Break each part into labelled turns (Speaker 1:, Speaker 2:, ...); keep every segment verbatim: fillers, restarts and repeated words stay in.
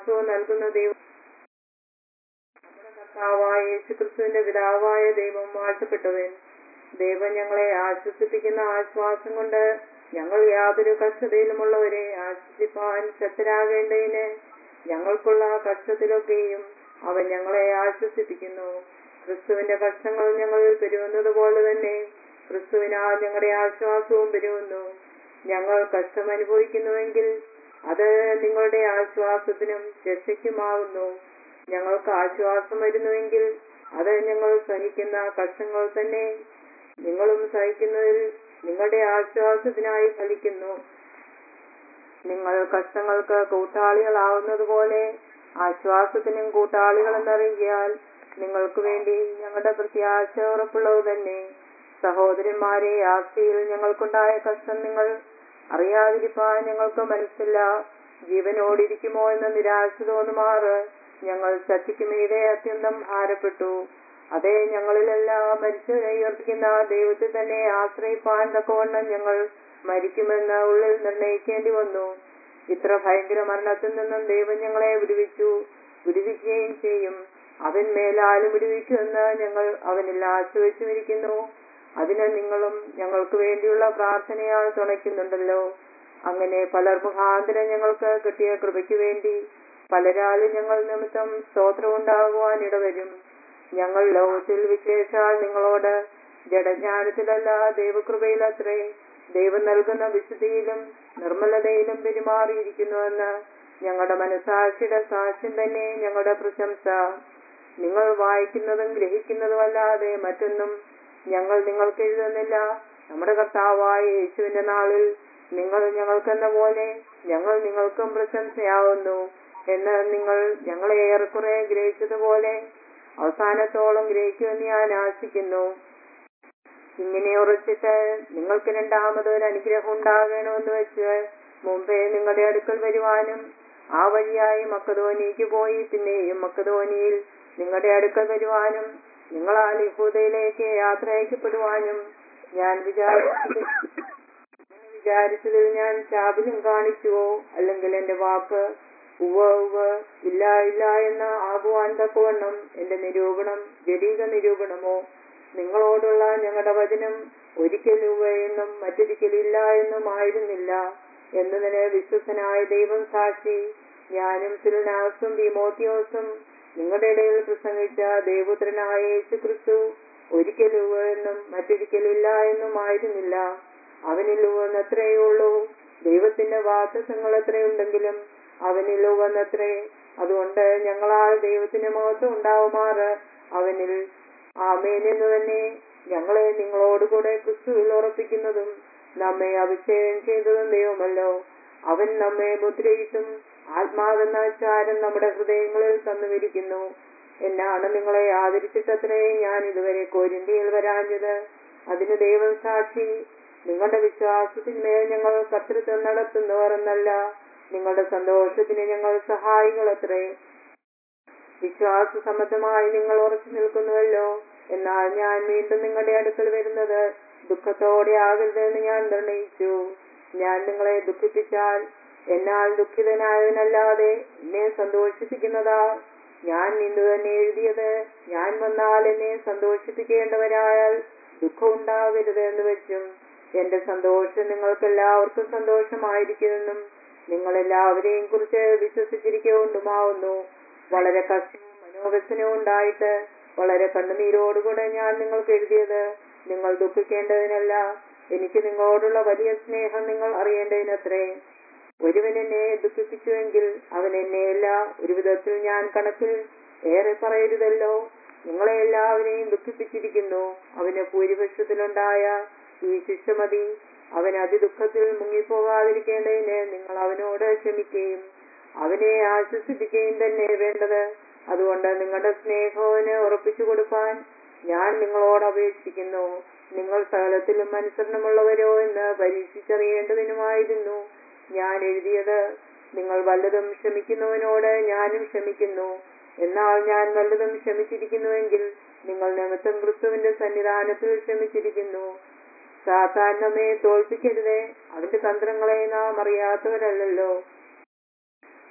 Speaker 1: നൽകുന്ന ദൈവം നമ്മുടെ കർത്താവായ യേശുക്രിസ്തുവിന്റെ പിതാവായ ദൈവം വാഴ്ത്തപ്പെട്ടവൻ. ദൈവം ഞങ്ങളെ ആശ്വസിപ്പിക്കുന്ന ആശ്വാസം കൊണ്ട് ഞങ്ങൾ യാതൊരു കഷ്ടതയിലുമുള്ളവരെ ആശ്വസിപ്പാൻ ശക്തരാകേണ്ടതിന് ഞങ്ങൾക്കുള്ള കഷ്ടത്തിലൊക്കെയും അവൻ ഞങ്ങളെ ആശ്വസിപ്പിക്കുന്നു. ക്രിസ്തുവിന്റെ കഷ്ടങ്ങൾ ഞങ്ങളിൽ പെരുകുന്നത് പോലെ തന്നെ ക്രിസ്തുവിനാൽ ഞങ്ങളുടെ ആശ്വാസവും പെരുകുന്നു. ഞങ്ങൾ കഷ്ടം അനുഭവിക്കുന്നുവെങ്കിൽ അത് നിങ്ങളുടെ ആശ്വാസത്തിനും രക്ഷയ്ക്കുമാകുന്നു. ഞങ്ങൾക്ക് ആശ്വാസം വരുന്നുവെങ്കിൽ അത് ഞങ്ങൾ സഹിക്കുന്ന കഷ്ടങ്ങൾ തന്നെ നിങ്ങളും സഹിക്കുന്നതിൽ നിങ്ങളുടെ ആശ്വാസത്തിനായി ഫലിക്കുന്നു. നിങ്ങൾ കഷ്ടങ്ങൾക്ക് കൂട്ടാളികളാവുന്നത് പോലെ ആശ്വാസത്തിനും കൂട്ടാളികൾ എന്നറിയാൽ നിങ്ങൾക്ക് വേണ്ടി ഞങ്ങളുടെ പ്രത്യാശ ഉറപ്പുള്ളത് തന്നെ. സഹോദരന്മാരെ, ആസ്തിയിൽ ഞങ്ങൾക്കുണ്ടായ കഷ്ടം നിങ്ങൾ അറിയാതിരിപ്പാൻ ഞങ്ങൾക്ക് മനസ്സില്ല. ജീവനോടിരിക്കുമോ എന്ന നിരാശ തോന്നുമാറ് ഞങ്ങൾ ശക്തിക്കുമീതെ അത്യന്തം ഭാരപ്പെട്ടു. അതേ, ഞങ്ങളിലെല്ലാം മരിച്ചവരെ ഉയർപ്പിക്കുന്ന ദൈവത്തിൽ തന്നെ ആശ്രയിപ്പാൻ തക്കവണ്ണം ഞങ്ങൾ മരിക്കുമെന്ന് ഉള്ളിൽ നിർണയിക്കേണ്ടി വന്നു. ഇത്ര ഭയങ്കര മരണത്തിൽ നിന്നും ദൈവം ഞങ്ങളെ വിടുവിച്ചു, വിടുവിക്കുകയും ചെയ്യും. അവൻ മേലാലും വിടുവിക്കുമെന്ന് ഞങ്ങൾ അവനിൽ ആശ്രയിച്ചുമിരിക്കുന്നു. അതിന് നിങ്ങളും ഞങ്ങൾക്ക് വേണ്ടിയുള്ള പ്രാർത്ഥനയാൽ തുണയ്ക്കുന്നുണ്ടല്ലോ. അങ്ങനെ പലർ മുഖാന്തരം ഞങ്ങൾക്ക് കിട്ടിയ കൃപയ്ക്ക് വേണ്ടി പലരാലും ഞങ്ങൾ നിമിത്തം സ്തോത്രം ഉണ്ടാകുവാൻ ഇടവരും. ഞങ്ങൾ ലോകത്തിൽ വിശേഷാൽ നിങ്ങളോട് ജഡജ്ഞാനത്തിലല്ല ദൈവകൃപയിലത്രേ ദൈവം നൽകുന്ന വിശുദ്ധിയിലും നിർമ്മലതയിലും പെരുമാറിയിരിക്കുന്നുവെന്ന് ഞങ്ങളുടെ മനസാക്ഷിയുടെ സാക്ഷ്യം തന്നെ ഞങ്ങളുടെ പ്രശംസ. നിങ്ങൾ വായിക്കുന്നതും ഗ്രഹിക്കുന്നതുമല്ലാതെ മറ്റൊന്നും ഞങ്ങൾ നിങ്ങൾക്ക് എഴുതുന്നില്ല. നമ്മുടെ കർത്താവായ യേശുവിന്റെ നാളിൽ നിങ്ങൾ ഞങ്ങൾക്കെന്ന പോലെ ഞങ്ങൾ നിങ്ങൾക്കും പ്രശംസയാവുന്നു എന്ന് നിങ്ങൾ ഞങ്ങളെ ഏറെക്കുറെ ഗ്രഹിച്ചതുപോലെ അവസാനത്തോളം ഗ്രഹിക്കുമെന്ന് ഞാൻ ആശിക്കുന്നു. ഇങ്ങനെ ഉറച്ചിട്ട് നിങ്ങൾക്ക് രണ്ടാമത് ഒരു അനുഗ്രഹം ഉണ്ടാകണമെന്ന് വെച്ച് മുമ്പേ നിങ്ങളുടെ അടുക്കൽ വരുവാനും ആ വഴിയായി മക്കതോനിയയ്ക്ക് പോയി പിന്നെയും മക്കതോനിയിൽ നിങ്ങളുടെ അടുക്കൽ വരുവാനും നിങ്ങളാൽ യഹൂദയിലേക്ക് യാത്ര അയക്കപ്പെടുവാനും ഞാൻ വിചാരിച്ചത് വിചാരിച്ചതിൽ ഞാൻ ചാപല്യം കാണിച്ചുവോ, അല്ലെങ്കിൽ എന്റെ വാക്ക് ഉവ്വ ഉവ്വ് ഇല്ല ഇല്ല എന്ന് ആകുവാൻ തക്കവണ്ണം എന്റെ നിരൂപണം ജഡീക നിരൂപണമോ? നിങ്ങളോടുള്ള ഞങ്ങളുടെ വചനം ഒരിക്കൽ ഉവ്വ എന്നും മറ്റൊരിക്കൽ ഇല്ല എന്നും ആയിരുന്നില്ല എന്നതിന് വിശ്വസനായ ദൈവം സാക്ഷി. ഞാനും സിൽനാസും തീമോത്തിയോസും നിങ്ങളുടെ ഇടയിൽ പ്രസംഗിച്ച ദൈവപുത്രനായ യേശുക്രിസ്തു ഒരിക്കൽ ഉവ്വ എന്നും മറ്റൊരിക്കൽ ഇല്ല എന്നും ആയിരുന്നില്ല. അവനിൽ ഉവ്വെന്നത്രയേ ഉള്ളൂ. ദൈവത്തിന്റെ വാഗ്ദത്തങ്ങൾ എത്രയുണ്ടെങ്കിലും അവനിൽ ഉവ്വെന്നത്രേ. അതുകൊണ്ട് ഞങ്ങളാൽ ദൈവത്തിന് മഹത്വം ഉണ്ടാവുമാറ് അവനിൽ ആമേൻ എന്ന് തന്നെ ഞങ്ങളെ നിങ്ങളോടുകൂടെ ക്രിസ്തുവിൽ ഉറപ്പിക്കുന്നതും നമ്മെ അഭിഷേകം ചെയ്തതും ദൈവമല്ലോ. അവൻ നമ്മെ മുദ്രയിട്ടും ആത്മാവെന്ന ചാരം നമ്മുടെ ഹൃദയങ്ങളിൽ തന്നുമിരിക്കുന്നു. എന്നാണ് നിങ്ങളെ ആദരിച്ചിട്ടത്രേ ഞാൻ ഇതുവരെ കോരിന്ത്യയിൽ വരാഞ്ഞത്. അതിന് ദൈവം സാക്ഷി. നിങ്ങളുടെ വിശ്വാസത്തിന്മേൽ ഞങ്ങൾ കർത്തൃത്വം നടത്തുന്നവർ എന്നല്ല, നിങ്ങളുടെ സന്തോഷത്തിന് ഞങ്ങൾ സഹായികളത്രേ. വിശ്വാസ സംബന്ധമായി നിങ്ങൾ ഉറച്ചു നിൽക്കുന്നുവല്ലോ. എന്നാൽ ഞാൻ വീണ്ടും നിങ്ങളുടെ അടുക്കൽ വരുന്നത് ദുഃഖത്തോടെ ആകരുതെന്ന് ഞാൻ നിർണയിച്ചു. ഞാൻ നിങ്ങളെ ദുഃഖിപ്പിച്ചാൽ എന്നാൽ ദുഃഖിതനായവനല്ലാതെ എന്നെ സന്തോഷിപ്പിക്കുന്നതാ. ഞാൻ ഇന്ന് തന്നെ എഴുതിയത് ഞാൻ വന്നാൽ എന്നെ സന്തോഷിപ്പിക്കേണ്ടവരായാൽ ദുഃഖം ഉണ്ടാകരുത് എന്ന് വെച്ചും എന്റെ സന്തോഷം നിങ്ങൾക്ക് എല്ലാവർക്കും സന്തോഷമായിരിക്കുമെന്നും നിങ്ങളെല്ലാവരെയും കുറിച്ച് വിശ്വസിച്ചിരിക്കൊണ്ടുമാവുന്നു. വളരെ കഷ്ടവും മനോവ്യസനവും ഉണ്ടായിട്ട് വളരെ കണ്ണുനീരോടുകൂടെ ഞാൻ നിങ്ങൾക്ക് എഴുതിയത് നിങ്ങൾ ദുഃഖിക്കേണ്ടതിനല്ല, എനിക്ക് നിങ്ങളോടുള്ള വലിയ സ്നേഹം നിങ്ങൾ അറിയേണ്ടതിനത്രേ. ഒരുവൻ എന്നെ ദുഃഖിപ്പിച്ചുവെങ്കിൽ അവൻ എന്നെയല്ല, ഒരു വിധത്തിൽ ഞാൻ കണക്കിൽ ഏറെ പറയരുതല്ലോ. നിങ്ങളെ എല്ലാവരെയും ദുഃഖിപ്പിച്ചിരിക്കുന്നു. അവന് ഭൂരിപക്ഷത്തിലുണ്ടായ ഈ ശിക്ഷ മതി. അവൻ അതിദുഃഖത്തിൽ മുങ്ങിപ്പോകാതിരിക്കേണ്ടതിന് നിങ്ങൾ അവനോട് ക്ഷമിക്കുകയും അവനെ ആശ്വസിപ്പിക്കുകയും തന്നെ വേണ്ടത്. അതുകൊണ്ട് നിങ്ങളുടെ സ്നേഹവന് ഉറപ്പിച്ചു കൊടുക്കാൻ ഞാൻ നിങ്ങളോട് അപേക്ഷിക്കുന്നു. നിങ്ങൾ സകലത്തിലും അനുസരണമുള്ളവരോ എന്ന് പരീക്ഷിച്ചറിയേണ്ടതിനുമായിരുന്നു ഞാൻ എഴുതിയത്. നിങ്ങൾ വല്ലതും ക്ഷമിക്കുന്നവനോട് ഞാനും ക്ഷമിക്കുന്നു. എന്നാൽ ഞാൻ വല്ലതും ക്ഷമിച്ചിരിക്കുന്നുവെങ്കിൽ നിങ്ങൾ നിമിത്തം ക്രിസ്തുവിന്റെ സന്നിധാനത്തിൽ ക്ഷമിച്ചിരിക്കുന്നു. സാത്താൻ നമ്മെ തോൽപ്പിക്കരുതേ, അവന്റെ തന്ത്രങ്ങളെ നാം അറിയാത്തവരല്ലോ.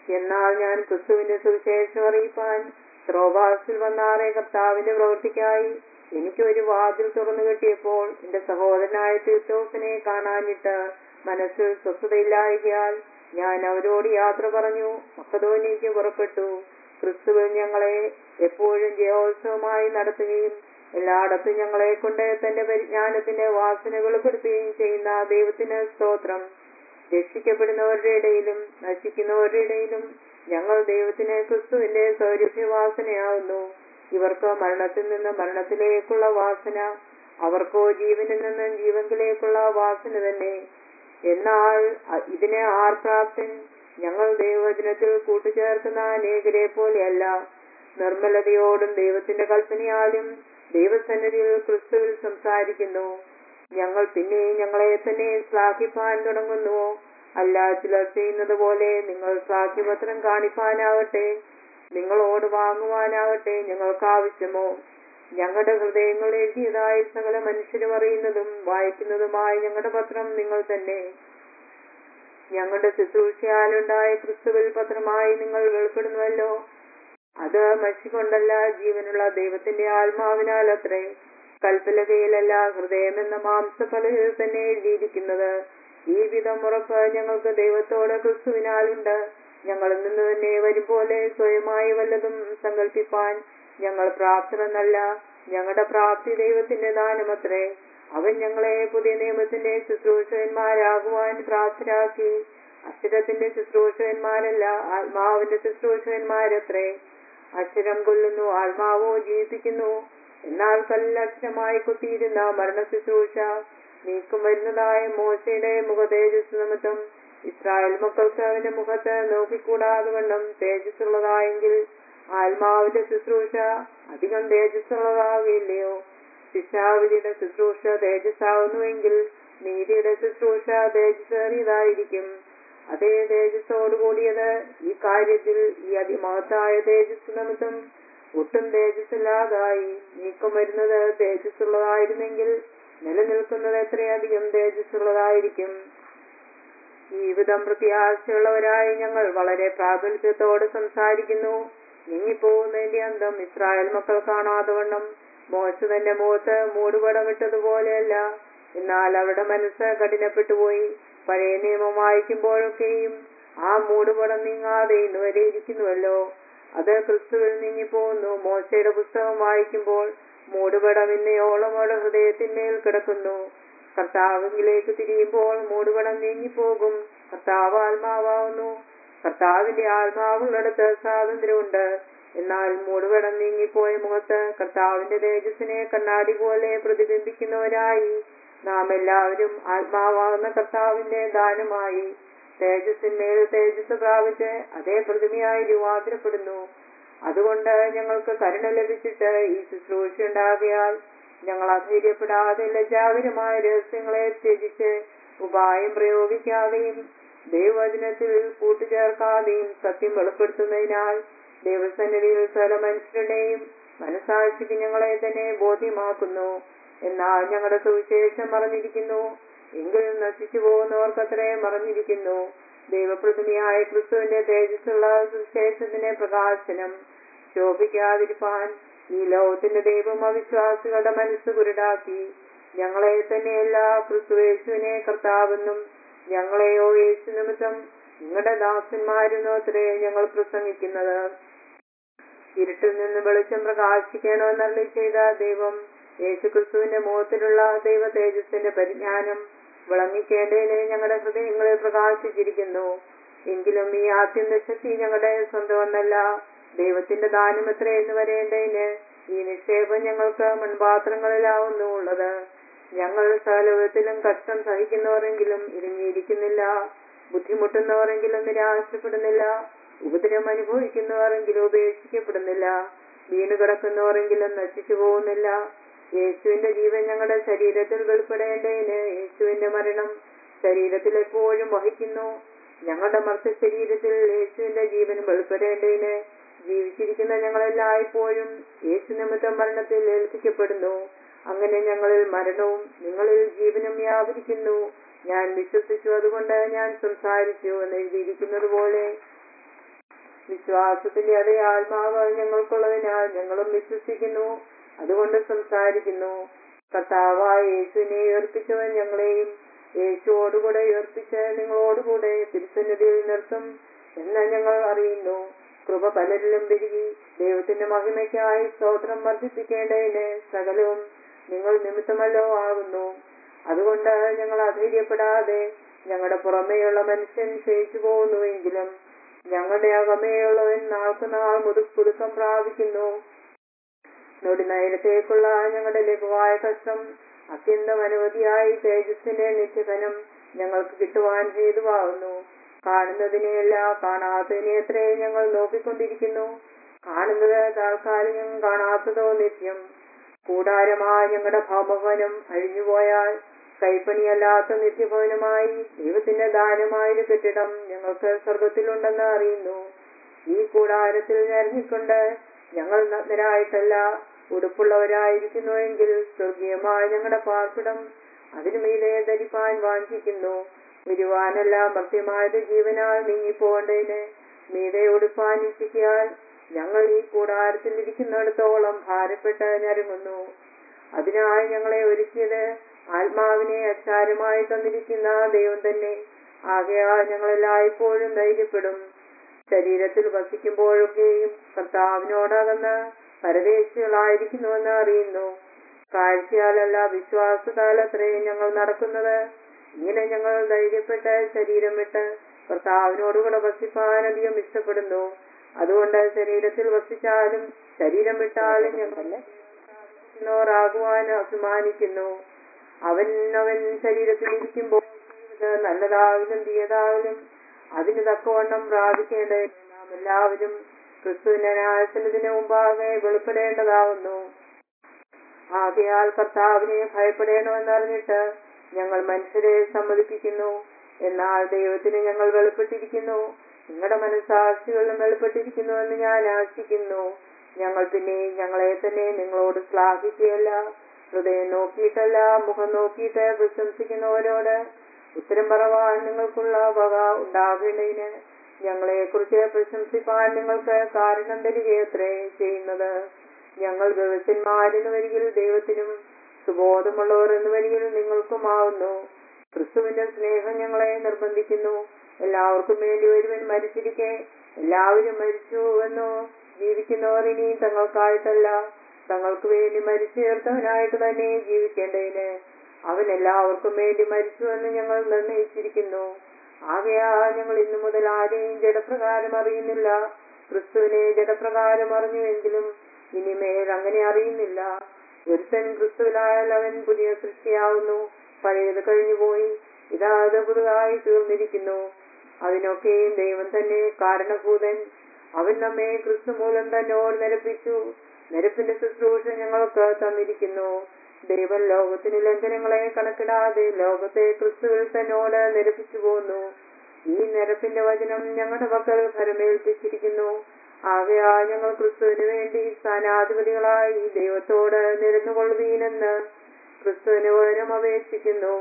Speaker 1: എന്നാൽ ഞാൻ ക്രിസ്തുവിന്റെ സുവിശേഷം അറിയിപ്പാൻ ത്രോബാസിൽ വന്നാറെ കർത്താവിന്റെ പ്രവൃത്തിക്കായി എനിക്ക് ഒരു വാതിൽ തുറന്നു കിട്ടിയപ്പോൾ എന്റെ സഹോദരനായ തീത്തോസിനെ കാണാനിട്ട് മനസ്സിൽ സ്വസ്ഥതയില്ലായകയാൽ ഞാൻ അവരോട് യാത്ര പറഞ്ഞു മക്കദോന്യയ്ക്ക് പുറപ്പെട്ടു. ക്രിസ്തുവിൽ ഞങ്ങളെ എപ്പോഴും ജയോത്സവമായി നടത്തുകയും എല്ലായിടത്തും ഞങ്ങളെ കൊണ്ട് തന്റെ പരിജ്ഞാനത്തിന്റെ വാസന വെളിപ്പെടുത്തുകയും ചെയ്യുന്ന ദൈവത്തിന് സ്തോത്രം. രക്ഷിക്കപ്പെടുന്നവരുടെ ഇടയിലും നശിക്കുന്നവരുടെ ഇടയിലും ഞങ്ങൾ ദൈവത്തിന് ക്രിസ്തുവിന്റെ സൗരഭ്യവാസനയാകുന്നു. ഇവർക്ക് മരണത്തിൽ നിന്ന് മരണത്തിലേക്കുള്ള വാസന, അവർക്കോ ജീവനിൽ നിന്ന് ജീവനിലേക്കുള്ള വാസന തന്നെ. എന്നാൽ ഇതിനെ ആർ പ്രാപ്തൻ? ഞങ്ങൾ ദൈവവചനത്തിൽ കൂട്ടുചേർക്കുന്ന അനേകരെ പോലെയല്ല. നിർമ്മലതയോടും ദൈവത്തിന്റെ കൽപ്പനയാലും ദൈവസന്നിധിയിൽ ക്രിസ്തുവിൽ സംസാരിക്കുന്നു. ഞങ്ങൾ പിന്നെയും ഞങ്ങളെ തന്നെ ശ്ലാഘിപ്പാൻ തുടങ്ങുന്നുവോ? അല്ല, ചിലർ ചെയ്യുന്നത് പോലെ നിങ്ങൾ സാക്ഷ്യപത്രം കാണിപ്പാനാവട്ടെ, നിങ്ങളോട് വാങ്ങുവാനാവട്ടെ ഞങ്ങൾക്ക് ആവശ്യമോ? ഞങ്ങളുടെ ഹൃദയങ്ങൾ എഴുതിയതായി സകല മനുഷ്യരും അറിയുന്നതും വായിക്കുന്നതുമായ ഞങ്ങളുടെ പത്രം നിങ്ങൾ തന്നെ. ഞങ്ങളുടെ ശുശ്രൂഷയാലുണ്ടായ ക്രിസ്തുവിൽ പത്രമായി നിങ്ങൾ വെളിപ്പെടുന്നുവല്ലോ. അത് മഷി കൊണ്ടല്ല, ജീവനുള്ള ദൈവത്തിന്റെ ആത്മാവിനാൽ അത്രേ. കൽപ്പലകയിലല്ല, ഹൃദയമെന്ന മാംസഫലത്തിൽ തന്നെ എഴുതിയിരിക്കുന്നത്. ഈ വിധം ഉറപ്പ് ഞങ്ങൾക്ക് ദൈവത്തോട് ക്രിസ്തുവിനാലുണ്ട്. ഞങ്ങളിൽ നിന്ന് തന്നെ വരും പോലെ സ്വയമായി വല്ലതും സങ്കല്പിപ്പാൻ ഞങ്ങൾ പ്രാപ്തരെന്നല്ല. ഞങ്ങളുടെ പ്രാപ്തി ദൈവത്തിന്റെ ദാനമത്രേ. അവൻ ഞങ്ങളെ പുതിയ നിയമത്തിന്റെ ശുശ്രൂഷകന്മാരാകുവാൻ പ്രാപ്തരാക്കി. അക്ഷരത്തിന്റെ ശുശ്രൂഷകന്മാരല്ല, ആത്മാവിന്റെ ശുശ്രൂഷകന്മാരത്രേ. അക്ഷരം കൊല്ലുന്നു, ആത്മാവോ ജീവിപ്പിക്കുന്നു. എന്നാൽ കല്ലക്ഷരമായി കുത്തിയിരുന്ന മരണ ശുശ്രൂഷ നീക്കം വരുന്നതായ മോശയുടെ മുഖ തേജസ് നിമിത്തം ഇസ്രായേൽ മക്കൾക്ക് അവന്റെ മുഖത്ത് നോക്കിക്കൂടാതെ വണ്ണം തേജസ്സുള്ളതായെങ്കിൽ ആത്മാവിന്റെ ശുശ്രൂഷ അധികം തേജസ്സുള്ളതാകില്ലയോ? ശിക്ഷാവിധിയുടെ ശുശ്രൂഷ തേജസ്സാകുന്നുവെങ്കിൽ നീതിയുടെ ശുശ്രൂഷ തേജസ്സേറിയതായിരിക്കും. അതേ തേജസ്സോടുകൂടിയത് ഈ കാര്യത്തിൽ ഈ അതിമഹത്തായ തേജസ് നിമിത്തം ഒട്ടും തേജസ്സില്ലാതായി. നീക്കം വരുന്നത് തേജസ്സുള്ളതായിരുന്നെങ്കിൽ നിലനിൽക്കുന്നത് എത്രയധികം തേജസ്സുള്ളതായിരിക്കും. ജീവിതം പ്രത്യാശയുള്ളവരായി ഞങ്ങൾ വളരെ പ്രാബല്യത്തോടെ സംസാരിക്കുന്നു. നീങ്ങിപ്പോകുന്നതിന്റെ അന്തം ഇസ്രായേൽ മക്കൾ കാണാതെ വണ്ണം മോശ തന്റെ മുഖത്ത് മൂടുപടമിട്ടതുപോലെയല്ല. എന്നാൽ അവരുടെ മനസ്സ് കഠിനപ്പെട്ടുപോയി. പഴയ നിയമം വായിക്കുമ്പോഴൊക്കെയും ആ മൂടുപടം നീങ്ങാതെ ഇന്നുവരെ ഇരിക്കുന്നുവല്ലോ. അത് ക്രിസ്തുവിൽ നീങ്ങിപ്പോകുന്നു. മോശയുടെ പുസ്തകം വായിക്കുമ്പോൾ മൂടുപടം ഇന്നയോളം അവരുടെ ഹൃദയത്തിന്മേൽ കിടക്കുന്നു. കർത്താവിലേക്ക് തിരിയുമ്പോൾ മൂടുപടം നീങ്ങിപ്പോകും. കർത്താവ് ആത്മാവാകുന്നു. കർത്താവിന്റെ ആത്മാവുള്ളിടത്ത് സ്വാതന്ത്ര്യമുണ്ട്. എന്നാൽ മൂടുപടം നീങ്ങിപ്പോയ മുഖത്ത് കർത്താവിന്റെ തേജസ്സിനെ കണ്ണാടി പോലെ പ്രതിബിംബിക്കുന്നവരായി നാം എല്ലാവരും ആത്മാവാകുന്ന കർത്താവിന്റെ ദാനമായി തേജസ്സിന്മേൽ തേജസ് പ്രാപിച്ച് അതേ പ്രതിമയായി രൂപാന്തരപ്പെടുന്നു. അതുകൊണ്ട് ഞങ്ങൾക്ക് കരുണ ലഭിച്ചിട്ട് ഈ ശുശ്രൂഷ ഉണ്ടാകിയാൽ ഞങ്ങൾ അധൈര്യപ്പെടാതെ ലജ്ജാകരമായ രഹസ്യങ്ങളെ ത്യജിച്ച് ഉപായം പ്രയോഗിക്കാതെയും ദൈവവചനത്തിൽ കൂട്ടുചേർക്കാതെയും സത്യം വെളിപ്പെടുത്തുന്നതിനാൽ ദൈവസന്നിധിയിൽ സകല മനുഷ്യരുടെയും മനസാക്ഷിക്ക് ഞങ്ങളെ തന്നെ ബോധ്യമാക്കുന്നു. എന്നാൽ ഞങ്ങളുടെ സുവിശേഷം മറഞ്ഞിരിക്കുന്നു, എങ്കിലും നശിച്ചു പോകുന്നവർക്കത്രേ മറഞ്ഞിരിക്കുന്നു. ദൈവപ്രതിമയായ ക്രിസ്തുവിന്റെ തേജസ്സുള്ള സുവിശേഷത്തിന്റെ പ്രകാശനം ശോഭിക്കാതിരിപ്പാൻ ഈ ലോകത്തിന്റെ ദൈവം അവിശ്വാസികളുടെ മനസ്സ് കുരുടാക്കി. ഞങ്ങളെ തന്നെയല്ല, ക്രിസ്തുയേശുവിനെ കർത്താവെന്നും ഞങ്ങളെയോ യേശു നിമിത്തം നിങ്ങളുടെ ദാസന്മാരെന്നോ അത്രേ ഞങ്ങൾ പ്രസംഗിക്കുന്നത്. ഇരുട്ടിൽ നിന്ന് വെളിച്ചം പ്രകാശിക്കണമെന്നരുളി ചെയ്ത ദൈവം യേശു ക്രിസ്തുവിന്റെ മുഖത്തിലുള്ള ദൈവ തേജസ്സിന്റെ പരിജ്ഞാനം വിളങ്ങിക്കേണ്ടതിന് ഞങ്ങളുടെ ഹൃദയങ്ങളിൽ പ്രകാശിച്ചിരിക്കുന്നു. എങ്കിലും ഈ ആത്യന്ത ശക്തി ഞങ്ങളുടെ സ്വന്തമെന്നല്ല, ദൈവത്തിന്റെ ദാനം എത്രയെന്ന് വരേണ്ടതിന് ഈ നിക്ഷേപം ഞങ്ങൾക്ക് മൺപാത്രങ്ങളിലാവുന്നു ഉള്ളത്. ഞങ്ങൾ സകലവിധത്തിലും കഷ്ടം സഹിക്കുന്നവരെങ്കിലും ഇടുങ്ങിയിരിക്കുന്നില്ല, ബുദ്ധിമുട്ടുന്നവരെങ്കിലും നിരാശപ്പെടുന്നില്ല, ഉപദ്രവം അനുഭവിക്കുന്നവരെങ്കിലും ഉപേക്ഷിക്കപ്പെടുന്നില്ല, വീണു കിടക്കുന്നവരെങ്കിലും നശിച്ചു പോകുന്നില്ല. യേശുവിന്റെ ജീവൻ ഞങ്ങളുടെ ശരീരത്തിൽ വെളിപ്പെടേണ്ടതിന് യേശുവിന്റെ മരണം ശരീരത്തിൽ എപ്പോഴും വഹിക്കുന്നു. ഞങ്ങളുടെ മർത്ത ശരീരത്തിൽ യേശുവിന്റെ ജീവൻ വെളിപ്പെടേണ്ടതിന് ജീവിച്ചിരിക്കുന്ന ഞങ്ങളെല്ലായ്പ്പോഴും യേശു നിമിത്തം മരണത്തിൽ ഏൽപ്പിക്കപ്പെടുന്നു. അങ്ങനെ ഞങ്ങളിൽ മരണവും നിങ്ങളിൽ ജീവനും വ്യാപരിക്കുന്നു. ഞാൻ വിശ്വസിച്ചു, അതുകൊണ്ട് ഞാൻ സംസാരിച്ചു എന്ന് എഴുതിയിരിക്കുന്നത് പോലെ വിശ്വാസത്തിന്റെ അതേ ആത്മാവ് ഞങ്ങൾക്കുള്ളതിനാൽ ഞങ്ങളും വിശ്വസിക്കുന്നു, അതുകൊണ്ട് സംസാരിക്കുന്നു. കർത്താവായ യേശുവിനെ ഉയർപ്പിച്ചവൻ ഞങ്ങളെയും യേശുവോടുകൂടെ ഉയർപ്പിച്ച് നിങ്ങളോടുകൂടെ തിരുസന്നിധിയിൽ നിർത്തും എന്ന് ഞങ്ങൾ അറിയുന്നു. കൃപ പലരിലും പെരുകി ദൈവത്തിന്റെ മഹിമയ്ക്കായി സ്തോത്രം വർദ്ധിപ്പിക്കേണ്ടതിന് സകലവും നിങ്ങൾ നിമിത്തമല്ലോ ആകുന്നു. അതുകൊണ്ട് ഞങ്ങൾ അധൈര്യപ്പെടാതെ ഞങ്ങളുടെ പുറമേയുള്ള മനുഷ്യൻ ക്ഷയിച്ചു പോകുന്നുവെങ്കിലും ഞങ്ങളുടെ അകമേയുള്ളവൻ നാൾക്കുനാൾ മുതു പുതുക്കം പ്രാപിക്കുന്നു. നൊടി നേരത്തേക്കുള്ള ഞങ്ങളുടെ ലഘുവായ കഷ്ടം അത്യന്തം അനവധിയായി തേജസ്സിന്റെ നിത്യധനം ഞങ്ങൾക്ക് കിട്ടുവാൻ ഹേതുവാകുന്നു. കാണുന്നതിനെയല്ല കാണാത്തതിനെ എത്രയും ഞങ്ങൾ നോക്കിക്കൊണ്ടിരിക്കുന്നു. കാണുന്നത് താൽക്കാലികം, കാണാത്തതോ നിത്യം. കൂടാരമായ ഞങ്ങളുടെ ഭൗമഭവനം അഴിഞ്ഞുപോയാൽ കൈപ്പണിയല്ലാത്ത നിത്യഭവനമായി ദൈവത്തിന്റെ ദാനമായൊരു കെട്ടിടം ഞങ്ങൾക്ക് സ്വർഗത്തിലുണ്ടെന്ന് അറിയുന്നു. ഈ കൂടാരത്തിൽ നിറഞ്ഞിക്കൊണ്ട് ഞങ്ങൾ നഗ്നരായിട്ടല്ല ഉടുപ്പുള്ളവരായിരിക്കുന്നുവെങ്കിൽ സ്വർഗീയമായ ഞങ്ങളുടെ പാർപ്പിടം അതിനു മീതെ ധരിപ്പാൻ വാഞ്ചിക്കുന്നു. വരുവാനല്ല മർത്യമായത് ജീവനാൽ നീങ്ങിപ്പോകേണ്ടതിന് മീതെ ഉടുപ്പാൻ ഇച്ഛിക്കാൻ ഞങ്ങൾ ഈ കൂടാരത്തിൽ ഇരിക്കുന്നിടത്തോളം ഭാരപ്പെട്ട് ഞരങ്ങുന്നു. അതിനായി ഞങ്ങളെ ഒരുക്കിയത് ആത്മാവിനെ അച്ചാരമായി തന്നിരിക്കുന്ന ദൈവം തന്നെ. ആകയാൽ ഞങ്ങളെല്ലായ്പ്പോഴും ധൈര്യപ്പെടും. ശരീരത്തിൽ വസിക്കുമ്പോഴൊക്കെയും കർത്താവിനോടകന്ന് പരദേശികളായിരിക്കുന്നുവെന്ന് അറിയുന്നു. കാഴ്ചയാലല്ല വിശ്വാസത്താൽ അത്രയും ഞങ്ങൾ നടക്കുന്നത്. ഇങ്ങനെ ഞങ്ങൾ ധൈര്യപ്പെട്ട് ശരീരം വിട്ട് കർത്താവിനോടുകൂടെ വസിപ്പാൻ അധികം ഇഷ്ടപ്പെടുന്നു. അതുകൊണ്ട് ശരീരത്തിൽ വസിച്ചാലും ശരീരം വിട്ടാലും ഞങ്ങളാകുവാൻ അഭിമാനിക്കുന്നു. അവൻ അവൻ ശരീരത്തിൽ ഇരിക്കുമ്പോൾ നല്ലതാവിലും തീയതാവിലും അതിന് തക്കവണ്ണം പ്രാപിക്കേണ്ടത് നാം എല്ലാവരും ക്രിസ്തുവിന്റെ ന്യായത്തിന് മുമ്പാകെ വെളിപ്പെടേണ്ടതാകുന്നു. ആകയാൽ കർത്താവിനെ ഭയപ്പെടേണമെന്നറിഞ്ഞിട്ട് ഞങ്ങൾ മനുഷ്യരെ സമ്മതിപ്പിക്കുന്നു. എന്നാൽ ദൈവത്തിന് ഞങ്ങൾ വെളിപ്പെട്ടിരിക്കുന്നു, നിങ്ങളുടെ മനസ്സാക്ഷികളിലും വെളിപ്പെട്ടിരിക്കുന്നുവെന്ന് ഞാൻ ആശിക്കുന്നു. ഞങ്ങൾ പിന്നെ ഞങ്ങളെ തന്നെ നിങ്ങളോട് ശ്ലാഘിക്കുകയല്ല, ഹൃദയം നോക്കിയിട്ടല്ല മുഖം നോക്കിയിട്ട് പ്രശംസിക്കുന്നവരോട് ഉത്തരം പറവാൻ നിങ്ങൾക്കുള്ള വക ഉണ്ടാകേണ്ടതിന് ഞങ്ങളെ കുറിച്ച് പ്രശംസിപ്പാൻ നിങ്ങൾക്ക് കാരണം തരികയത്രേ ചെയ്യുന്നത്. ഞങ്ങൾ വ്യവസ്ഥന്മാരെന്ന് വരികിൽ ദൈവത്തിനും സുബോധമുള്ളവർ എന്ന് വരികിൽ നിങ്ങൾക്കുമാവുന്നു. ക്രിസ്തുവിന്റെ സ്നേഹം ഞങ്ങളെ നിർബന്ധിക്കുന്നു. എല്ലാവർക്കും വേണ്ടി ഒരുവൻ മരിച്ചിരിക്കെ എല്ലാവരും മരിച്ചു എന്നോ ജീവിക്കുന്നവർ ഇനി തങ്ങൾക്കായിട്ടല്ല തങ്ങൾക്ക് വേണ്ടി മരിച്ചു ചേർത്തവനായിട്ട് തന്നെ ജീവിക്കേണ്ടതിന് അവൻ എല്ലാവർക്കും വേണ്ടി മരിച്ചു എന്ന് ഞങ്ങൾ നിർണയിച്ചിരിക്കുന്നു. ആകയാൽ ഞങ്ങൾ ഇന്നു മുതൽ ആരെയും ജഡപ്രകാരം അറിയുന്നില്ല. ക്രിസ്തുവിനെ ജഡപ്രകാരം അറിഞ്ഞുവെങ്കിലും ഇനിമേൽ അങ്ങനെ അറിയുന്നില്ല. ഒരുത്തൻ ക്രിസ്തുവിലായാൽ അവൻ പുതിയ സൃഷ്ടിയാവുന്നു. പഴയത് കഴിഞ്ഞുപോയി, ഇതാ അത് പുതുതായി തീർന്നിരിക്കുന്നു. അതിനൊക്കെയും ദൈവം തന്നെ കാരണഭൂതൻ. അവൻ നമ്മെ ക്രിസ്തു മൂലം തന്നോട് നിരപ്പിച്ചു. നിരപ്പിന്റെ ശുശ്രൂഷ ഞങ്ങൾക്ക് തന്നിരിക്കുന്നു. ദൈവം ലോകത്തിന് ലംഘനങ്ങളെ കണക്കിടാതെ ലോകത്തെ ക്രിസ്തുവിൽ തന്നോട് നിരപ്പിച്ചു പോന്നു. ഈ നിരപ്പിന്റെ വചനം ഞങ്ങളുടെ മക്കൾ ഫലമേൽപ്പിച്ചിരിക്കുന്നു. ആകയാൽ ഞങ്ങൾ ക്രിസ്തുവിന് വേണ്ടി സ്ഥാനാധിപതികളായി ദൈവത്തോട് നിരന്നുകൊള്ളുവീനെന്ന് ക്രിസ്തുവിന് പകരം അപേക്ഷിക്കുന്നു.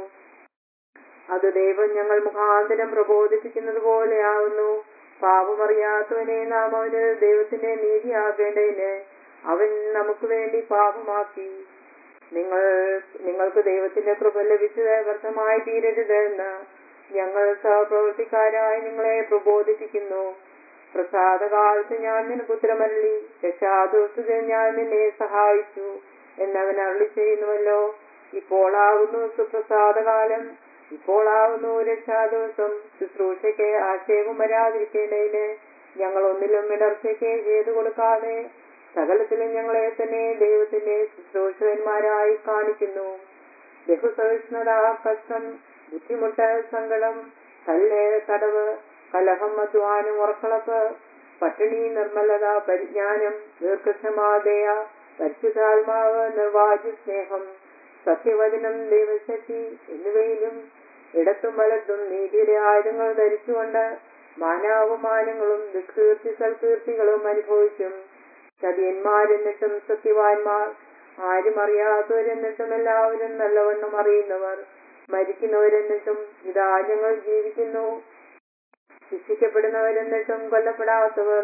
Speaker 1: അത് ദൈവം ഞങ്ങൾ മുഖാന്തരം പ്രബോധിപ്പിക്കുന്നത് പോലെയാവുന്നു. പാപമറിയാത്തവനെ നാം അവന് ദൈവത്തിന്റെ നീതിയാകേണ്ടതിന് അവൻ നമുക്ക് വേണ്ടി പാപമാക്കി. നിങ്ങൾ നിങ്ങൾക്ക് ദൈവത്തിന്റെ കൃപ ലഭിച്ചത് വ്യർത്ഥമായി തീരരുത് എന്ന് ഞങ്ങൾ സഹപ്രവർത്തിക്കാരായി നിങ്ങളെ പ്രബോധിപ്പിക്കുന്നു. പ്രസാദകാലത്ത് ഞാൻ നിനക്ക് ഉത്തരമരുളി, രക്ഷാദിവസത്തിൽ ഞാൻ നിന്നെ സഹായിച്ചു എന്നവൻ അരുളി ചെയ്യുന്നുവല്ലോ. ഇപ്പോളാകുന്നു സുപ്രസാദകാലം, ഇപ്പോളാകുന്നു രക്ഷാദിവസം. ശുശ്രൂഷയ്ക്ക് ആക്ഷേപം വരാതിരിക്കേണ്ടതിന് ഞങ്ങൾ ഒന്നിലും ഇടർച്ചയ്ക്ക് ചെയ്തു കൊടുക്കാതെ സകലത്തിലും ഞങ്ങളെ തന്നെ ദൈവത്തിന്റെ ശുശ്രൂഷകന്മാരായി കാണിക്കുന്നു. ബഹുസഹിഷ്ണുത, കഷ്ടം, ബുദ്ധിമുട്ട്, സങ്കടം, കല്ല്, തടവ്, കലഹം, അധ്വാനം, ഉറക്കളപ്പ്, പട്ടിണി, നിർമ്മലത, പരിജ്ഞാനം, ദീർഘക്ഷമാദയ, പരിശുദ്ധാത്മാവ്, നിർവാജ്യ സ്നേഹം, സത്യവചനം, ദൈവശക്തി എന്നിവയിലും ഇടത്തും വലത്തും നീതിയുടെ ആയുധങ്ങൾ ധരിച്ചുകൊണ്ട് മാനാവമാനങ്ങളും ദുഷ്കീർത്തി സൽകീർത്തികളും അനുഭവിച്ചും ചതിയന്മാരെന്നിട്ടും സത്യവാന്മാർ, ആരും അറിയാത്തവരെന്നിട്ടും എല്ലാവരും നല്ലവണ്ണം അറിയുന്നവർ, മരിക്കുന്നവരെന്നിട്ടും ഇതാ ഞങ്ങൾ ജീവിക്കുന്നു, ശിക്ഷിക്കപ്പെടുന്നവരെന്നിട്ടും കൊല്ലപ്പെടാത്തവർ,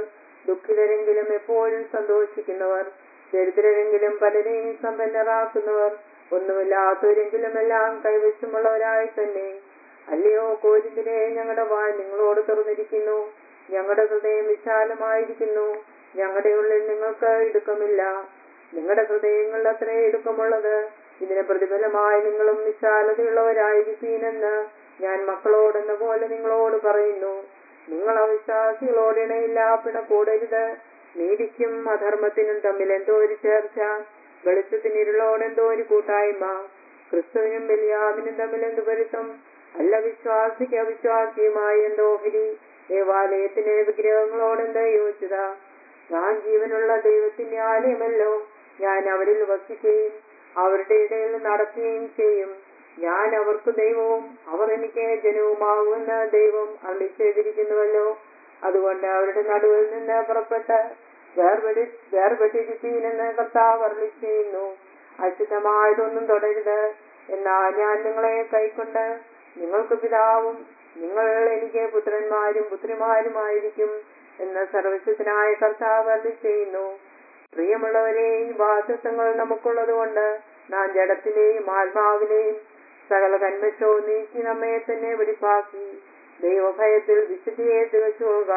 Speaker 1: ദുഃഖിതരെങ്കിലും എപ്പോഴും സന്തോഷിക്കുന്നവർ, ദരിദ്രരെങ്കിലും പലരെയും സമ്പന്നരാക്കുന്നവർ, ഒന്നുമില്ലാത്തവരെങ്കിലും എല്ലാം കൈവശമുള്ളവരായി തന്നെ. അല്ലയോ കോരിന്തിനെ, ഞങ്ങളുടെ വായ് നിങ്ങളോട് തുറന്നിരിക്കുന്നു, ഞങ്ങളുടെ ഹൃദയം വിശാലമായിരിക്കുന്നു, ഞങ്ങളുടെ ഉള്ളിൽ നിങ്ങൾക്ക് ഇടുക്കമില്ല. നിങ്ങളുടെ ഹൃദയങ്ങളിൽ അത്ര ഇടുക്കമുള്ളത്. ഇതിന് പ്രതിഫലമായി നിങ്ങളും വിശാലതയുള്ളവരായിരിക്കീനെന്ന് ഞാൻ മക്കളോടെന്ന പോലെ നിങ്ങളോട് പറയുന്നു. നിങ്ങൾ അവിശ്വാസികളോട് ഇണയില്ല, പിണക്കൂടരുത്. നീതിക്കും അധർമ്മത്തിനും തമ്മിൽ എന്തോ ഒരു ചേർച്ച, വെളിച്ചത്തിന് ഇരുളോട് എന്തോ ഒരു കൂട്ടായ്മ, ക്രിസ്തുവിനും ബെലിയാമിനും തമ്മിൽ എന്ത് പൊരുത്തം. അല്ല വിശ്വാസിക്ക് അവിശ്വാസിയുമായി എന്തോ ഓഹരി, ദേവാലയത്തിന് വിഗ്രഹങ്ങളോട് എന്താ യോജിച്ചത. ഞാൻ ജീവനുള്ള ദൈവത്തിന്റെ ആലയമല്ലോ, ഞാൻ അവരിൽ വസിക്കുകയും അവരുടെ ഇടയിൽ നടക്കുകയും ചെയ്യും. ഞാൻ അവർക്ക് ദൈവവും അവർ എനിക്ക് ജനവുമാകുമെന്ന് ദൈവം അരുളി ചെയ്തിരിക്കുന്നുവല്ലോ. അതുകൊണ്ട് അവരുടെ നടുവിൽ നിന്ന് പുറപ്പെട്ട് വേർപെടി വേർപെട്ടിരിപ്പീനെന്ന് കർത്താവ് അരുളി ചെയ്യുന്നു. അശുദ്ധമായതൊന്നും തുടരുത്. എന്നാൽ ഞാൻ നിങ്ങളെ കൈക്കൊണ്ട് നിങ്ങൾക്ക് പിതാവും നിങ്ങൾ എനിക്ക് പുത്രന്മാരും പുത്രിമാരുമായിരിക്കും എന്ന് സർവശക്തനായ കർത്താവ് അരുളി ചെയ്യുന്നു. പ്രിയമുള്ളവരെ, ഈ വാഗ്ദത്തങ്ങൾ നമുക്കുള്ളത് കൊണ്ട് നാം ജഡത്തിലെയും ആത്മാവിലെയും സകല കന്മഷവും നീക്കി നമ്മെ തന്നെ വെടിപ്പാക്കി ദൈവഭയത്തിൽ വിശുദ്ധിയെ തികച്ചുകൊള്ളുക.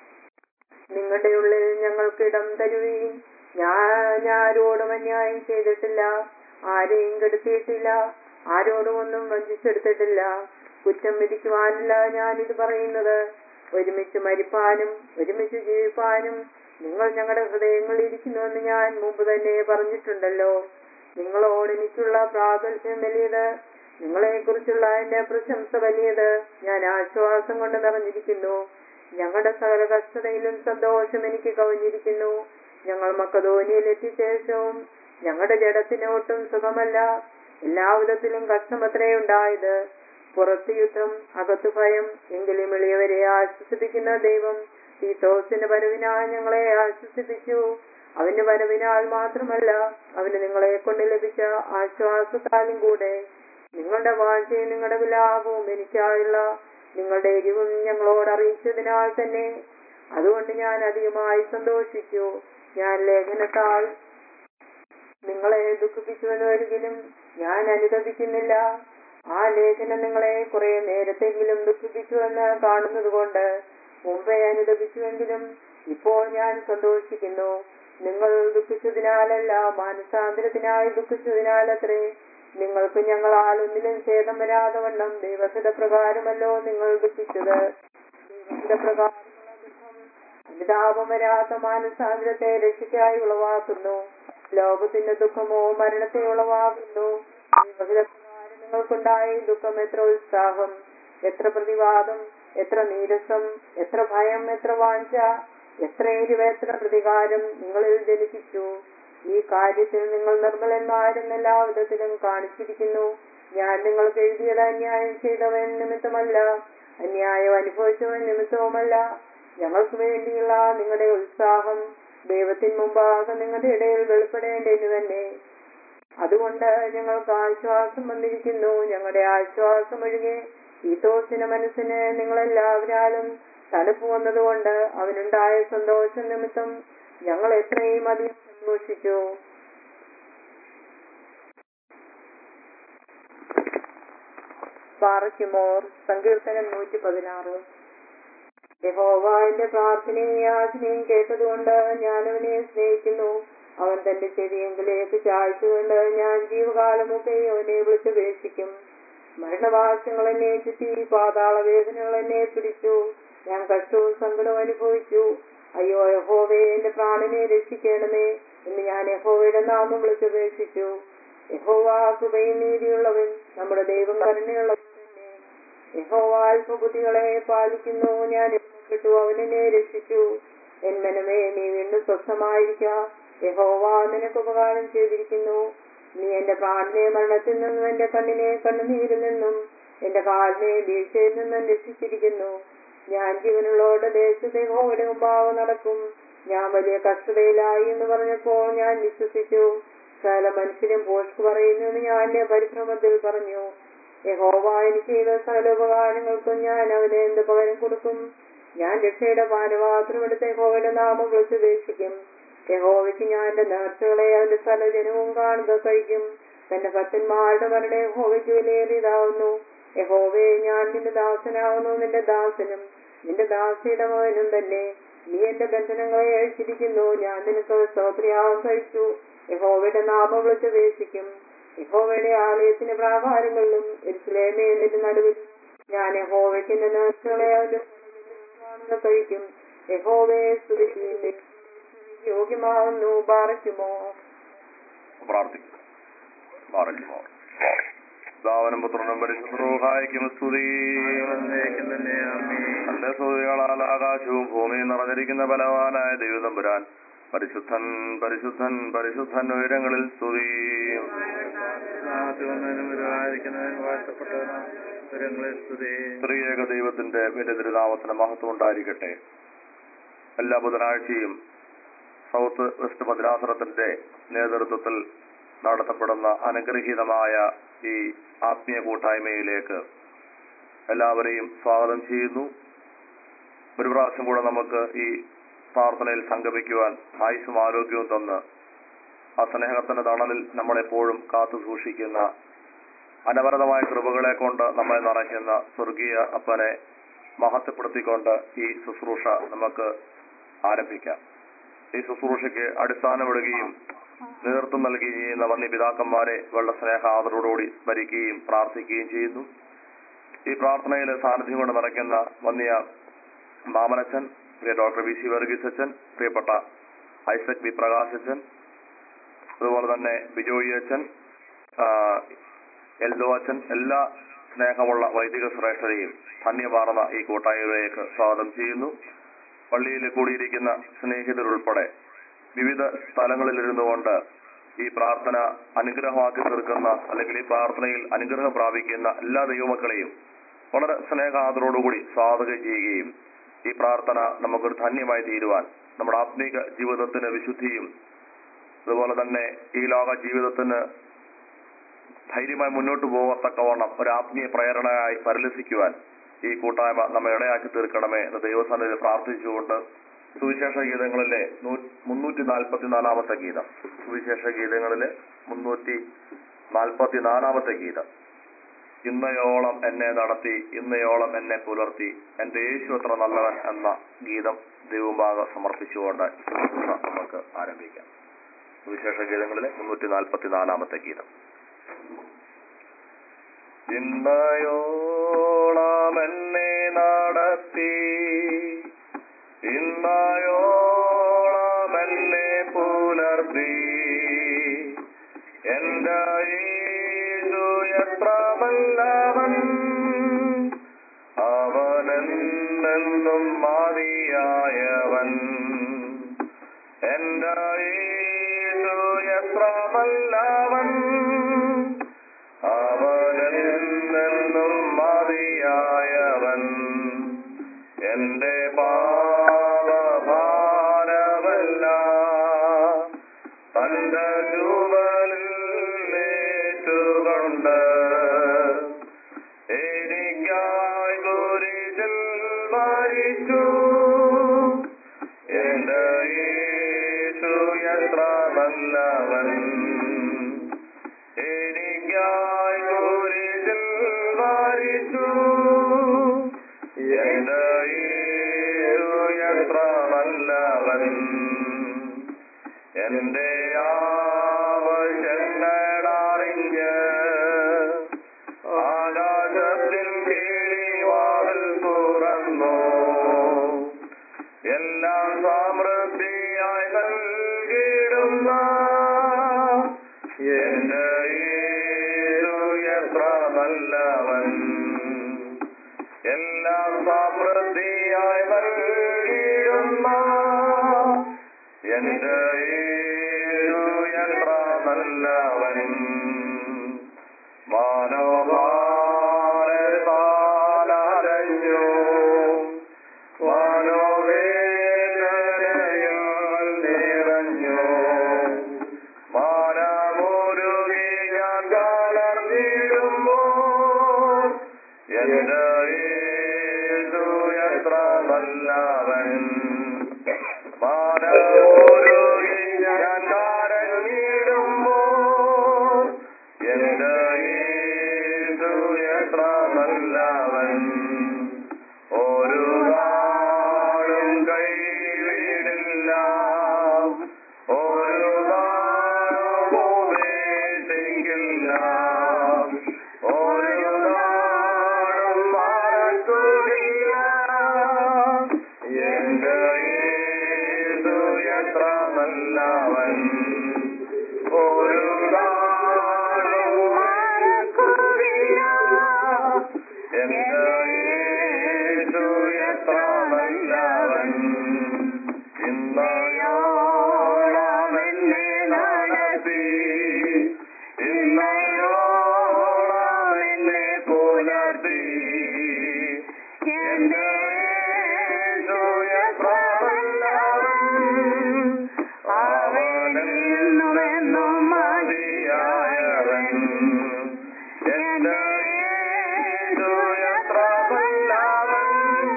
Speaker 1: നിങ്ങളുടെ ഉള്ളിൽ ഞങ്ങൾക്കിടം തരുവീൻ. ഞാൻ ആരോടും അന്യായം ചെയ്തിട്ടില്ല, ആരെയും കെടുത്തിയിട്ടില്ല, ആരോടും ഒന്നും വഞ്ചിച്ചെടുത്തിട്ടില്ല. കുറ്റം വിധിക്കുവാനല്ല ഞാനിത് പറയുന്നത്. ഒരുമിച്ച് മരിപ്പാനും ഒരുമിച്ച് ജീവിപ്പാനും നിങ്ങൾ ഞങ്ങളുടെ ഹൃദയങ്ങളിൽ ഇരിക്കുന്നുവെന്ന് ഞാൻ മുമ്പ് തന്നെ പറഞ്ഞിട്ടുണ്ടല്ലോ. നിങ്ങളോട് എനിക്കുള്ള പ്രാഗൽഭ്യം വലിയത്, നിങ്ങളെ കുറിച്ചുള്ള എന്റെ പ്രശംസ വലിയത്. ഞാൻ ആശ്വാസം കൊണ്ട് നിറഞ്ഞിരിക്കുന്നു. ഞങ്ങളുടെ സകല കഷ്ടതയിലും സന്തോഷം എനിക്ക് കവിഞ്ഞിരിക്കുന്നു. ഞങ്ങൾ മക്കദോനിയിൽ എത്തിശേഷവും ഞങ്ങളുടെ ജഡത്തിന് ഒട്ടും സുഖമല്ല. എല്ലാവിധത്തിലും കഷ്ടമത്രേ ഉണ്ടായത്. പുറത്ത് യുദ്ധം, അകത്ത് ഭയം. എങ്കിലും എളിയവരെ ആശ്വസിപ്പിക്കുന്ന ദൈവം തീത്തോസിന്റെ വരവിനാൽ ഞങ്ങളെ ആശ്വസിപ്പിച്ചു. അവന്റെ വരവിനാൽ മാത്രമല്ല, അവന് നിങ്ങളെ കൊണ്ട് ലഭിച്ച ആശ്വാസത്താലും കൂടെ. നിങ്ങളുടെ വാഴ്ചയും നിങ്ങളുടെ വിലാപവും എനിക്കായുള്ള നിങ്ങളുടെ എരിവും ഞങ്ങളോട് അറിയിച്ചതിനാൽ തന്നെ. അതുകൊണ്ട് ഞാൻ അധികമായി സന്തോഷിച്ചു. ഞാൻ ലേഖനത്താൽ നിങ്ങളെ ദുഃഖിപ്പിച്ചുവെന്ന് ഒരിക്കലും ഞാൻ അനുദപിക്കുന്നില്ല. ആ ലേഖനം നിങ്ങളെ കുറെ നേരത്തെങ്കിലും ദുഃഖിപ്പിച്ചുവെന്ന് കാണുന്നത് കൊണ്ട് മുമ്പേ അനുദപിച്ചുവെങ്കിലും ഇപ്പോൾ ഞാൻ സന്തോഷിക്കുന്നു. നിങ്ങൾ ദുഃഖിച്ചതിനാലല്ല, മാനസാന്തരത്തിനായി ദുഃഖിച്ചതിനാലത്രേ. നിങ്ങൾക്ക് ഞങ്ങളാൽ ഒന്നിലും ഛേദം വരാതെ വണ്ണം ദൈവഹിത പ്രകാരമല്ലോ നിങ്ങൾ ദുഃഖിച്ചത്. ദൈവഹിത പ്രകാരമുള്ള ദുഃഖം അനുതാപം വരാത്ത മാനസാന്തരത്തെ രക്ഷയ്ക്കായി ഉളവാക്കുന്നു. ലോകത്തിന്റെ ദുഃഖമോ മരണത്തെ ഉളവാകുന്നു. ദൈവഹിത പ്രകാരം നിങ്ങൾക്കുണ്ടായ ദുഃഖം എത്ര ഉത്സാഹം, എത്ര പ്രതിവാദം, എത്ര നീരസം, എത്ര ഭയം, എത്ര വാഞ്ച, എത്ര എരിവ്, എത്ര പ്രതികാരം നിങ്ങളിൽ ജനിപ്പിച്ചു. ഈ കാര്യത്തിൽ നിങ്ങൾ നിർമ്മലന്മാരെന്ന് എല്ലാ വിധത്തിലും കാണിച്ചിരിക്കുന്നു. ഞാൻ നിങ്ങൾക്ക് എഴുതിയത് അന്യായം ചെയ്തവൻ നിമിത്തമല്ല, അന്യായം അനുഭവിച്ചവൻ നിമിത്തവുമല്ല. ഞങ്ങൾക്ക് വേണ്ടിയുള്ള നിങ്ങളുടെ ഉത്സാഹം ദൈവത്തിന് മുമ്പാകെ നിങ്ങളുടെ ഇടയിൽ വെളിപ്പെടേണ്ടതിന് തന്നെ. അതുകൊണ്ട് ഞങ്ങൾക്ക് ആശ്വാസം വന്നിരിക്കുന്നു. ഞങ്ങളുടെ ആശ്വാസം ഒഴികെ തീത്തോസിന്റെ മനസ്സിന് നിങ്ങളെല്ലാവരാലും തണുപ്പ് വന്നതുകൊണ്ട് അവനുണ്ടായ സന്തോഷം നിമിത്തം ഞങ്ങൾ എത്രയും അധികം സന്തോഷിച്ചു. പാറയ്ക്കുമോർ സങ്കീർത്തനം നൂറ്റി പതിനാറ്. യഹോവ എന്റെ പ്രാർത്ഥനയും യാചനയും കേട്ടതുകൊണ്ട് ഞാൻ അവനെ സ്നേഹിക്കുന്നു. അവൻ തന്റെ ചെവിയെങ്കിലേക്ക് ചായ്ച്ചുകൊണ്ട് ഞാൻ ജീവകാലമൊക്കെ അവനെ വിളിച്ചപേക്ഷിക്കും. മരണവാസങ്ങൾ എന്നെ ചുറ്റി, പാതാള വേദനകൾ എന്നെ പിടിച്ചു. ഞാൻ കഷ്ടവും സങ്കടവും അനുഭവിച്ചു. അയ്യോ യഹോവേ, എന്റെ പ്രാണനെ രക്ഷിക്കണമേ എന്ന് ഞാൻ യഹോവയുടെ നാമം വിളിച്ചപേക്ഷിച്ചു. യഹോവ കൃപയും നീതിയുള്ളവൻ, നമ്മുടെ ദൈവം കരുണയുള്ളവൻ തന്നെ. യഹോവ അല്പബുദ്ധികളെ പാലിക്കുന്നു. ഞാൻ ഇഷ്ടപ്പെട്ടു, അവനെന്നെ രക്ഷിച്ചു. എൻ മനമേ, നീ വീണ്ടും സ്വസ്ഥമായിരിക്ക. യഹോവ നിനക്ക് ഉപകാരം ചെയ്തിരിക്കുന്നു. നീ എന്റെ പ്രാണനെ മരണത്തിൽ നിന്നും എന്റെ കണ്ണിനെ കണ്ണുനീരിൽ നിന്നും എന്റെ കാലിനെ വീഴ്ചയിൽ നിന്നും രക്ഷിച്ചിരിക്കുന്നു. ഞാൻ ജീവനുള്ളവരുടെ ദേശത്തെ യഹോവയുടെ മുമ്പാകെ നടക്കും. ഞാൻ വലിയ കഷ്ടതയിലായി എന്ന് പറഞ്ഞപ്പോൾ ഞാൻ വിശ്വസിച്ചു. സകല മനുഷ്യരും പോഷ്ക് പറയുന്നു എന്ന് ഞാൻ എന്റെ പരിഭ്രമത്തിൽ പറഞ്ഞു. യഹോവ എനിക്ക് ചെയ്ത സകല ഉപകാരങ്ങൾക്കും ഞാൻ അവന് എന്ത് പകരം കൊടുക്കും? ഞാൻ രക്ഷയുടെ പാനപാത്രം എടുത്ത് യഹോവയുടെ നാമം വിളിച്ചുപേക്ഷിക്കും. യഹോവയ്ക്ക് ഞാൻ എന്റെ നേർച്ചകളെ അവന്റെ സകലജനവും കാണുക കഴിക്കും. തന്റെ ഭക്തന്മാരുടെ മരണം യഹോവയ്ക്ക് വിലയേറിയതാവുന്നു. യഹോവേ, ഞാൻ നിന്റെ ദാസനാവുന്നു, നിന്റെ ദാസനും നിന്റെ ദാസിയുടെ മകനും തന്നെ. നീ എന്റെ ബന്ധനങ്ങളെ അഴിച്ചിരിക്കുന്നു. ഞാൻ നിനക്ക് സ്തോത്രയാഗം കഴിച്ചു. യഹോവയുടെ നാമം വിളിച്ചുപേക്ഷിക്കും. യഹോവയുടെ ആലയത്തിന്റെ പ്രാകാരങ്ങളിലും യെരൂശലേമേ നിന്റെ നടുവിൽ ഞാൻ യഹോവയ്ക്ക് എന്റെ നേർച്ചകളെ അവന്റെ കാണുക കഴിക്കും. യഹോവയെ സ്തുതിക്കുവിൻ, യോഗ്യമാവുന്നു. ബാറയ്ക്കുമോ
Speaker 2: പ്രാർത്ഥിക്കും. ദാവനും പുത്രനും പരിശുദ്ധരൂഹായിക്കും സ്തുതി. തന്റെ സ്തുതികളാൽ ആകാശവും ഭൂമിയും നിറഞ്ഞിരിക്കുന്ന ബലവാനായ ദൈവതമ്പുരാൻ പരിശുദ്ധൻ പരിശുദ്ധൻ പരിശുദ്ധൻ ഉയരങ്ങളിൽ സ്തുതി. ത്രിയേക ദൈവത്തിന്റെ വലിയ തിരുനാമത്തിന് മഹത്വം ഉണ്ടായിരിക്കട്ടെ. എല്ലാ ബുധനാഴ്ചയും സൗത്ത് വെസ്റ്റ് ഭദ്രാസനത്തിന്റെ നേതൃത്വത്തിൽ നടത്തപ്പെടുന്ന അനുഗ്രഹീതമായ ഈ ആത്മീയ കൂട്ടായ്മയിലേക്ക് എല്ലാവരെയും സ്വാഗതം ചെയ്യുന്നു. ഒരു പ്രാവശ്യം കൂടെ നമുക്ക് ഈ പ്രാർത്ഥനയിൽ സംഗമിക്കുവാൻ ആയുസ്സും ആരോഗ്യവും തന്ന് ആ സ്നേഹത്തിന്റെ തണലിൽ നമ്മളെപ്പോഴും കാത്തു സൂക്ഷിക്കുന്ന അനവരതമായ കൃപകളെ കൊണ്ട് നമ്മെ നിറയ്ക്കുന്ന സ്വർഗീയ അപ്പനെ മഹത്വപ്പെടുത്തിക്കൊണ്ട് ഈ ശുശ്രൂഷ നമുക്ക് ആരംഭിക്കാം. ഈ ശുശ്രൂഷയ്ക്ക് അടിസ്ഥാനമിടുകയും നേതൃത്വം നൽകുകയും ചെയ്യുന്ന വന്യ പിതാക്കന്മാരെ വളരെ സ്നേഹ ആദരവോടുകൂടി സ്മരിക്കുകയും പ്രാർത്ഥിക്കുകയും ചെയ്യുന്നു. ഈ പ്രാർത്ഥനയിൽ സാന്നിധ്യം കൊണ്ട് നിറയ്ക്കുന്ന വന്യ മാമനച്ചൻ, പ്രിയ ഡോക്ടർ വി സി വർഗീസ് അച്ഛൻ, പ്രിയപ്പെട്ട ഐസക് വി പ്രകാശ് അച്ഛൻ, അതുപോലെ തന്നെ ബിജോയി അച്ഛൻ, എൽദോ അച്ഛൻ, എല്ലാ സ്നേഹമുള്ള വൈദിക ശ്രേഷ്ഠരെയും ധന്യമാർന്ന ഈ കൂട്ടായ്മയിലേക്ക് സ്വാഗതം ചെയ്യുന്നു. പള്ളിയിൽ കൂടിയിരിക്കുന്ന സ്നേഹിതരുൾപ്പെടെ വിവിധ സ്ഥലങ്ങളിലിരുന്നു കൊണ്ട് ഈ പ്രാർത്ഥന അനുഗ്രഹമാക്കി തീർക്കുന്ന അല്ലെങ്കിൽ ഈ പ്രാർത്ഥനയിൽ അനുഗ്രഹം പ്രാപിക്കുന്ന എല്ലാ ദൈവമക്കളെയും വളരെ സ്നേഹാദരോടുകൂടി സ്വാഗതം ചെയ്യുകയും ഈ പ്രാർത്ഥന നമുക്കൊരു ധന്യമായി തീരുവാൻ നമ്മുടെ ആത്മീക ജീവിതത്തിന് വിശുദ്ധിയും അതുപോലെ തന്നെ ഈ ലോക ജീവിതത്തിന് ധൈര്യമായി മുന്നോട്ട് പോകത്തക്കവണ്ണം ഒരു ആത്മീയ പ്രേരണയായി പരിലസിക്കുവാൻ ഈ കൂട്ടായ്മ നമ്മെ ഇടയാക്കി തീർക്കണമേ എന്ന് ദൈവസന്നിധിയിൽ പ്രാർത്ഥിച്ചുകൊണ്ട് സുവിശേഷ ഗീതങ്ങളിലെ മുന്നൂറ്റി നാൽപ്പത്തിനാലാമത്തെ ഗീതം സുവിശേഷ ഗീതങ്ങളിലെ മുന്നൂറ്റി നാൽപ്പത്തിനാലാമത്തെ ഗീതം ഇന്നയോളം എന്നെ നടത്തി ഇന്നയോളം എന്നെ പുലർത്തി എന്റെ യേശു അത്ര നല്ലവൻ എന്ന ഗീതം ദൈവഭാഗം സമർപ്പിച്ചുകൊണ്ട് നമുക്ക് ആരംഭിക്കാം. സുവിശേഷ ഗീതങ്ങളിലെ മുന്നൂറ്റി നാൽപ്പത്തിനാലാമത്തെ ഗീതം. ഇന്നയോളം എന്നെ നടത്തി ഇന്നയോളം എന്നെ പുലർത്തി എന്റെ യേശു എത്ര വല്ലവൻ അവനെന്നും മതിയായവൻ എന്റെ യേശു എത്ര വല്ലവൻ അവനെന്നും മതിയായവൻ എന്റെ പാപഭാരമല്ല തന്റെ ചുമലിൽ ഏറ്റുകൊണ്ട് എനിക്കായി കുരിശിൽ മരിച്ചു എന്റെ യേശു എത്ര നല്ലവൻ എനിക്കായി കുരിശിൽ മരിച്ചു എന്റെ യേശു എത്ര നല്ലവൻ എന്റെ ആവശ്യങ്ങളറിഞ്ഞ് ആകാശത്തിൽ കിളിവാതിൽ തുറന്നു എല്ലാം സമൃദ്ധിയായി നൽകിടുന്ന എന്റെ യേശു എത്ര നല്ലവൻ എല്ലാം സമൃദ്ധിയായി നൽകിടുന്ന എന്റെ യേശു എത്ര നല്ലവൻ മനോഭാരത്താലഞ്ഞു മനോവേദനയാൽ നിറഞ്ഞു മനമുരുകി ഞാൻ കലർന്നിടുമ്പോൾ എന്റെ യേശു എത്ര നല്ല എത്ര നല്ലവൻ ഒരു നാളും മറക്കുകയില്ല. എന്റെ യേശു എത്ര നല്ലവൻ ഇന്നയോളം എന്നെ നടത്തി ഇന്നയോളം എന്നെ പുലർത്തി. എന്റെ യേശു എത്ര നല്ലവൻ അവനെന്നും മതിയായവൻ. എന്റെ യേശു എത്ര നല്ലവൻ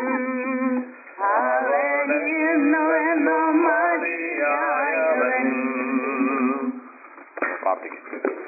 Speaker 2: അവനെന്നും മതിയായവൻ. പ്രാർത്ഥിക്കും.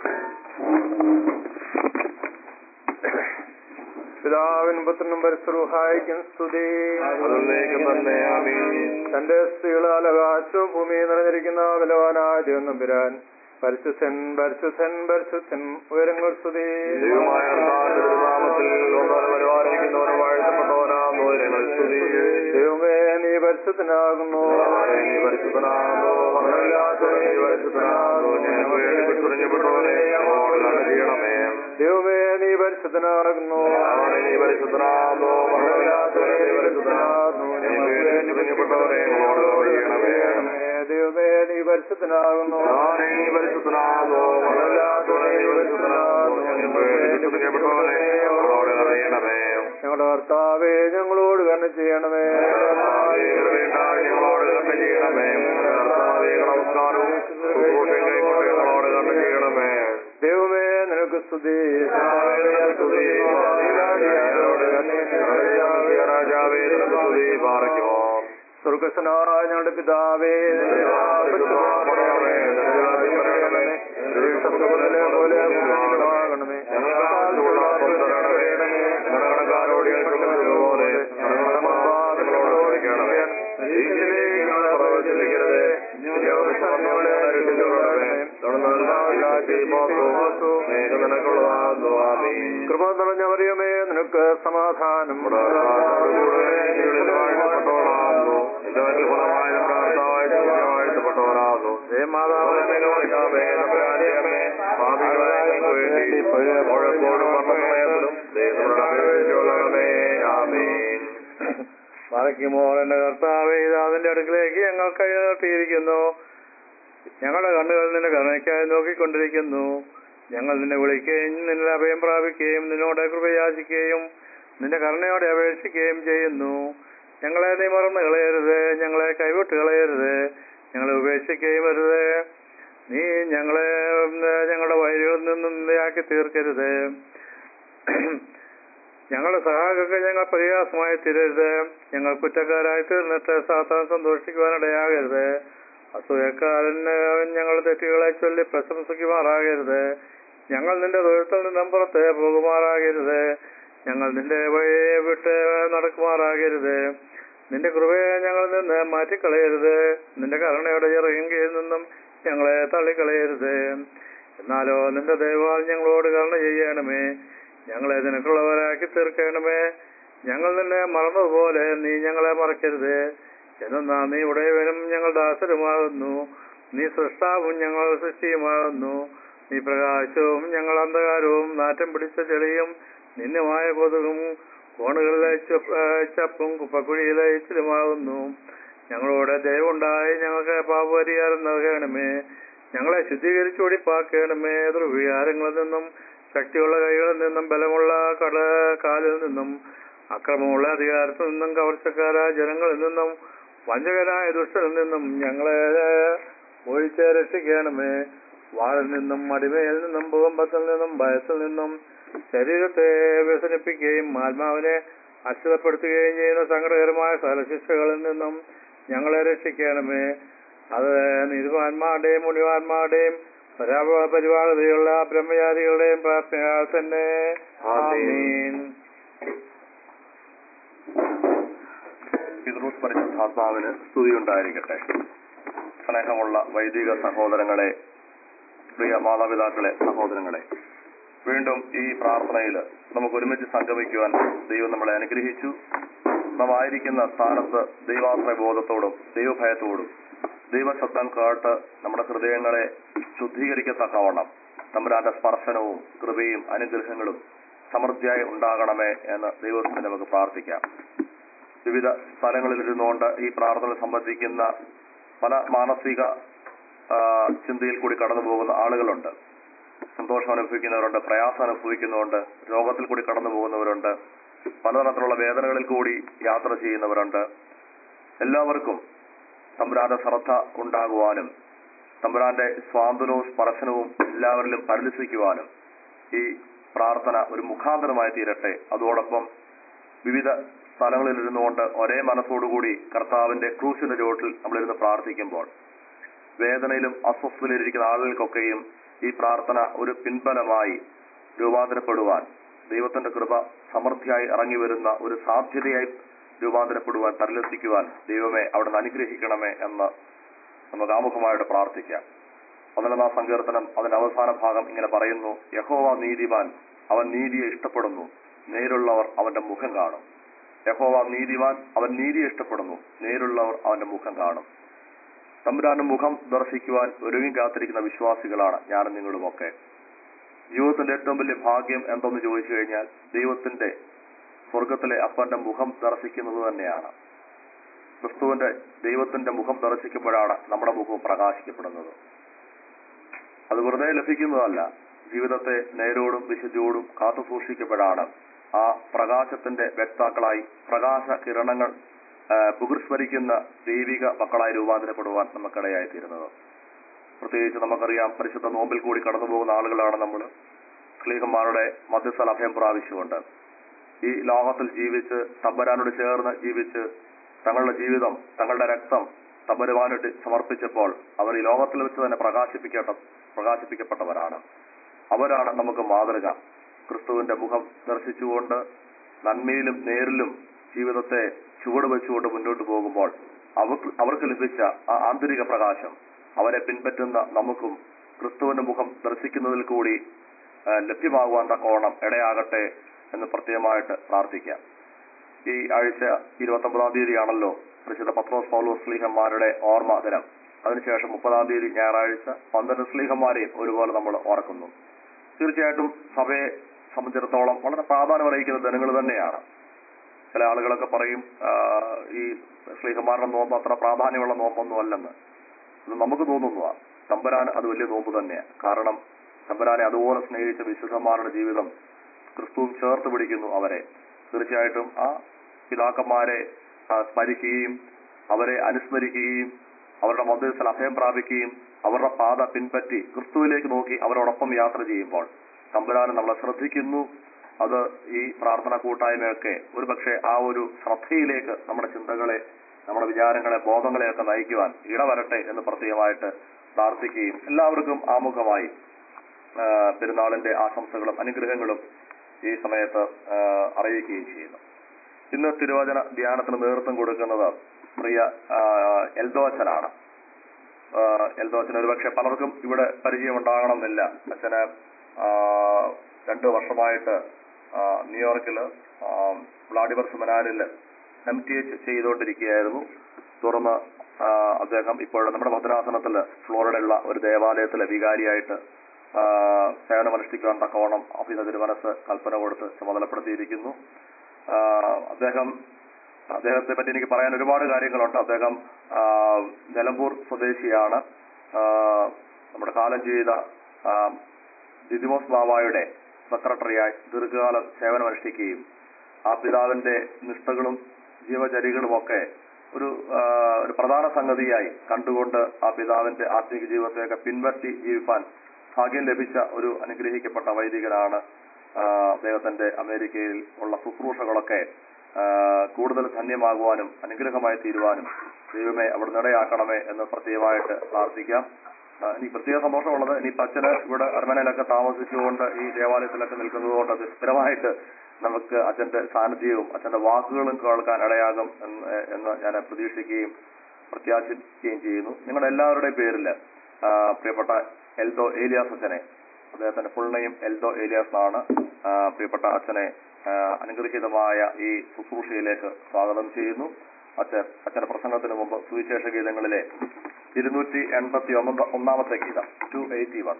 Speaker 3: പിതാവിനും പുത്രനും പരിശുദ്ധായിക്കും സ്തുതി.
Speaker 2: തന്നെ ആമീൻ.
Speaker 3: തന്റെ സ്ത്രീകളാൽ ആകാശവും ഭൂമിയും നിറഞ്ഞിരിക്കുന്ന ബലവാനായ ദൈവം തമ്പുരാൻ പരിശുദ്ധൻ പരിശുദ്ധൻ പരിശുദ്ധൻ ഉയരങ്ങൾ സ്തുതി.
Speaker 2: ദൈവമായ നാമത്തിൽ പരിപാലിക്കുന്നവനും വാഴ്ത്തപ്പെട്ടവനാകുന്നു.
Speaker 3: ദൈവമേ നീ പരിശുദ്ധനാകുന്നു.
Speaker 2: നീ പരിശുദ്ധനാകുന്നു. മരണമില്ലാത്തവനെ നീ പരിശുദ്ധനാകുന്നു. ഞങ്ങൾക്ക് വേണ്ടി കുറിഞ്ഞപ്പെട്ടവനെ ഞങ്ങളോട് കരുണ ചെയ്യണമേ.
Speaker 3: ദൈവമേ നീ പരിശുദ്ധനാകുന്നു.
Speaker 2: നീ പരിശുദ്ധനാകുന്നു. മരണമില്ലാത്തവനെ നീ പരിശുദ്ധനാകുന്നു. ഞങ്ങൾക്ക് വേണ്ടി കുറിഞ്ഞപ്പെട്ടവനെ ഞങ്ങളോട് കരുണ ചെയ്യണമേ.
Speaker 3: ദൈവമേ നീ പരിശുദ്ധനാകുന്നു.
Speaker 2: നീ പരിശുദ്ധനാകുന്നു. മരണമില്ലാത്തവനെ നീ പരിശുദ്ധനാകുന്നു. ഞങ്ങൾക്ക് വേണ്ടി കുറിഞ്ഞപ്പെട്ടവനെ ഞങ്ങളോട് കരുണ ചെയ്യണമേ.
Speaker 3: ഞങ്ങളുടെ കർത്താവേ ഞങ്ങളോട് കരുണ ചെയ്യണമേ.
Speaker 2: ഞങ്ങളോട് കരുണ ചെയ്യണമേ. നമസ്കാരവും ഞങ്ങളോട് കരുണ ചെയ്യണമേ.
Speaker 3: ദൈവമേ നിനക്ക് സ്തുതി.
Speaker 2: രാജാവേ നിനക്ക് സ്തുതി. പാറയ്ക്കുമോ
Speaker 3: സ്വർഗസ്വനായ ഞങ്ങളുടെ പിതാവേ ണമേ.
Speaker 2: കടക്കാരോട് പോലെ പ്രവചിക്കരുത്.
Speaker 3: കൃപ നിറഞ്ഞ മറിയമേ നിനക്ക് സമാധാനം. മറയ്ക്കുമോൾ എന്റെ കർത്താവേ ഇത് അതിന്റെ അടുക്കിലേക്ക് ഞങ്ങൾ കൈ നീട്ടിയിരിക്കുന്നു. ഞങ്ങളുടെ കണ്ണുകൾ നിന്റെ കരുണയ്ക്കായി നോക്കിക്കൊണ്ടിരിക്കുന്നു. ഞങ്ങൾ നിന്നെ വിളിക്കുകയും നിന്നെ അഭയം പ്രാപിക്കുകയും നിന്നോട് കൃപയാചിക്കുകയും നിന്റെ കരുണയോടെ അപേക്ഷിക്കുകയും ചെയ്യുന്നു. ഞങ്ങളെ നീ മറന്നു കളയരുത്. ഞങ്ങളെ കൈവിട്ട് കളയരുത്. ഞങ്ങളെ ഉപേക്ഷിക്കുകയും അരുത്. നീ ഞങ്ങളെ ഞങ്ങളുടെ വഴികളിൽ നിന്നും നിന്ദയാക്കി തീർക്കരുത്. ഞങ്ങളുടെ സഹാക്കൾക്ക് ഞങ്ങൾ പ്രയാസമായി തീരരുത്. ഞങ്ങൾ കുറ്റക്കാരായി തീർന്നിട്ട് സാത്താൻ സന്തോഷിക്കുവാനിടയാകരുത്. അസൂയക്കാരന് ഞങ്ങളുടെ തെറ്റുകളെ ചൊല്ലി പ്രശംസിക്കുമാറാകരുത്. ഞങ്ങൾ നിന്റെ തൊഴുത്തിൽ നിന്നും പുറത്ത് പോകുമാറാകരുത്. ഞങ്ങൾ നിന്റെ വഴിയെ വിട്ട് നടക്കുമാറാകരുത്. നിന്റെ കൃപയെ ഞങ്ങളിൽ നിന്ന് മാറ്റിക്കളയരുത്. നിന്റെ കരുണയുടെ ഇറങ്ങിയിൽ നിന്നും ഞങ്ങളെ തള്ളിക്കളയരുത്. എന്നാലോ നിന്റെ ദയവാൽ ഞങ്ങളോട് കരുണ ചെയ്യണമേ. ഞങ്ങളെ നിനക്കുള്ളവരാക്കി തീർക്കണമേ. ഞങ്ങൾ നിന്നെ മറന്നതുപോലെ നീ ഞങ്ങളെ മറക്കരുത്. എന്നാ നീ ഉടയവനും ഞങ്ങൾ ദാസരുമാകുന്നു. നീ സൃഷ്ടാവും ഞങ്ങൾ സൃഷ്ടിയുമാകുന്നു. നീ പ്രകാശവും ഞങ്ങൾ അന്ധകാരവും നാറ്റം പിടിച്ച ചെളിയും നിന്നുമായ കൊതുകും കോണുകളിലെ ചപ്പും കുപ്പക്കുഴിയിലെ ഇച്ചിലുമാകുന്നു. ഞങ്ങളോട് ദയവുണ്ടായി ഞങ്ങൾക്ക് പാപപരിഹാരം നൽകണമേ. ഞങ്ങളെ ശുദ്ധീകരിച്ചു ഒടിപ്പാക്കണമേ. ദുർവികാരങ്ങളിൽ നിന്നും ശക്തിയുള്ള കൈകളിൽ നിന്നും ബലമുള്ള കട കാലിൽ നിന്നും അക്രമമുള്ള അധികാരത്തിൽ നിന്നും കവർച്ചക്കാരായ ജനങ്ങളിൽ നിന്നും വഞ്ചകനായ ദുഷ്ടനിൽ നിന്നും ഞങ്ങളെ ഒഴിച്ച് രക്ഷിക്കണമേ. വാളിൽ നിന്നും അടിമയിൽ നിന്നും ഭൂകമ്പത്തിൽ നിന്നും ഭയത്തിൽ നിന്നും ശരീരത്തെ വ്യസനിപ്പിക്കുകയും ആത്മാവിനെ അശ്വതപ്പെടുത്തുകയും ചെയ്യുന്ന സങ്കടകരമായ സകലശിക്ഷകളിൽ നിന്നും ഞങ്ങളെ രക്ഷിക്കണമേ. അത് നീതിമാന്മാരുടെയും മുനിവാന്മാരുടെയും പരാപ പരിപാലതയുള്ള ബ്രഹ്മചാരികളുടെയും പ്രാർത്ഥനയാൽ തന്നെ. ആമീൻ.
Speaker 2: പിതൃ പരിശുദ്ധാത്മാവിന് സ്തുതിയുണ്ടായിരിക്കട്ടെ. സ്നേഹമുള്ള വൈദിക സഹോദരങ്ങളെ, പ്രിയ മാതാപിതാക്കളെ, സഹോദരങ്ങളെ, വീണ്ടും ഈ പ്രാർത്ഥനയിൽ നമുക്ക് ഒരുമിച്ച് സംഗമിക്കുവാൻ ദൈവം നമ്മളെ അനുഗ്രഹിച്ചു. നാം ആയിരിക്കുന്ന സ്ഥാനത്ത് ദൈവാശ്രയ ബോധത്തോടും ദൈവഭയത്തോടും ദൈവശബ്ദം കേട്ട് നമ്മുടെ ഹൃദയങ്ങളെ ശുദ്ധീകരിക്കത്തക്കവണ്ണം തമ്പുരാന്റെ സ്പർശനവും കൃപയും അനുഗ്രഹങ്ങളും സമൃദ്ധിയായി ഉണ്ടാകണമേ എന്ന് ദൈവത്തിന് നമുക്ക് പ്രാർത്ഥിക്കാം. വിവിധ സ്ഥലങ്ങളിൽ ഇരുന്നുകൊണ്ട് ഈ പ്രാർത്ഥന സംബന്ധിക്കുന്ന പല മാനസിക ചിന്തയിൽ കൂടി കടന്നു പോകുന്ന ആളുകളുണ്ട്. സന്തോഷം അനുഭവിക്കുന്നവരുണ്ട്, പ്രയാസം അനുഭവിക്കുന്നവരുണ്ട്, രോഗത്തിൽ കൂടി കടന്നു പോകുന്നവരുണ്ട്, പലതരത്തിലുള്ള വേദനകളിൽ കൂടി യാത്ര ചെയ്യുന്നവരുണ്ട്. എല്ലാവർക്കും തമ്പുരാന്റെ ശ്രദ്ധ ഉണ്ടാകുവാനും തമ്പുരാന്റെ സ്വാതന്ത്ര്യവും സ്പർശനവും എല്ലാവരിലും പരിലസിക്കുവാനും ഈ പ്രാർത്ഥന ഒരു മുഖാന്തരമായി തീരട്ടെ. അതോടൊപ്പം വിവിധ സ്ഥലങ്ങളിൽ ഇരുന്നുകൊണ്ട് ഒരേ മനസ്സോടുകൂടി കർത്താവിന്റെ ക്രൂശിന്റെ ചുവട്ടിൽ നമ്മളിരുന്ന് പ്രാർത്ഥിക്കുമ്പോൾ വേദനയിലും അസ്വസ്ഥതയിലിരിക്കുന്ന ആളുകൾക്കൊക്കെയും ഈ പ്രാർത്ഥന ഒരു പിൻബലമായി രൂപാന്തരപ്പെടുവാൻ, ദൈവത്തിന്റെ കൃപ സമൃദ്ധിയായി ഇറങ്ങി വരുന്ന ഒരു സാധ്യതയായി രൂപാന്തരപ്പെടുവാൻ, പരിലസിക്കുവാൻ ദൈവമേ അവിടുന്ന് അനുഗ്രഹിക്കണമേ എന്ന് നമുക്ക് ആമുഖമായിട്ട് പ്രാർത്ഥിക്കാം. പതിനൊന്നാം സങ്കീർത്തനം അതിന്റെ അവസാന ഭാഗം ഇങ്ങനെ പറയുന്നു: യഹോവ നീതിമാൻ, അവൻ നീതിയെ ഇഷ്ടപ്പെടുന്നു, നേരുള്ളവർ അവന്റെ മുഖം കാണും. യഹോവ നീതിമാൻ, അവൻ നീതിയെ ഇഷ്ടപ്പെടുന്നു, നേരുള്ളവർ അവന്റെ മുഖം കാണും. തമ്പുരാന്റെ മുഖം ദർശിക്കുവാൻ ഒരുങ്ങി കാത്തിരിക്കുന്ന വിശ്വാസികളാണ് ഞാനും നിങ്ങളുമൊക്കെ. ജീവിതത്തിന്റെ ഏറ്റവും വലിയ ഭാഗ്യം എന്തെന്ന് ചോദിച്ചു കഴിഞ്ഞാൽ ദൈവത്തിന്റെ സ്വർഗത്തിലെ അപ്പന്റെ മുഖം ദർശിക്കുന്നത് തന്നെയാണ്. ക്രിസ്തുവിന്റെ ദൈവത്തിന്റെ മുഖം ദർശിക്കുമ്പോഴാണ് നമ്മുടെ മുഖം പ്രകാശിക്കപ്പെടുന്നത്. അത് വെറുതെ ലഭിക്കുന്നതല്ല, ജീവിതത്തെ നേരോടും വിശുദ്ധിയോടും കാത്തു സൂക്ഷിക്കപ്പെടാണ് ആ പ്രകാശത്തിന്റെ വ്യക്താക്കളായി പ്രകാശ കിരണങ്ങൾ പുകൃസ്മരിക്കുന്ന ദൈവിക മക്കളായി രൂപാന്തരപ്പെടുവാൻ നമുക്കിടയായി തീരുന്നത്. പ്രത്യേകിച്ച് നമുക്കറിയാം, പരിശുദ്ധ നോമ്പിൽ കൂടി കടന്നു പോകുന്ന ആളുകളാണ് നമ്മൾ. സ്ലീഹന്മാരുടെ മധ്യസ്ഥ അഭയം പ്രാപിച്ചുകൊണ്ട് ഈ ലോകത്തിൽ ജീവിച്ച് തമ്പുരാനോട് ചേർന്ന് ജീവിച്ച് തങ്ങളുടെ ജീവിതം, തങ്ങളുടെ രക്തം തമ്പുരാനോട് സമർപ്പിച്ചപ്പോൾ അവർ ഈ ലോകത്തിൽ വെച്ച് തന്നെ പ്രകാശിപ്പിക്കപ്പെട്ട പ്രകാശിപ്പിക്കപ്പെട്ടവരാണ്. അവരാണ് നമുക്ക് മാതൃക. ക്രിസ്തുവിന്റെ മുഖം ദർശിച്ചുകൊണ്ട് നന്മയിലും നേരിലും ജീവിതത്തെ ചുവട് വെച്ചുകൊണ്ട് മുന്നോട്ട് പോകുമ്പോൾ അവർക്ക് അവർക്ക് ലഭിച്ച ആ ആന്തരിക പ്രകാശം അവരെ പിൻപറ്റുന്ന നമുക്കും ക്രിസ്തുവിന്റെ മുഖം ദർശിക്കുന്നതിൽ കൂടി ലഭ്യമാകുവാൻ തക്കോണം ഇടയാകട്ടെ എന്ന് പ്രത്യേകമായിട്ട് പ്രാർത്ഥിക്കാം. ഈ ആഴ്ച ഇരുപത്തി ഒമ്പതാം തീയതിയാണല്ലോ പരിശുദ്ധ പത്രോസ് പൗലോസ് സ്ലീഹന്മാരുടെ ഓർമ്മ ദിനം. അതിനുശേഷം മുപ്പതാം തീയതി ഞായറാഴ്ച പന്ത്രണ്ട് സ്ലീഹന്മാരെയും ഒരുപോലെ നമ്മൾ ഓർക്കുന്നു. തീർച്ചയായിട്ടും സഭയെ സംബന്ധിച്ചിടത്തോളം വളരെ പ്രാധാന്യം അറിയിക്കുന്ന ദിനങ്ങൾ തന്നെയാണ്. ചില ആളുകളൊക്കെ പറയും ഈ സ്ലീഹന്മാരുടെ നോമ്പ് അത്ര പ്രാധാന്യമുള്ള നോമ്പൊന്നും അല്ലെന്ന്. ഇത് നമുക്ക് തോന്നുന്നതാണ്. തമ്പുരാൻ അത് വലിയ നോമ്പ് തന്നെയാണ്. കാരണം തമ്പുരാനെ അതുപോലെ സ്നേഹിച്ച വിശുദ്ധന്മാരുടെ ജീവിതം ക്രിസ്തുവും ചേർത്ത് പിടിക്കുന്നു അവരെ. തീർച്ചയായിട്ടും ആ പിതാക്കന്മാരെ സ്മരിക്കുകയും അവരെ അനുസ്മരിക്കുകയും അവരുടെ മധ്യസ്ഥൽ അഭയം പ്രാപിക്കുകയും അവരുടെ പാത പിൻപറ്റി ക്രിസ്തുവിലേക്ക് നോക്കി അവരോടൊപ്പം യാത്ര ചെയ്യുമ്പോൾ തമ്പുരാൻ നമ്മളെ ശ്രദ്ധിക്കുന്നു. അത് ഈ പ്രാർത്ഥന കൂട്ടായ്മയൊക്കെ ഒരു പക്ഷേ ആ ഒരു ശ്രദ്ധയിലേക്ക് നമ്മുടെ ചിന്തകളെ, നമ്മുടെ വിചാരങ്ങളെ, ബോധങ്ങളെയൊക്കെ നയിക്കുവാൻ ഇടവരട്ടെ എന്ന് പ്രത്യേകമായിട്ട് പ്രാർത്ഥിക്കുകയും എല്ലാവർക്കും ആമുഖമായി പെരുന്നാളിന്റെ ആശംസകളും അനുഗ്രഹങ്ങളും ഈ സമയത്ത് അറിയിക്കുകയും ചെയ്യുന്നു. ഇന്ന് തിരുവചന ധ്യാനത്തിന് നേതൃത്വം കൊടുക്കുന്നത് പ്രിയ എൽദോച്ചനാണ്. എൽദോച്ചൻ ഒരുപക്ഷെ പലർക്കും ഇവിടെ പരിചയമുണ്ടാകണമെന്നില്ല. അച്ഛന് രണ്ടു വർഷമായിട്ട് ന്യൂയോർക്കില് വ്ളാഡിമർ സെമിനാരില് എം ടി എച്ച് ചെയ്തുകൊണ്ടിരിക്കുകയായിരുന്നു. തുടർന്ന് അദ്ദേഹം ഇപ്പോൾ നമ്മുടെ ഭദ്രാസനത്തില് ഫ്ലോറിഡയുള്ള ഒരു ദേവാലയത്തിലെ വികാരിയായിട്ട് സേവനമനുഷ്ഠിക്കുവാൻ തക്കവണ്ണം അഭിത തിരുമനസ് കൽപ്പന കൊടുത്ത് ചുമതലപ്പെടുത്തിയിരിക്കുന്നു. അദ്ദേഹം അദ്ദേഹത്തെ പറ്റി എനിക്ക് പറയാൻ ഒരുപാട് കാര്യങ്ങളുണ്ട്. അദ്ദേഹം നിലമ്പൂർ സ്വദേശിയാണ്. നമ്മുടെ കാലം ചെയ്ത ദിദിമോസ് ബാബായുടെ സെക്രട്ടറിയായി ദീർഘകാലം സേവനമനുഷ്ഠിക്കുകയും ആ പിതാവിന്റെ നിഷ്ഠകളും ജീവചര്യകളുമൊക്കെ ഒരു ഒരു പ്രധാന സംഗതിയായി കണ്ടുകൊണ്ട് ആ പിതാവിന്റെ ആത്മീയ ജീവിതത്തെയൊക്കെ പിൻപറ്റി ജീവിപ്പാൻ ഭാഗ്യം ലഭിച്ച ഒരു അനുഗ്രഹിക്കപ്പെട്ട വൈദികനാണ്. അദ്ദേഹത്തിന്റെ അമേരിക്കയിൽ ഉള്ള ശുശ്രൂഷകളൊക്കെ കൂടുതൽ ധന്യമാകുവാനും അനുഗ്രഹമായി തീരുവാനും ദൈവമേ അവിടുന്ന് ഇടയാക്കണമേ എന്ന് പ്രത്യേകമായിട്ട് പ്രാർത്ഥിക്കാം. ഇനി പ്രത്യേക സന്തോഷമുള്ളത്, ഇനി അച്ഛന് ഇവിടെ അരമനയിലൊക്കെ താമസിച്ചുകൊണ്ട് ഈ ദേവാലയത്തിലൊക്കെ നിൽക്കുന്നത് കൊണ്ട് അത് സ്ഥിരമായിട്ട് നമുക്ക് അച്ഛന്റെ സാന്നിധ്യവും അച്ഛന്റെ വാക്കുകളും കേൾക്കാൻ ഇടയാകും എന്ന് എന്ന് ഞാൻ പ്രതീക്ഷിക്കുകയും പ്രത്യാശിക്കുകയും ചെയ്യുന്നു. നിങ്ങളുടെ എല്ലാവരുടെയും പേരില് പ്രിയപ്പെട്ട എൽദോ ഏലിയാസ് അച്ഛനെ, അദ്ദേഹത്തിന്റെ ഫുൾ നെയിം എൽദോ ഏലിയാസ് എന്നാണ്, പ്രിയപ്പെട്ട അച്ഛനെ അനുഗ്രഹീതമായ ഈ ശുശ്രൂഷയിലേക്ക് സ്വാഗതം ചെയ്യുന്നു. അച്ഛൻ അച്ഛന്റെ പ്രസംഗത്തിന് മുമ്പ് സുവിശേഷ ഗീതങ്ങളിലെ ഇരുന്നൂറ്റി എൺപത്തി ഒന്നാമത്തെ ഗീതം ടു എയ്റ്റി വൺ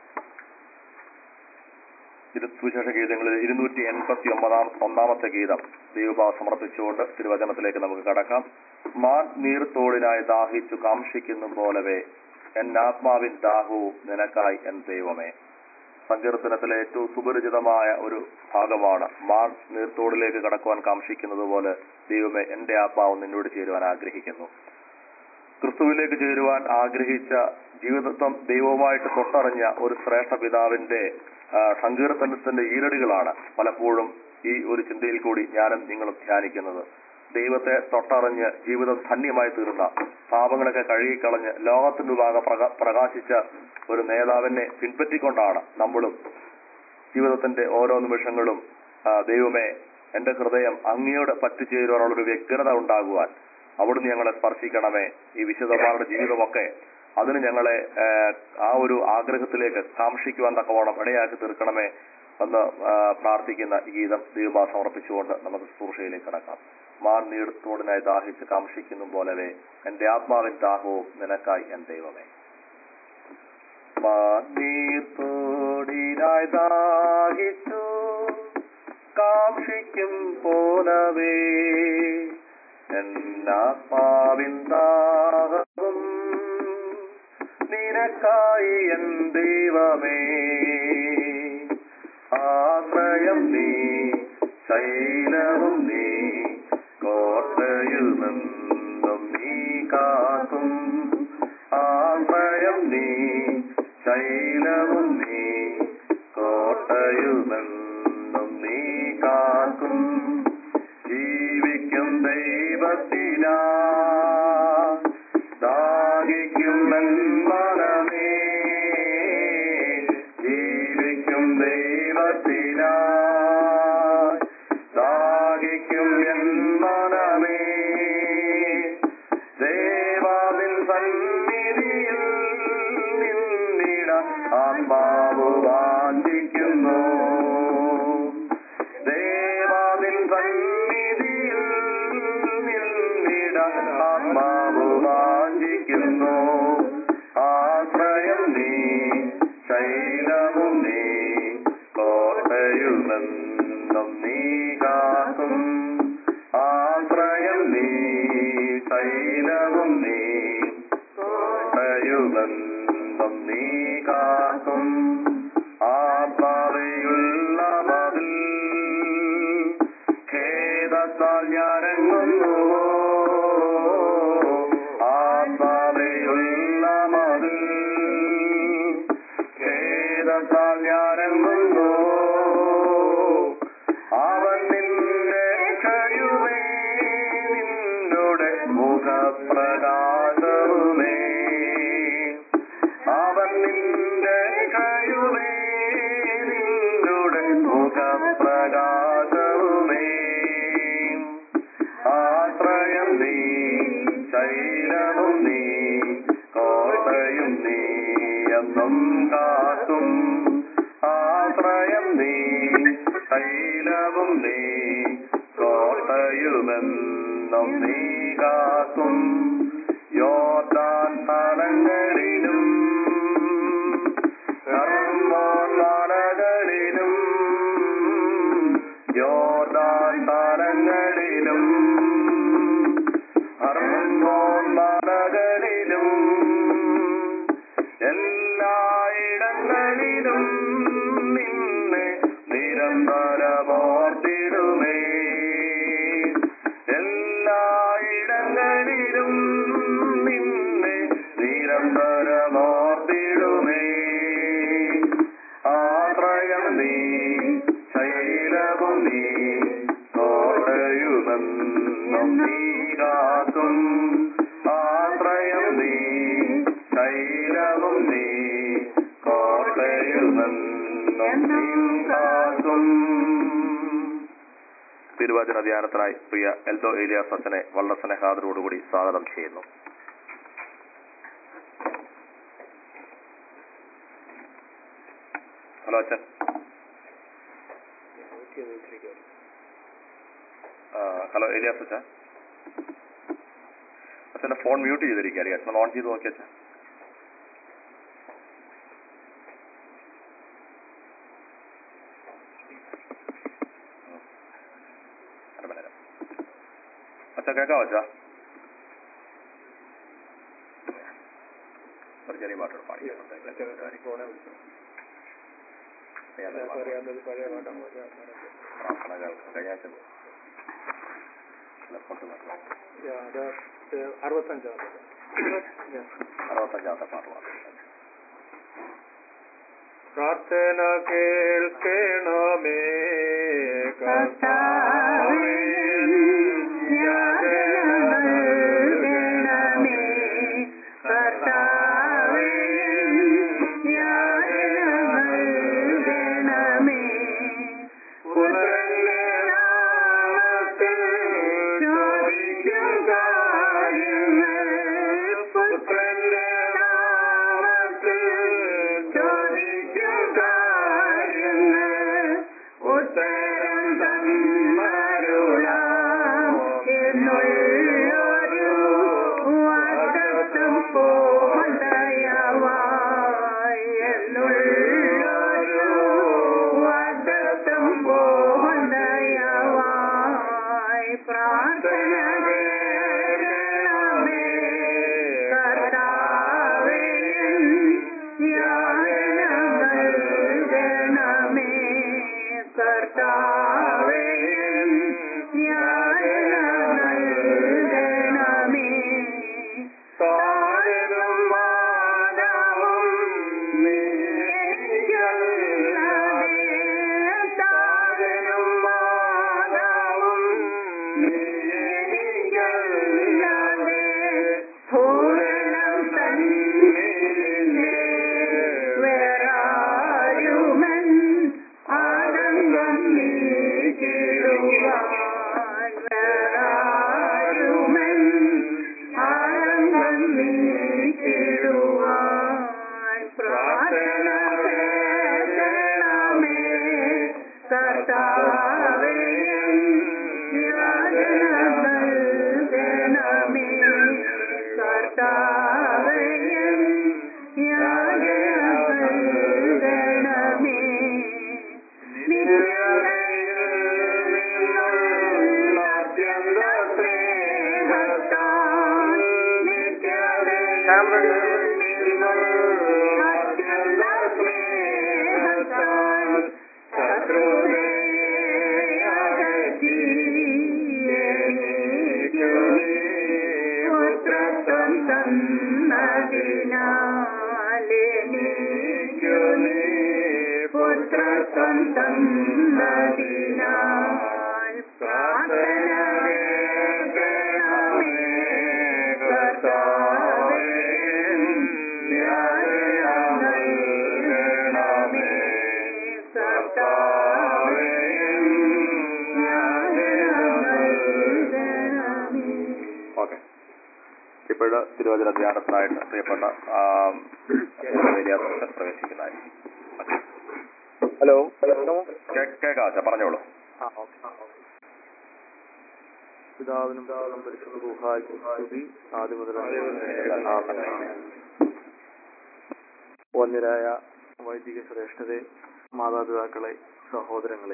Speaker 2: സുവിശേഷ ഗീതങ്ങളിൽ ഇരുന്നൂറ്റി എൺപത്തി ഒമ്പതാം ഒന്നാമത്തെ ഗീതം ദൈവഭാവം സമർപ്പിച്ചുകൊണ്ട് തിരുവചനത്തിലേക്ക് നമുക്ക് കടക്കാം. മാൻ നീർത്തോടിനായി ദാഹിച്ചു കാംക്ഷിക്കും പോലവേ എന്നാത്മാവിൻ ദാഹവും നിനക്കായി എൻ ദൈവമേ. സങ്കീർത്തനത്തിലെ ഏറ്റവും സുപരിചിതമായ ഒരു ഭാഗമാണ്. മാൻ നീർത്തോടിലേക്ക് കടക്കുവാൻ കാംക്ഷിക്കുന്നത് പോലെ ദൈവമേ എന്റെ ആത്മാവ് നിന്നോട് ചേരുവാൻ ആഗ്രഹിക്കുന്നു. ക്രിസ്തുവിലേക്ക് ചേരുവാൻ ആഗ്രഹിച്ച ജീവിതത്വം ദൈവവുമായിട്ട് തൊട്ടറിഞ്ഞ ഒരു ശ്രേഷ്ഠ പിതാവിന്റെ സങ്കീർത്തനത്തിന്റെ ഈരടികളാണ് പലപ്പോഴും ഈ ഒരു ചിന്തയിൽ കൂടി ഞാനും നിങ്ങളും ധ്യാനിക്കുന്നത്. ദൈവത്തെ തൊട്ടറിഞ്ഞ് ജീവിതം ധന്യമായി തീർന്ന, പാപങ്ങളൊക്കെ കഴുകിക്കളഞ്ഞ് ലോകത്തിന്റെ ഭാഗം പ്രകാശിച്ച ഒരു നേതാവിനെ പിൻപറ്റിക്കൊണ്ടാണ് നമ്മളും ജീവിതത്തിന്റെ ഓരോ നിമിഷങ്ങളും ദൈവമേ എന്റെ ഹൃദയം അങ്ങയോട് പറ്റിച്ചേരുവാനുള്ളൊരു വ്യഗ്രത ഉണ്ടാകുവാൻ അവിടുന്ന് ഞങ്ങളെ സ്പർശിക്കണമേ. ഈ വിശുദ്ധന്മാരുടെ ജീവിതമൊക്കെ അതിന് ഞങ്ങളെ ആ ഒരു ആഗ്രഹത്തിലേക്ക് കാംക്ഷിക്കുവാൻ തക്കവണ്ണം ഇടയാക്കി തീർക്കണമേ എന്ന് പ്രാർത്ഥിക്കുന്ന ഈ ഗീതം ദൈവഭാവം സമർപ്പിച്ചുകൊണ്ട് നമുക്ക് ശുശ്രൂഷയിലേക്ക് കടക്കാം. മാൻ നീർത്തോടിനായി ദാഹിച്ച് കാംക്ഷിക്കുന്നു പോലവേ എന്റെ ആത്മാവിൻ ദാഹവും നിനക്കായി എൻ ദൈവമേ. മാൻ നീർത്തോടിനായി ദാഹിച്ചു കാംക്ഷിക്കും പോലവേ എന്നാത്മാവിൻ ദാഹവും നിനക്കായി എൻ ദൈവമേ. ആശ്രയം നീ ശൈലവും നീ കോട്ടയുമെന്നും നീ കാക്കും. ആശ്രയം നീ ശൈലവും നീ കോട്ടയുമെന്നും നീ കാക്കും. ജീവിക്കും ദൈവത്തിനാ ദാഹിക്കും എൻ മനമേ. ജീവിക്കും ദൈവത്തിനാ ദാഹിക്കും എൻ മനമേ. ദേവാവിൻ സന്നിധിയിൽ നിന്നിട ആത്മാവ് വാഞ്ചിക്കുന്നു. ദേവാവിൻ സന്നിധിയിൽ നിന്നിട ആത്മാവ് വാഞ്ചിക്കുന്നു. ആശ്രയം നീ ശൈലവും നീ കോട്ടയുമെന്നും നീ കാക്കും. ആശ്രയം നീ ശൈലവും നീ കോട്ടയുമെന്നും നീ കാക്കും. ആത്മാവെയുള്ള മതിൽ ഖേദത്താൽ ഞാനങ്ങുന്നു. ആത്മാവെയുള്ള മതിൽ ഖേദത്താൽ ഞാനങ്ങുന്നു. അവൻ നിന്റെ കഴിവേ നിന്നുടെ മുഖപ്രകാശവുമേ. അവൻ നിന്റെ കഴിവേ നിന്നുടെ മുഖപ്രകാശവുമേ. ആശ്രയം നീ ശൈലവും നീ കോട്ടയും നീ എന്നും കാക്കും. ആശ്രയം നീ ശൈലവും നീ കോട്ടയുമെന്നും നീ കാക്കും. യോർദാൻ തലങ്ങളിലും ഹർമ്മോൻ മലകളിലും യോർദാൻ തലങ്ങളിലും ഹർമ്മോൻ മലകളിലും എല്ലായിടങ്ങളിലും നിന്നെ നിരന്തരമോർത്തിടുമേ. എല്ലായിടങ്ങളിലും നിന്നെ നിരന്തരമോർത്തിടുമേ. ആശ്രയം നീ ശൈലവും നീ കോട്ടയുമെന്നും നീ കാക്കും. ആശ്രയം നീ ശൈലവും നീ കോട്ടയുമെന്നും നീ കാക്കും. തിരുവചന ധ്യാനത്തിനായി പ്രിയ എൽദോ ഏലിയാസ് അച്ഛനെ വളരെ സ്നേഹാദരോടുകൂടി സ്വാഗതം ചെയ്യുന്നു. ഹലോ അച്ഛൻ. ഹലോ ഏലിയാസ് അച്ഛൻ. അച്ഛന്റെ ഫോൺ മ്യൂട്ട് ചെയ്തിരിക്കുക അച്ഛൻ ഓൺ ചെയ്ത് നോക്കി അച്ഛൻ. അച്ഛൻ കേൾക്കാം അച്ഛാ? ഒരു ചെറിയ പാട്ടോട് പാടി അറുപത്തഞ്ചാമത്തെ പാട്ട് പാടി.
Speaker 3: പ്രാർത്ഥന കേൾക്കണമേ കർത്താവേ,
Speaker 2: തിരുവചന ധ്യാനത്തിനായിട്ട് പ്രിയപ്പെട്ട പ്രവേശിക്കുന്നതായിരിക്കും.
Speaker 3: ഹലോ,
Speaker 2: കേൾക്കാം അച്ഛാ, പറഞ്ഞോളൂ.
Speaker 3: പിതാവിനും പരിശുദ്ധ റൂഹായ്ക്കും സ്തുതി ആദ്യം മുതൽ. വന്യരായ വൈദിക ശ്രേഷ്ഠരെ, മാതാപിതാക്കളെ, സഹോദരങ്ങളെ,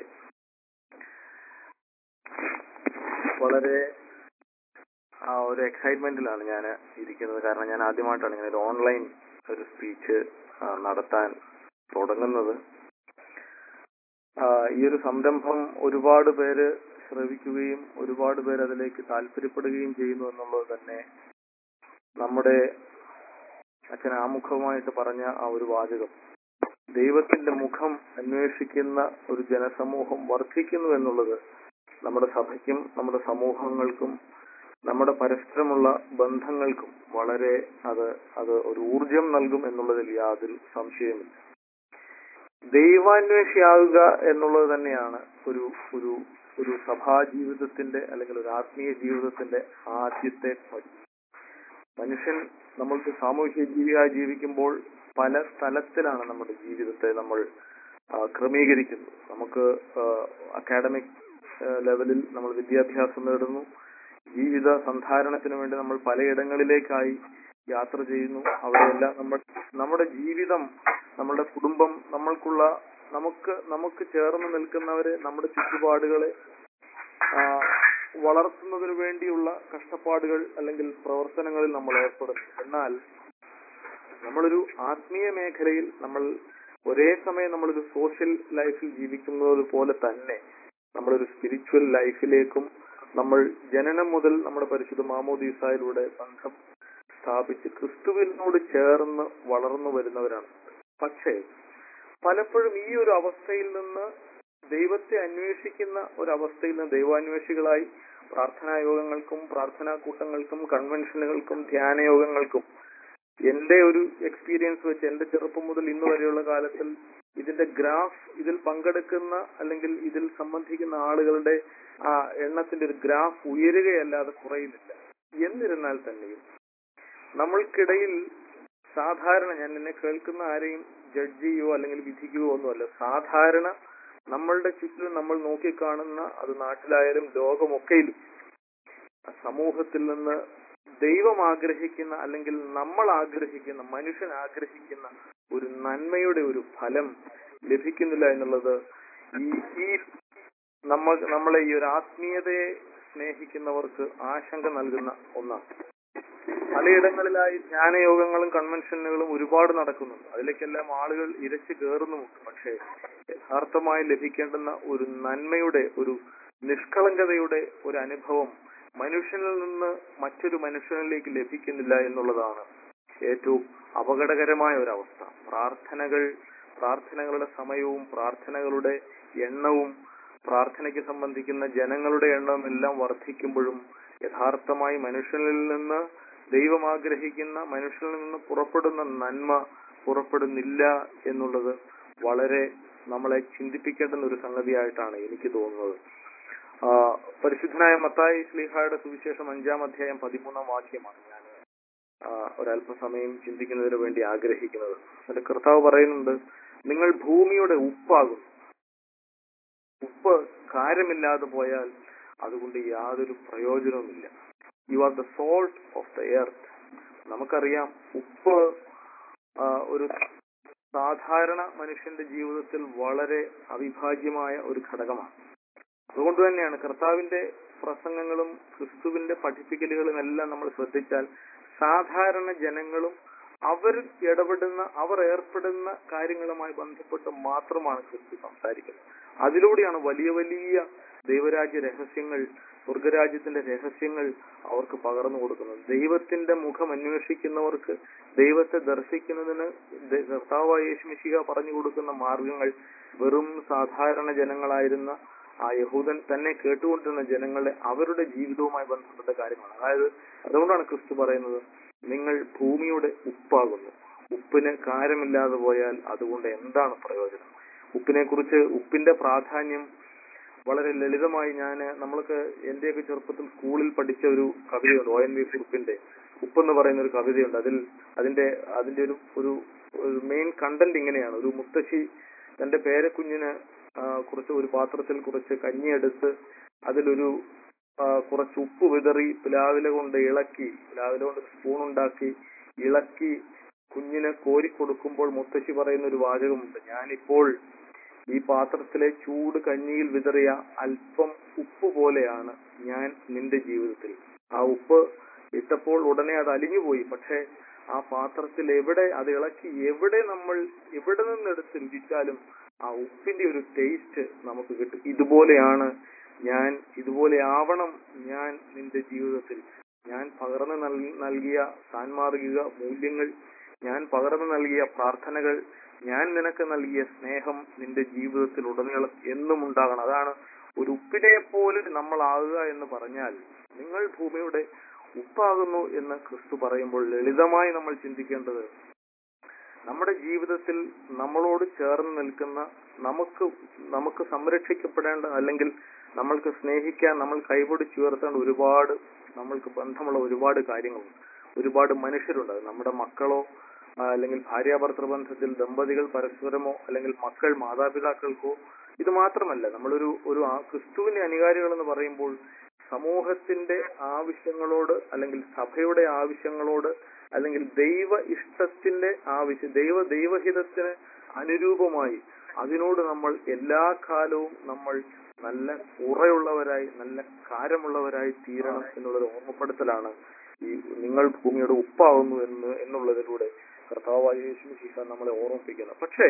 Speaker 3: വളരെ ആ ഒരു എക്സൈറ്റ്മെന്റിലാണ് ഞാൻ ഇരിക്കുന്നത്. കാരണം ഞാൻ ആദ്യമായിട്ടാണ് ഇങ്ങനെ ഒരു ഓൺലൈൻ ഒരു സ്പീച്ച് നടത്താൻ തുടങ്ങുന്നത്. ഈ ഒരു സംരംഭം ഒരുപാട് പേര് ശ്രവിക്കുകയും ഒരുപാട് പേര് അതിലേക്ക് താല്പര്യപ്പെടുകയും ചെയ്യുന്നു എന്നുള്ളത് തന്നെ നമ്മുടെ അച്ഛൻ ആമുഖമായിട്ട് പറഞ്ഞ ആ ഒരു വാചകം, ദൈവത്തിന്റെ മുഖം അന്വേഷിക്കുന്ന ഒരു ജനസമൂഹം വർദ്ധിക്കുന്നു എന്നുള്ളത് നമ്മുടെ സഭയ്ക്കും നമ്മുടെ സമൂഹങ്ങൾക്കും നമ്മുടെ പരസ്പരമുള്ള ബന്ധങ്ങൾക്കും വളരെ അത് അത് ഒരു ഊർജം നൽകും എന്നുള്ളതിൽ യാതൊരു സംശയമില്ല. ദൈവാന്വേഷിയാവുക എന്നുള്ളത് തന്നെയാണ് ഒരു ഒരു ഒരു സഭാ ജീവിതത്തിന്റെ അല്ലെങ്കിൽ ഒരു ആത്മീയ ജീവിതത്തിന്റെ ആദ്യത്തെ പടി. മനുഷ്യൻ നമ്മൾക്ക് സാമൂഹ്യ ജീവിയായി ജീവിക്കുമ്പോൾ പല സ്ഥലത്തിലാണ് നമ്മുടെ ജീവിതത്തെ നമ്മൾ ക്രമീകരിക്കുന്നത്. നമുക്ക് അക്കാഡമിക് ലെവലിൽ നമ്മൾ വിദ്യാഭ്യാസം നേടുന്നു, ജീവിത സന്ധാരണത്തിന് വേണ്ടി നമ്മൾ പലയിടങ്ങളിലേക്കായി യാത്ര ചെയ്യുന്നു. അവിടെയെല്ലാം നമ്മൾ നമ്മുടെ ജീവിതം, നമ്മുടെ കുടുംബം, നമ്മൾക്കുള്ള നമുക്ക് നമുക്ക് ചേർന്ന് നിൽക്കുന്നവരെ, നമ്മുടെ ചുറ്റുപാടുകളെ ആ, വളർത്തുന്നതിന് വേണ്ടിയുള്ള കഷ്ടപ്പാടുകൾ അല്ലെങ്കിൽ പ്രവർത്തനങ്ങളിൽ നമ്മൾ ഏർപ്പെടുന്നു. എന്നാൽ നമ്മളൊരു ആത്മീയ മേഖലയിൽ നമ്മൾ ഒരേ സമയം നമ്മളൊരു സോഷ്യൽ ലൈഫിൽ ജീവിക്കുന്നത് പോലെ തന്നെ നമ്മളൊരു സ്പിരിച്വൽ ലൈഫിലേക്കും നമ്മൾ ജനനം മുതൽ നമ്മുടെ പരിശുദ്ധ മാമോദീസായിലൂടെ ബന്ധം സ്ഥാപിച്ച് ക്രിസ്തുവിനോട് ചേർന്ന് വളർന്നു വരുന്നവരാണ്. പക്ഷേ പലപ്പോഴും ഈ ഒരു അവസ്ഥയിൽ നിന്ന് ദൈവത്തെ അന്വേഷിക്കുന്ന ഒരവസ്ഥയിൽ നിന്ന് ദൈവാന്വേഷികളായി പ്രാർത്ഥനാ യോഗങ്ങൾക്കും പ്രാർത്ഥനാ കൂട്ടങ്ങൾക്കും കൺവെൻഷനുകൾക്കും ധ്യാനയോഗങ്ങൾക്കും എന്റെ ഒരു എക്സ്പീരിയൻസ് വെച്ച് എന്റെ ചെറുപ്പം മുതൽ ഇന്ന് വരെയുള്ള കാലത്തിൽ ഇതിന്റെ ഗ്രാഫ്, ഇതിൽ പങ്കെടുക്കുന്ന അല്ലെങ്കിൽ ഇതിൽ സംബന്ധിക്കുന്ന ആളുകളുടെ ആ എണ്ണത്തിന്റെ ഒരു ഗ്രാഫ് ഉയരുകയല്ലാതെ കുറയുന്നില്ല. എന്നിരുന്നാൽ തന്നെയും നമ്മൾക്കിടയിൽ സാധാരണ, ഞാൻ എന്നെ കേൾക്കുന്ന ആരെയും ജഡ്ജ് ചെയ്യുകയോ അല്ലെങ്കിൽ വിധിക്കുകയോ ഒന്നുമല്ല, സാധാരണ നമ്മളുടെ ചുറ്റിലും നമ്മൾ നോക്കിക്കാണുന്ന, അത് നാട്ടിലായാലും ലോകമൊക്കെയിലും സമൂഹത്തിൽ നിന്ന് ദൈവം ആഗ്രഹിക്കുന്ന അല്ലെങ്കിൽ നമ്മൾ ആഗ്രഹിക്കുന്ന, മനുഷ്യൻ ആഗ്രഹിക്കുന്ന ഒരു നന്മയുടെ ഒരു ഫലം ലഭിക്കുന്നില്ല എന്നുള്ളത് ഈ ഈ നമ്മൾ നമ്മളെ ഈ ഒരു ആത്മീയതയെ സ്നേഹിക്കുന്നവർക്ക് ആശങ്ക നൽകുന്ന ഒന്നാണ്. പലയിടങ്ങളിലായി ധ്യാനയോഗങ്ങളും കൺവെൻഷനുകളും ഒരുപാട് നടക്കുന്നുണ്ട്. അതിലേക്കെല്ലാം ആളുകൾ ഇരച്ചു കയറുന്നുമുണ്ട്. പക്ഷേ യഥാർത്ഥമായി ലഭിക്കേണ്ടുന്ന ഒരു നന്മയുടെ, ഒരു നിഷ്കളങ്കതയുടെ ഒരു അനുഭവം മനുഷ്യനിൽ നിന്ന് മറ്റൊരു മനുഷ്യനിലേക്ക് ലഭിക്കുന്നില്ല എന്നുള്ളതാണ് ഏറ്റവും അപകടകരമായ ഒരവസ്ഥ. പ്രാർത്ഥനകൾ പ്രാർത്ഥനകളുടെ സമയവും പ്രാർത്ഥനകളുടെ എണ്ണവും പ്രാർത്ഥനയ്ക്ക് സംബന്ധിക്കുന്ന ജനങ്ങളുടെ എണ്ണവും എല്ലാം വർദ്ധിക്കുമ്പോഴും യഥാർത്ഥമായി മനുഷ്യനിൽ നിന്ന് ദൈവം ആഗ്രഹിക്കുന്ന, മനുഷ്യനിൽ നിന്ന് പുറപ്പെടുന്ന നന്മ പുറപ്പെടുന്നില്ല എന്നുള്ളത് വളരെ നമ്മളെ ചിന്തിപ്പിക്കേണ്ടുന്ന ഒരു സംഗതിയായിട്ടാണ് എനിക്ക് തോന്നുന്നത്. ആ പരിശുദ്ധനായ മത്തായി ശ്ലീഹായുടെ സുവിശേഷം അഞ്ചാം അധ്യായം പതിമൂന്നാം വാക്യമാണ് ഞാൻ ഒരല്പസമയം ചിന്തിക്കുന്നതിന് വേണ്ടി ആഗ്രഹിക്കുന്നത്. അതിന്റെ കർത്താവ് പറയുന്നുണ്ട്, നിങ്ങൾ ഭൂമിയുടെ ഉപ്പാകുന്നു. ഉപ്പ് കാരമില്ലാതെ പോയാൽ അതുകൊണ്ട് യാതൊരു പ്രയോജനവുമില്ല. You are the salt of the earth. നമുക്കറിയാം, ഉപ്പ് ഒരു സാധാരണ മനുഷ്യന്റെ ജീവിതത്തിൽ വളരെ അവിഭാജ്യമായ ഒരു ഘടകമാണ്. അതുകൊണ്ട് തന്നെയാണ് കർത്താവിന്റെ പ്രസംഗങ്ങളും ക്രിസ്തുവിന്റെ പഠിപ്പിക്കലുകളും എല്ലാം നമ്മൾ ശ്രദ്ധിച്ചാൽ സാധാരണ ജനങ്ങളും അവർ ഇടപെടുന്ന, അവർ ഏർപ്പെടുന്ന കാര്യങ്ങളുമായി ബന്ധപ്പെട്ട് മാത്രമാണ് ക്രിസ്തു സംസാരിക്കുന്നത്. അതിലൂടെയാണ് വലിയ വലിയ ദൈവരാജ്യ രഹസ്യങ്ങൾ, സ്വർഗരാജ്യത്തിന്റെ രഹസ്യങ്ങൾ അവർക്ക് പകർന്നു കൊടുക്കുന്നത്. ദൈവത്തിന്റെ മുഖം അന്വേഷിക്കുന്നവർക്ക് ദൈവത്തെ ദർശിക്കുന്നതിന് കർത്താവായ യേശു മിശിഹ പറഞ്ഞു കൊടുക്കുന്ന മാർഗങ്ങൾ വെറും സാധാരണ ജനങ്ങളായിരുന്ന ആ യഹൂദൻ തന്നെ കേട്ടുകൊണ്ടിരുന്ന ജനങ്ങളെ അവരുടെ ജീവിതവുമായി ബന്ധപ്പെട്ട കാര്യമാണ്. അതായത് അതുകൊണ്ടാണ് ക്രിസ്തു പറയുന്നത്, നിങ്ങൾ ഭൂമിയുടെ ഉപ്പാകുന്നു. ഉപ്പിന് കാരമില്ലാതെ പോയാൽ അതുകൊണ്ട് എന്താണ് പ്രയോജനം? ഉപ്പിനെ കുറിച്ച്, ഉപ്പിന്റെ പ്രാധാന്യം വളരെ ലളിതമായി ഞാൻ നമ്മൾക്ക് എന്റെയൊക്കെ ചെറുപ്പത്തിൽ സ്കൂളിൽ പഠിച്ച ഒരു കവിതയുണ്ട്, ഒ എൻ വി കുറുപ്പിന്റെ ഉപ്പെന്ന് പറയുന്ന ഒരു കവിതയുണ്ട്. അതിൽ അതിന്റെ അതിന്റെ ഒരു ഒരു മെയിൻ കണ്ടന്റ് ഇങ്ങനെയാണ്: ഒരു മുത്തശ്ശി തന്റെ പേരക്കുഞ്ഞിന് കുറച്ച് ഒരു പാത്രത്തിൽ കുറച്ച് കഞ്ഞിയെടുത്ത് അതിലൊരു കുറച്ച് ഉപ്പ് വിതറി പ്ലാവില കൊണ്ട് ഇളക്കി, പ്ലാവില കൊണ്ട് സ്പൂൺ ഉണ്ടാക്കി ഇളക്കി കുഞ്ഞിന് കോരിക്കൊടുക്കുമ്പോൾ മുത്തശ്ശി പറയുന്ന ഒരു വാചകമുണ്ട്, ഞാനിപ്പോൾ ഈ പാത്രത്തിലെ ചൂട് കഞ്ഞിയിൽ വിതറിയ അല്പം ഉപ്പ് പോലെയാണ് ഞാൻ നിന്റെ ജീവിതത്തിൽ. ആ ഉപ്പ് ഇട്ടപ്പോൾ ഉടനെ അത് അലിഞ്ഞുപോയി, പക്ഷെ ആ പാത്രത്തിൽ എവിടെ അത് ഇളക്കി എവിടെ നമ്മൾ എവിടെ നിന്നെടുത്ത് രുചിച്ചാലും ആ ഉപ്പിന്റെ ഒരു ടേസ്റ്റ് നമുക്ക് കിട്ടും. ഇതുപോലെയാണ് ഞാൻ, ഇതുപോലെ ആവണം ഞാൻ നിന്റെ ജീവിതത്തിൽ. ഞാൻ പകർന്നു നൽകിയ സാൻമാർഗിക മൂല്യങ്ങൾ, ഞാൻ പകർന്നു നൽകിയ പ്രാർത്ഥനകൾ, ഞാൻ നിനക്ക് നൽകിയ സ്നേഹം നിന്റെ ജീവിതത്തിൽ ഉടനീളം എന്നും ഉണ്ടാകണം. അതാണ് ഒരു ഉപ്പിനെ പോലെ നമ്മളാകുക എന്ന് പറഞ്ഞാൽ. നിങ്ങൾ ഭൂമിയുടെ ഉപ്പാകുന്നു എന്ന് ക്രിസ്തു പറയുമ്പോൾ ലളിതമായി നമ്മൾ ചിന്തിക്കേണ്ടത്, നമ്മുടെ ജീവിതത്തിൽ നമ്മളോട് ചേർന്ന് നിൽക്കുന്ന, നമുക്ക് നമുക്ക് സംരക്ഷിക്കപ്പെടേണ്ട അല്ലെങ്കിൽ നമ്മൾക്ക് സ്നേഹിക്കാൻ, നമ്മൾ കൈപിടിച്ചുയർത്തേണ്ട ഒരുപാട്, നമ്മൾക്ക് ബന്ധമുള്ള ഒരുപാട് കാര്യങ്ങളുണ്ട്. ഒരുപാട് മനുഷ്യരുണ്ട്. നമ്മുടെ മക്കളോ അല്ലെങ്കിൽ ഭാര്യാഭർത്തൃ ബന്ധത്തിൽ ദമ്പതികൾ പരസ്പരമോ അല്ലെങ്കിൽ മക്കൾ മാതാപിതാക്കൾക്കോ. ഇത് മാത്രമല്ല, നമ്മളൊരു ഒരു ക്രിസ്തുവിന്റെ അനുകാരികൾ എന്ന് പറയുമ്പോൾ സമൂഹത്തിന്റെ ആവശ്യങ്ങളോട് അല്ലെങ്കിൽ സഭയുടെ ആവശ്യങ്ങളോട് അല്ലെങ്കിൽ ദൈവ ഇഷ്ടത്തിന്റെ ആവശ്യം ദൈവ ദൈവഹിതത്തിന് അനുരൂപമായി അതിനോട് നമ്മൾ എല്ലാ കാലവും നമ്മൾ നല്ല ഉറയുള്ളവരായി നല്ല കാരമുള്ളവരായി തീരണം എന്നുള്ളൊരു ഓർമ്മപ്പെടുത്തലാണ് ഈ നിങ്ങൾ ഭൂമിയുടെ ഉപ്പാവുന്നു എന്ന് എന്നുള്ളതിലൂടെ കർത്താവായ യേശുമിശിഹ നമ്മളെ ഓർമ്മിപ്പിക്കുന്നത്. പക്ഷേ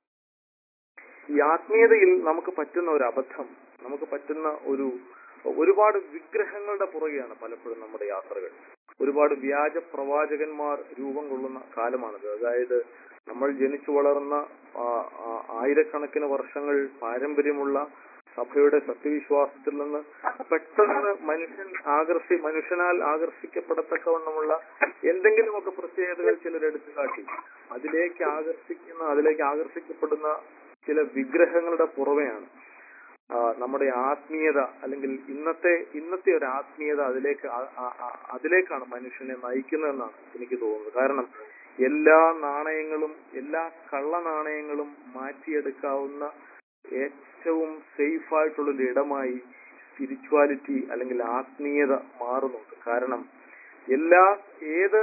Speaker 3: ഈ ആത്മീയതയിൽ നമുക്ക് പറ്റുന്ന ഒരു അബദ്ധം, നമുക്ക് പറ്റുന്ന ഒരു ഒരുപാട് വിഗ്രഹങ്ങളുടെ പുറകെയാണ് പലപ്പോഴും നമ്മുടെ യാത്രകൾ. ഒരുപാട് വ്യാജ പ്രവാചകന്മാർ രൂപം കൊള്ളുന്ന കാലമാണിത്. അതായത് നമ്മൾ ജനിച്ചു വളർന്ന ആയിരക്കണക്കിന് വർഷങ്ങൾ പാരമ്പര്യമുള്ള സഭയുടെ സത്യവിശ്വാസത്തിൽ നിന്ന് പെട്ടെന്ന് മനുഷ്യൻ ആകർഷി മനുഷ്യനാൽ ആകർഷിക്കപ്പെടത്തക്കവണ്ണമുള്ള എന്തെങ്കിലുമൊക്കെ പ്രത്യേകതകൾ ചിലർ എടുത്തു കാട്ടി അതിലേക്ക് ആകർഷിക്കുന്ന അതിലേക്ക് ആകർഷിക്കപ്പെടുന്ന ചില വിഗ്രഹങ്ങളുടെ പുറമെയാണ് നമ്മുടെ ആത്മീയത അല്ലെങ്കിൽ ഇന്നത്തെ ഇന്നത്തെ ഒരു ആത്മീയത അതിലേക്ക് അതിലേക്കാണ് മനുഷ്യനെ നയിക്കുന്നതെന്നാണ് എനിക്ക് തോന്നുന്നത്. കാരണം എല്ലാ നാണയങ്ങളും എല്ലാ കള്ള നാണയങ്ങളും മാറ്റിയെടുക്കാവുന്ന ഏറ്റവും സേഫ് ആയിട്ടുള്ളൊരു ഇടമായി സ്പിരിച്വാലിറ്റി അല്ലെങ്കിൽ ആത്മീയത മാറുന്നുണ്ട്. കാരണം എല്ലാ ഏത്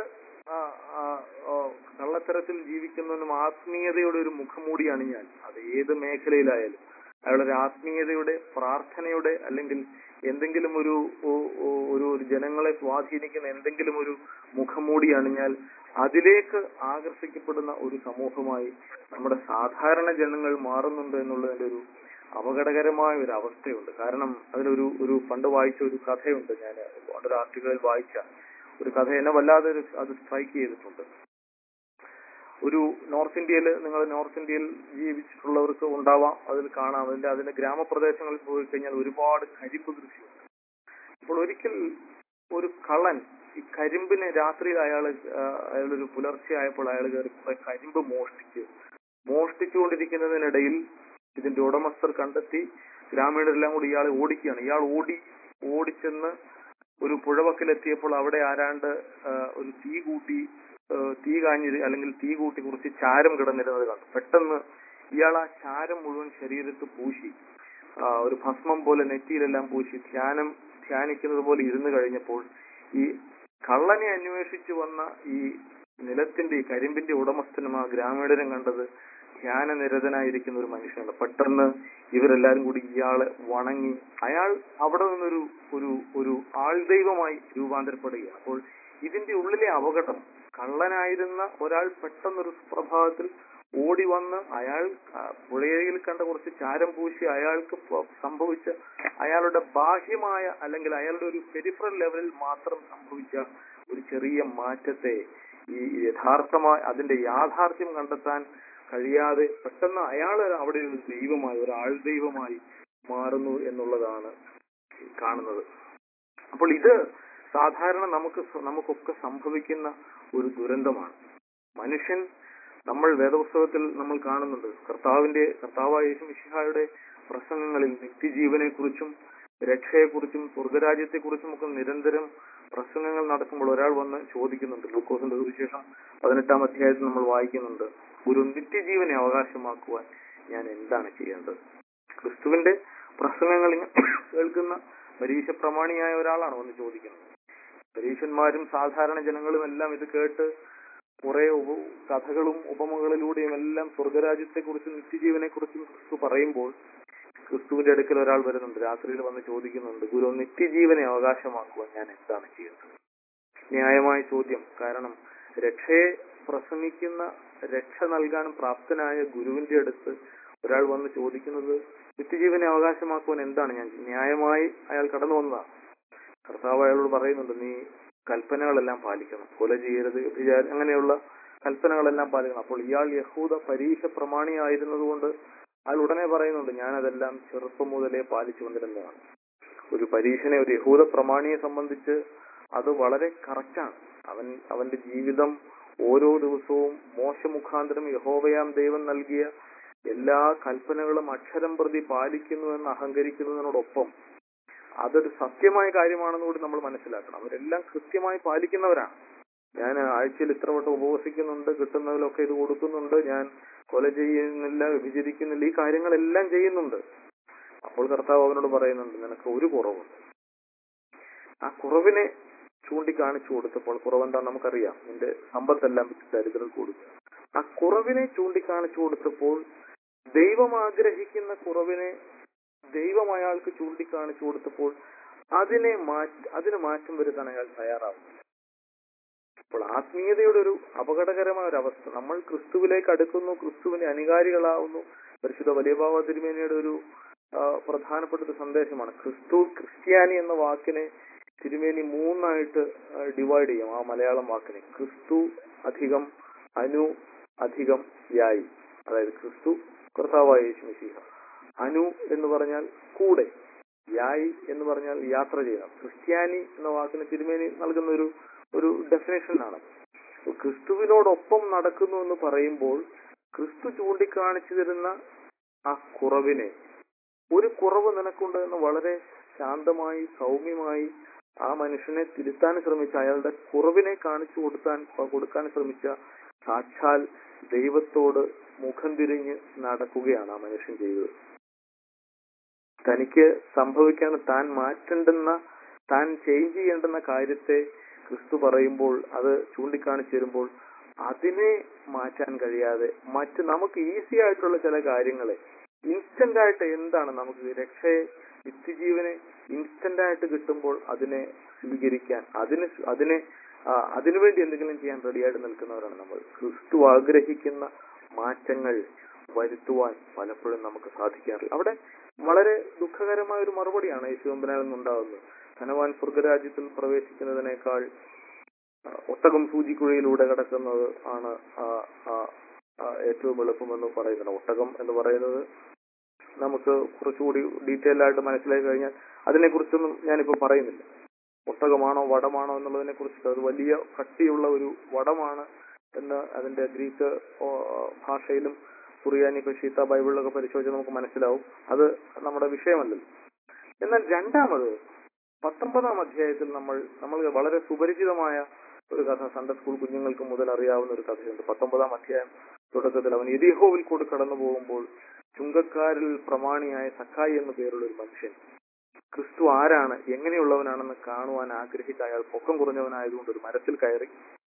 Speaker 3: കള്ളത്തരത്തിൽ ജീവിക്കുന്നതിനും ആത്മീയതയുടെ ഒരു മുഖംമൂടി അണിഞ്ഞാൽ അത് ഏത് മേഖലയിലായാലും അയാളൊരു ആത്മീയതയുടെ പ്രാർത്ഥനയുടെ അല്ലെങ്കിൽ എന്തെങ്കിലും ഒരു ഒരു ജനങ്ങളെ സ്വാധീനിക്കുന്ന എന്തെങ്കിലും ഒരു മുഖംമൂടി അണിഞ്ഞാൽ അതിലേക്ക് ആകർഷിക്കപ്പെടുന്ന ഒരു സമൂഹമായി നമ്മുടെ സാധാരണ ജനങ്ങൾ മാറുന്നുണ്ട് എന്നുള്ളതിന്റെ ഒരു അപകടകരമായ ഒരു അവസ്ഥയുണ്ട്. കാരണം അതിലൊരു ഒരു പണ്ട് വായിച്ച ഒരു കഥയുണ്ട്. ഞാൻ ഒരു ആർട്ടിക്കിളിൽ വായിച്ച ഒരു കഥ എന്നെ വല്ലാതെ ഒരു അത് സ്ട്രൈക്ക് ചെയ്തിട്ടുണ്ട്. ഒരു നോർത്ത് ഇന്ത്യയിൽ നിങ്ങൾ നോർത്ത് ഇന്ത്യയിൽ ജീവിച്ചിട്ടുള്ളവർക്ക് ഉണ്ടാവാം, അതിൽ കാണാം. അതിന്റെ അതിന്റെ ഗ്രാമപ്രദേശങ്ങളിൽ പോയി കഴിഞ്ഞാൽ ഒരുപാട് കരിമ്പ് കൃഷിയുണ്ട്. അപ്പോൾ ഒരിക്കൽ ഒരു കള്ളൻ ഈ കരിമ്പിന് രാത്രിയിൽ അയാൾ അയാളൊരു പുലർച്ചെ ആയപ്പോൾ അയാൾ കയറി കുറെ കരിമ്പ് മോഷ്ടിച്ച് മോഷ്ടിച്ചുകൊണ്ടിരിക്കുന്നതിനിടയിൽ ഇതിന്റെ ഉടമസ്ഥർ കണ്ടെത്തി ഗ്രാമീണരെല്ലാം കൂടി ഇയാളെ ഓടിക്കുകയാണ്. ഇയാൾ ഓടി ഓടിച്ചെന്ന് ഒരു പുഴവക്കിലെത്തിയപ്പോൾ അവിടെ ആരാണ്ട് ഒരു തീ കൂട്ടി തീ കാഞ്ഞി അല്ലെങ്കിൽ തീ കൂട്ടി കുറച്ച് ചാരം കിടന്നിരുന്നത് കണ്ടു. പെട്ടെന്ന് ഇയാൾ ആ ചാരം മുഴുവൻ ശരീരത്ത് പൂശി ഒരു ഭസ്മം പോലെ നെറ്റിയിലെല്ലാം പൂശി ധ്യാനം ധ്യാനിക്കുന്നത് പോലെ ഇരുന്ന് കഴിഞ്ഞപ്പോൾ ഈ കള്ളനെ അന്വേഷിച്ചു വന്ന ഈ നിലത്തിന്റെ ഈ കരിമ്പിന്റെ ഉടമസ്ഥനും ആ ഗ്രാമീണരും കണ്ടത് ധ്യാനനിരതനായിരിക്കുന്ന ഒരു മനുഷ്യനാണ്. പെട്ടെന്ന് ഇവരെല്ലാരും കൂടി ഇയാളെ വണങ്ങി അയാൾ അവിടെ നിന്നൊരു ഒരു ഒരു ആൾദൈവമായി രൂപാന്തരപ്പെടുകയാണ്. അപ്പോൾ ഇതിന്റെ ഉള്ളിലെ അപകടം, കള്ളനായിരുന്ന ഒരാൾ പെട്ടെന്നൊരു സുപ്രഭാതത്തിൽ ഓടി വന്ന് അയാൾ പുഴയിൽ കണ്ട കുറച്ച് ചാരം പൂശി അയാൾക്ക് സംഭവിച്ച അയാളുടെ ബാഹ്യമായ അല്ലെങ്കിൽ അയാളുടെ ഒരു പെരിഫറൽ ലെവലിൽ മാത്രം സംഭവിച്ച ഒരു ചെറിയ മാറ്റത്തെ ഈ യഥാർത്ഥമായ അതിന്റെ യാഥാർത്ഥ്യം കണ്ടെത്താൻ കഴിയാതെ പെട്ടെന്ന് അയാൾ അവിടെ ഒരു ദൈവമായി ഒരു ആൾ ദൈവമായി മാറുന്നു എന്നുള്ളതാണ് കാണുന്നത്. അപ്പോൾ ഇത് സാധാരണ നമുക്ക് നമുക്കൊക്കെ സംഭവിക്കുന്ന ഒരു ദുരന്തമാണ്. മനുഷ്യൻ നമ്മൾ വേദപുസ്തകത്തിൽ നമ്മൾ കാണുന്നുണ്ട് കർത്താവിന്റെ കർത്താവായ യേശുമിശിഹായുടെ പ്രസംഗങ്ങളിൽ നിത്യജീവനെ കുറിച്ചും രക്ഷയെക്കുറിച്ചും സ്വർഗരാജ്യത്തെക്കുറിച്ചും ഒക്കെ നിരന്തരം പ്രസംഗങ്ങൾ നടക്കുമ്പോൾ ഒരാൾ വന്ന് ചോദിക്കുന്നുണ്ട്. ലൂക്കോസിന്റെ സുവിശേഷം പതിനെട്ടാം അധ്യായത്തിൽ നമ്മൾ വായിക്കുന്നുണ്ട്, ഒരു നിത്യജീവനെ അവകാശമാക്കുവാൻ ഞാൻ എന്താണ് ചെയ്യേണ്ടത്? ക്രിസ്തുവിന്റെ പ്രസംഗങ്ങൾ കേൾക്കുന്ന പരീക്ഷ പ്രമാണിയായ ഒരാളാണ് വന്ന് ചോദിക്കുന്നത്. പരീക്ഷന്മാരും സാധാരണ ജനങ്ങളും എല്ലാം ഇത് കേട്ട് കുറെ ഉപ കഥകളും ഉപമകളിലൂടെയും എല്ലാം സ്വർഗരാജ്യത്തെക്കുറിച്ചും നിത്യജീവനെ കുറിച്ചും ക്രിസ്തു പറയുമ്പോൾ ക്രിസ്തുവിന്റെ അടുക്കൽ ഒരാൾ വരുന്നുണ്ട്, രാത്രിയിൽ വന്ന് ചോദിക്കുന്നുണ്ട്, ഗുരു നിത്യജീവനെ അവകാശമാക്കുവാൻ ഞാൻ എന്താണ് ചെയ്യുന്നത്? ന്യായമായ ചോദ്യം. കാരണം രക്ഷയെ പ്രസംഗിക്കുന്ന രക്ഷ നൽകാൻ പ്രാപ്തനായ ഗുരുവിന്റെ അടുത്ത് ഒരാൾ വന്ന് ചോദിക്കുന്നത് നിത്യജീവനെ അവകാശമാക്കുവാൻ എന്താണ് ഞാൻ? ന്യായമായി അയാൾ കടന്നു വന്നതാണ്. കർത്താവ് അയാളോട് പറയുന്നുണ്ട്, നീ കൽപ്പനകളെല്ലാം പാലിക്കണം, കൊല ചെയ്യരുത്, വ്യഭിചാരം, അങ്ങനെയുള്ള കൽപ്പനകളെല്ലാം പാലിക്കണം. അപ്പോൾ ഇയാൾ യഹൂദ പരീക്ഷ പ്രമാണിയായിരുന്നതുകൊണ്ട് അയാൾ ഉടനെ പറയുന്നുണ്ട്, ഞാനതെല്ലാം ചെറുപ്പം മുതലേ പാലിച്ചു വന്നിരുന്നതാണ്. ഒരു പരീക്ഷനെ ഒരു യഹൂദ പ്രമാണിയെ സംബന്ധിച്ച് അത് വളരെ കറക്റ്റാണ്. അവൻ അവന്റെ ജീവിതം ഓരോ ദിവസവും മോശ മുഖാന്തരം യഹോവയാം ദൈവം നൽകിയ എല്ലാ കൽപ്പനകളും അക്ഷരം പ്രതി പാലിക്കുന്നുവെന്ന് അഹങ്കരിക്കുന്നതിനോടൊപ്പം അതൊരു സത്യമായ കാര്യമാണെന്ന് കൂടി നമ്മൾ മനസ്സിലാക്കണം. അവരെല്ലാം കൃത്യമായി പാലിക്കുന്നവരാണ്. ഞാൻ ആഴ്ചയിൽ ഇത്ര വട്ടം ഉപവസിക്കുന്നുണ്ട്, കിട്ടുന്നതിലൊക്കെ ഇത് കൊടുക്കുന്നുണ്ട്, ഞാൻ കൊല ചെയ്യുന്നില്ല, വിഭജിക്കുന്നില്ല, ഈ കാര്യങ്ങളെല്ലാം ചെയ്യുന്നുണ്ട്. അപ്പോൾ കർത്താവ് അവനോട് പറയുന്നുണ്ട്, നിനക്ക് ഒരു കുറവുണ്ട്, ആ കുറവിനെ ചൂണ്ടിക്കാണിച്ചു കൊടുത്തപ്പോൾ, കുറവെന്താ നമുക്കറിയാം, നിന്റെ സമ്പത്തെല്ലാം വിറ്റ് ദരിദ്രർ കൊടുക്കുക. ആ കുറവിനെ ചൂണ്ടിക്കാണിച്ചു കൊടുത്തപ്പോൾ ദൈവം ആഗ്രഹിക്കുന്ന കുറവിനെ ദൈവം അയാൾക്ക് ചൂണ്ടിക്കാണിച്ചു കൊടുത്തപ്പോൾ അതിനെ മാറ്റി അതിന് മാറ്റം വരുത്താൻ അയാൾ തയ്യാറാവുന്നു. അപ്പോൾ ആത്മീയതയുടെ ഒരു അപകടകരമായ ഒരു അവസ്ഥ, നമ്മൾ ക്രിസ്തുവിലേക്ക് അടുക്കുന്നു, ക്രിസ്തുവിന്റെ അനുകാരികളാവുന്നു. പരിശുദ്ധ വലിയ ബാവ തിരുമേനിയുടെ ഒരു ആ, പ്രധാനപ്പെട്ട ഒരു സന്ദേശമാണ്. ക്രിസ്തു ക്രിസ്ത്യാനി എന്ന വാക്കിനെ തിരുമേനി മൂന്നായിട്ട് ഡിവൈഡ് ചെയ്യും. ആ മലയാളം വാക്കിനെ ക്രിസ്തു അധികം അനു അധികം യായി, അതായത് ക്രിസ്തു കർത്താവായ യേശു മിശിഹ. അനു എന്ന് പറഞ്ഞാൽ കൂടെ, യായി എന്ന് പറഞ്ഞാൽ യാത്ര ചെയ്യണം. ക്രിസ്ത്യാനി എന്ന വാക്കിന് തിരുമേനി നൽകുന്ന ഒരു ഒരു ഡെഫിനേഷനാണ്. ക്രിസ്തുവിനോടൊപ്പം നടക്കുന്നു എന്ന് പറയുമ്പോൾ ക്രിസ്തു ചൂണ്ടിക്കാണിച്ചു തരുന്ന ആ കുറവിനെ, ഒരു കുറവ് നിനക്കുണ്ട് എന്ന് വളരെ ശാന്തമായി സൗമ്യമായി ആ മനുഷ്യനെ തിരുത്താൻ ശ്രമിച്ച, അയാളുടെ കുറവിനെ കാണിച്ചു കൊടുത്താൻ കൊടുക്കാൻ ശ്രമിച്ച സാക്ഷാൽ ദൈവത്തോട് മുഖം തിരിഞ്ഞ് നടക്കുകയാണ് ആ മനുഷ്യൻ ചെയ്തത്. തനിക്ക് സംഭവിക്കാൻ, താൻ മാറ്റേണ്ടുന്ന, താൻ ചേഞ്ച് ചെയ്യേണ്ടുന്ന കാര്യത്തെ ക്രിസ്തു പറയുമ്പോൾ, അത് ചൂണ്ടിക്കാണിച്ചു തരുമ്പോൾ അതിനെ മാറ്റാൻ കഴിയാതെ മറ്റ് നമുക്ക് ഈസി ആയിട്ടുള്ള ചില കാര്യങ്ങളെ ഇൻസ്റ്റന്റ് ആയിട്ട്, എന്താണ് നമുക്ക് രക്ഷയെ, നിത്യജീവനെ ഇൻസ്റ്റന്റ് ആയിട്ട് കിട്ടുമ്പോൾ അതിനെ സ്വീകരിക്കാൻ, അതിന് അതിനെ അതിനുവേണ്ടി എന്തെങ്കിലും ചെയ്യാൻ റെഡിയായിട്ട് നിൽക്കുന്നവരാണ് നമ്മൾ. ക്രിസ്തു ആഗ്രഹിക്കുന്ന മാറ്റങ്ങൾ വരുത്തുവാൻ പലപ്പോഴും നമുക്ക് സാധിക്കാറില്ല. അവിടെ വളരെ ദുഃഖകരമായ ഒരു മറുപടിയാണ് യേശുദമ്പുരാനിൽ നിന്നുണ്ടാകുന്നത്. ധനവാൻ സ്വർഗരാജ്യത്തിൽ പ്രവേശിക്കുന്നതിനേക്കാൾ ഒട്ടകം സൂചിക്കുഴയിലൂടെ കടക്കുന്നത് ആണ് ഏറ്റവും എളുപ്പമെന്ന് പറയുന്നത്. ഒട്ടകം എന്ന് പറയുന്നത് നമുക്ക് കുറച്ചുകൂടി ഡീറ്റെയിൽ ആയിട്ട് മനസ്സിലാക്കി കഴിഞ്ഞാൽ അതിനെക്കുറിച്ചൊന്നും ഞാനിപ്പോൾ പറയുന്നില്ല. ഒട്ടകമാണോ വടമാണോ എന്നുള്ളതിനെ കുറിച്ചിട്ട്, അത് വലിയ കട്ടിയുള്ള ഒരു വടമാണ് എന്ന് അതിന്റെ ഗ്രീക്ക് ഭാഷയിലും സുറിയാനി ഷീത്ത ബൈബിളിലൊക്കെ പരിശോധിച്ചാൽ നമുക്ക് മനസ്സിലാവും. അത് നമ്മുടെ വിഷയമല്ലല്ലോ. എന്നാൽ രണ്ടാമത് പത്തൊമ്പതാം അധ്യായത്തിൽ നമ്മൾ നമ്മൾ വളരെ സുപരിചിതമായ ഒരു കഥ, സൺഡേ സ്കൂൾ കുഞ്ഞുങ്ങൾക്ക് മുതൽ അറിയാവുന്ന ഒരു കഥയുണ്ട്. പത്തൊമ്പതാം അധ്യായം തുടക്കത്തിൽ അവൻ യെരിഹോവിൽ കൂടി കടന്നു പോകുമ്പോൾ ചുങ്കക്കാരിൽ പ്രമാണിയായ സക്കായി എന്നു പേരുള്ള ഒരു മനുഷ്യൻ ക്രിസ്തു ആരാണ്, എങ്ങനെയുള്ളവനാണെന്ന് കാണുവാൻ ആഗ്രഹിച്ച അയാൾ പൊക്കം കുറഞ്ഞവനായതുകൊണ്ട് ഒരു മരത്തിൽ കയറി.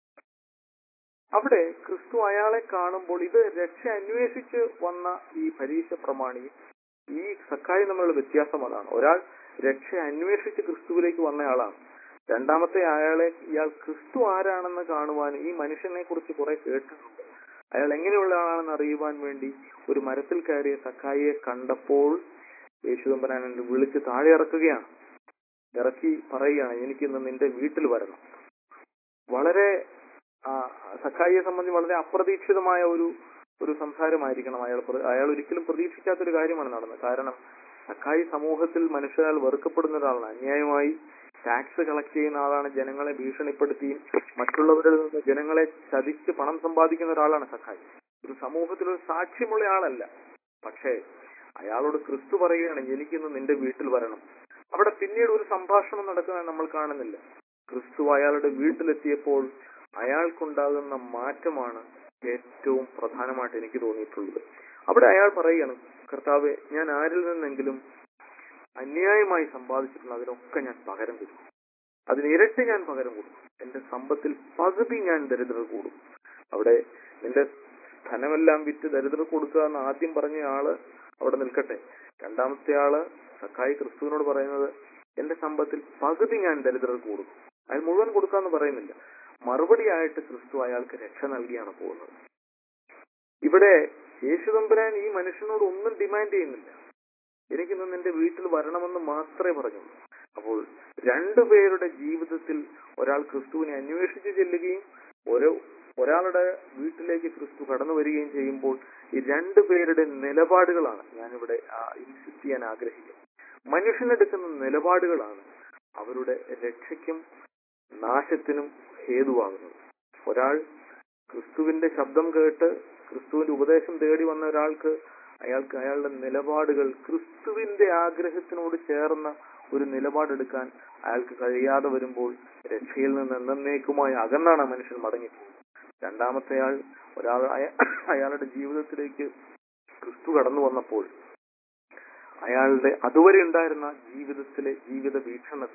Speaker 3: അവിടെ ക്രിസ്തു അയാളെ കാണുമ്പോൾ, ഇത് രക്ഷ അന്വേഷിച്ച് വന്ന ഈ പരീശ പ്രമാണി ഈ സക്കായി തമ്മിലുള്ള വ്യത്യാസം അതാണ്. ഒരാൾ രക്ഷ അന്വേഷിച്ച് ക്രിസ്തുവിലേക്ക് വന്നയാളാണ്. രണ്ടാമത്തെ അയാളെ ഇയാൾ ക്രിസ്തു ആരാണെന്ന് കാണുവാൻ, ഈ മനുഷ്യനെ കുറിച്ച് കുറെ കേട്ടിട്ടുണ്ട്, അയാൾ എങ്ങനെയുള്ള ആളാണെന്ന് അറിയുവാൻ വേണ്ടി ഒരു മരത്തിൽ കയറിയ സക്കായിയെ കണ്ടപ്പോൾ യേശുദമ്പുരാൻ വിളിച്ച് താഴെ ഇറക്കുകയാണ്. ഇറക്കി പറയുകയാണ്, എനിക്കിന്ന് നിന്റെ വീട്ടിൽ വരണം. വളരെ സക്കായിയെ സംബന്ധിച്ച് വളരെ അപ്രതീക്ഷിതമായ ഒരു ഒരു സംസാരമായിരിക്കണം. അയാൾ അയാൾ ഒരിക്കലും പ്രതീക്ഷിക്കാത്തൊരു കാര്യമാണ് നടന്നത്. കാരണം സക്കായി സമൂഹത്തിൽ മനുഷ്യരാൽ വെറുക്കപ്പെടുന്ന ഒരാളാണ്. അന്യായമായി ടാക്സ് കളക്ട് ചെയ്യുന്ന ആളാണ്. ജനങ്ങളെ ഭീഷണിപ്പെടുത്തിയും മറ്റുള്ളവരിൽ നിന്ന് ജനങ്ങളെ ചതിച്ച് പണം സമ്പാദിക്കുന്ന ഒരാളാണ് സക്കായി. ഒരു സമൂഹത്തിലൊരു സാക്ഷ്യമുള്ള ആളല്ല. പക്ഷേ അയാളോട് ക്രിസ്തു പറയുകയാണ്, എനിക്കിന്ന് നിന്റെ വീട്ടിൽ വരണം. അവിടെ പിന്നീട് ഒരു സംഭാഷണം നടക്കുന്നത് നമ്മൾ കാണുന്നില്ല. ക്രിസ്തു അയാളുടെ വീട്ടിലെത്തിയപ്പോൾ അയാൾക്കുണ്ടാകുന്ന മാറ്റമാണ് ഏറ്റവും പ്രധാനമായിട്ട് എനിക്ക് തോന്നിയിട്ടുള്ളത്. അവിടെ അയാൾ പറയുകയാണ്, കർത്താവെ, ഞാൻ ആരിൽ നിന്നെങ്കിലും അന്യായമായി സമ്പാദിച്ചിട്ടുള്ള അതിനൊക്കെ ഞാൻ പകരം കൊടുക്കും, അതിന് ഇരട്ടി ഞാൻ പകരം കൊടുക്കും, എന്റെ സമ്പത്തിൽ പകുതി ഞാൻ ദരിദ്രർ കൂടും. അവിടെ നിന്റെ ധനമെല്ലാം വിറ്റ് ദരിദ്രർ കൊടുക്കുക എന്ന് ആദ്യം പറഞ്ഞ ആള് അവിടെ നിൽക്കട്ടെ. രണ്ടാമത്തെ ആള് സക്കായി ക്രിസ്തുവിനോട് പറയുന്നത്, എന്റെ സമ്പത്തിൽ പകുതി ഞാൻ ദരിദ്രർ കൂടും. അയാൾ മുഴുവൻ കൊടുക്കാന്ന് പറയുന്നില്ല. മറുപടിയായിട്ട് ക്രിസ്തു അയാൾക്ക് രക്ഷ നൽകിയാണ് പോകുന്നത്. ഇവിടെ യേശുദമ്പുരാൻ ഈ മനുഷ്യനോട് ഒന്നും ഡിമാൻഡ് ചെയ്യുന്നില്ല. എനിക്കിന്ന് നിന്റെ വീട്ടിൽ വരണമെന്ന് മാത്രമേ പറഞ്ഞുള്ളൂ. അപ്പോൾ രണ്ടുപേരുടെ ജീവിതത്തിൽ ഒരാൾ ക്രിസ്തുവിനെ അന്വേഷിച്ച് ചെല്ലുകയും ഓരോ ഒരാളുടെ വീട്ടിലേക്ക് ക്രിസ്തു കടന്നു വരികയും ചെയ്യുമ്പോൾ ഈ രണ്ടുപേരുടെ നിലപാടുകളാണ് ഞാനിവിടെ ഇൻസിസ്റ്റ് ചെയ്യാൻ ആഗ്രഹിക്കുന്നത്. മനുഷ്യനെടുക്കുന്ന നിലപാടുകളാണ് അവരുടെ രക്ഷയ്ക്കും നാശത്തിനും ഹേതുവാകുന്നത്. ഒരാൾ ക്രിസ്തുവിന്റെ ശബ്ദം കേട്ട് ക്രിസ്തുവിന്റെ ഉപദേശം തേടി വന്ന ഒരാൾക്ക് അയാൾക്ക് അയാളുടെ നിലപാടുകൾ ക്രിസ്തുവിന്റെ ആഗ്രഹത്തിനോട് ചേർന്ന ഒരു നിലപാടെടുക്കാൻ അയാൾക്ക് കഴിയാതെ വരുമ്പോൾ രക്ഷയിൽ നിന്ന് എന്നേക്കുമായി അകന്നാണ് മനുഷ്യൻ മടങ്ങിപ്പോകുന്നത്. രണ്ടാമത്തെ ആൾ ഒരാൾ അയാളുടെ ജീവിതത്തിലേക്ക് ക്രിസ്തു കടന്നു വന്നപ്പോൾ അയാളുടെ അതുവരെ ഉണ്ടായിരുന്ന ജീവിതത്തിലെ ജീവിത വീക്ഷണത്തെ,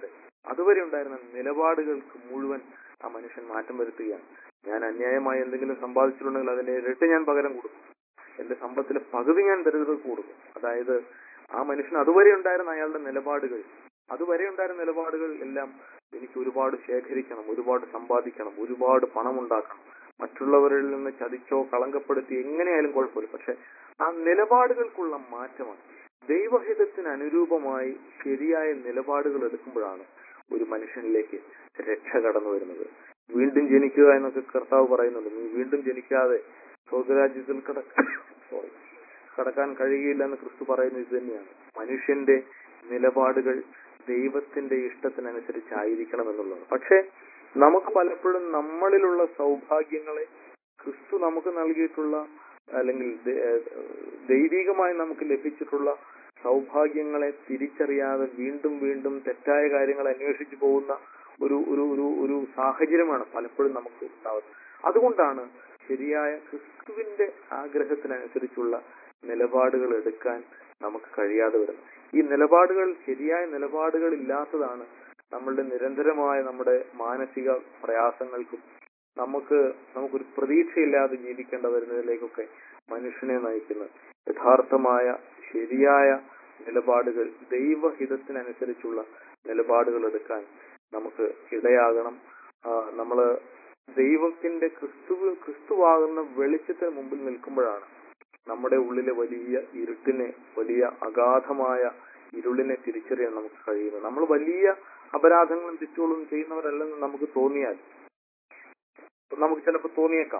Speaker 3: അതുവരെ ഉണ്ടായിരുന്ന നിലപാടുകൾക്ക് മുഴുവൻ ആ മനുഷ്യൻ മാറ്റം വരുത്തുകയാണ്. ഞാൻ അന്യായമായി എന്തെങ്കിലും സമ്പാദിച്ചിട്ടുണ്ടെങ്കിൽ അതിന്റെ ഇരട്ടി ഞാൻ പകരം കൊടുക്കും, എന്റെ സമ്പത്തിലെ പകുതി ഞാൻ ദരിദ്രർക്ക് കൊടുക്കും. അതായത് ആ മനുഷ്യൻ അതുവരെ ഉണ്ടായിരുന്ന അയാളുടെ നിലപാടുകൾ അതുവരെ ഉണ്ടായിരുന്ന നിലപാടുകൾ എല്ലാം എനിക്ക് ഒരുപാട് ശേഖരിക്കണം, ഒരുപാട് സമ്പാദിക്കണം, ഒരുപാട് പണം ഉണ്ടാക്കണം, മറ്റുള്ളവരിൽ നിന്ന് ചതിച്ചോ കളങ്കപ്പെടുത്തി എങ്ങനെയായാലും കുഴപ്പമില്ല. പക്ഷെ ആ നിലപാടുകൾക്കുള്ള മാറ്റമാണ്. ദൈവഹിതത്തിന് അനുരൂപമായി ശരിയായ നിലപാടുകൾ എടുക്കുമ്പോഴാണ് ഒരു മനുഷ്യനിലേക്ക് രക്ഷ കടന്നു വരുന്നത്. വീണ്ടും ജനിക്കുക എന്നൊക്കെ കർത്താവ് പറയുന്നുണ്ട്. നീ വീണ്ടും ജനിക്കാതെ സ്വർഗരാജ്യത്തിൽ കടക്കാൻ സോറി കടക്കാൻ കഴിയില്ല എന്ന് ക്രിസ്തു പറയുന്നത് ഇത് തന്നെയാണ്. മനുഷ്യന്റെ നിലപാടുകൾ ദൈവത്തിന്റെ ഇഷ്ടത്തിനനുസരിച്ചായിരിക്കണം എന്നുള്ളത്. പക്ഷെ നമുക്ക് പലപ്പോഴും നമ്മളിലുള്ള സൗഭാഗ്യങ്ങളെ, ക്രിസ്തു നമുക്ക് നൽകിയിട്ടുള്ള അല്ലെങ്കിൽ ദൈവികമായി നമുക്ക് ലഭിച്ചിട്ടുള്ള സൗഭാഗ്യങ്ങളെ തിരിച്ചറിയാതെ വീണ്ടും വീണ്ടും തെറ്റായ കാര്യങ്ങൾ അന്വേഷിച്ചു പോകുന്ന ഒരു ഒരു ഒരു ഒരു സാഹചര്യമാണ് പലപ്പോഴും നമുക്ക് ഉണ്ടാവുന്നത്. അതുകൊണ്ടാണ് ശരിയായ ക്രിസ്തുവിന്റെ ആഗ്രഹത്തിനനുസരിച്ചുള്ള നിലപാടുകൾ എടുക്കാൻ നമുക്ക് കഴിയാതെ വരുന്നത്. ഈ നിലപാടുകൾ, ശരിയായ നിലപാടുകൾ ഇല്ലാത്തതാണ് നമ്മളുടെ നിരന്തരമായ നമ്മുടെ മാനസിക പ്രയാസങ്ങൾക്കും നമുക്ക് നമുക്കൊരു പ്രതീക്ഷയില്ലാതെ ജീവിക്കേണ്ട വരുന്നതിലേക്കൊക്കെ മനുഷ്യനെ നയിക്കുന്നത്. യഥാർത്ഥമായ ശരിയായ നിലപാടുകൾ, ദൈവഹിതത്തിനനുസരിച്ചുള്ള നിലപാടുകൾ എടുക്കാൻ നമുക്ക് ഇടയാകണം. നമ്മള് ദൈവത്തിന്റെ ക്രിസ്തു ക്രിസ്തുവാകുന്ന വെളിച്ചത്തിന് മുമ്പിൽ നിൽക്കുമ്പോഴാണ് നമ്മുടെ ഉള്ളിലെ വലിയ ഇരുട്ടിനെ, വലിയ അഗാധമായ ഇരുളിനെ തിരിച്ചറിയാൻ നമുക്ക് കഴിയുന്നത്. നമ്മൾ വലിയ അപരാധങ്ങളും തെറ്റുകളും ചെയ്യുന്നവരല്ലെന്ന് നമുക്ക് തോന്നിയാൽ, നമുക്ക് ചിലപ്പോൾ തോന്നിയേക്കാം.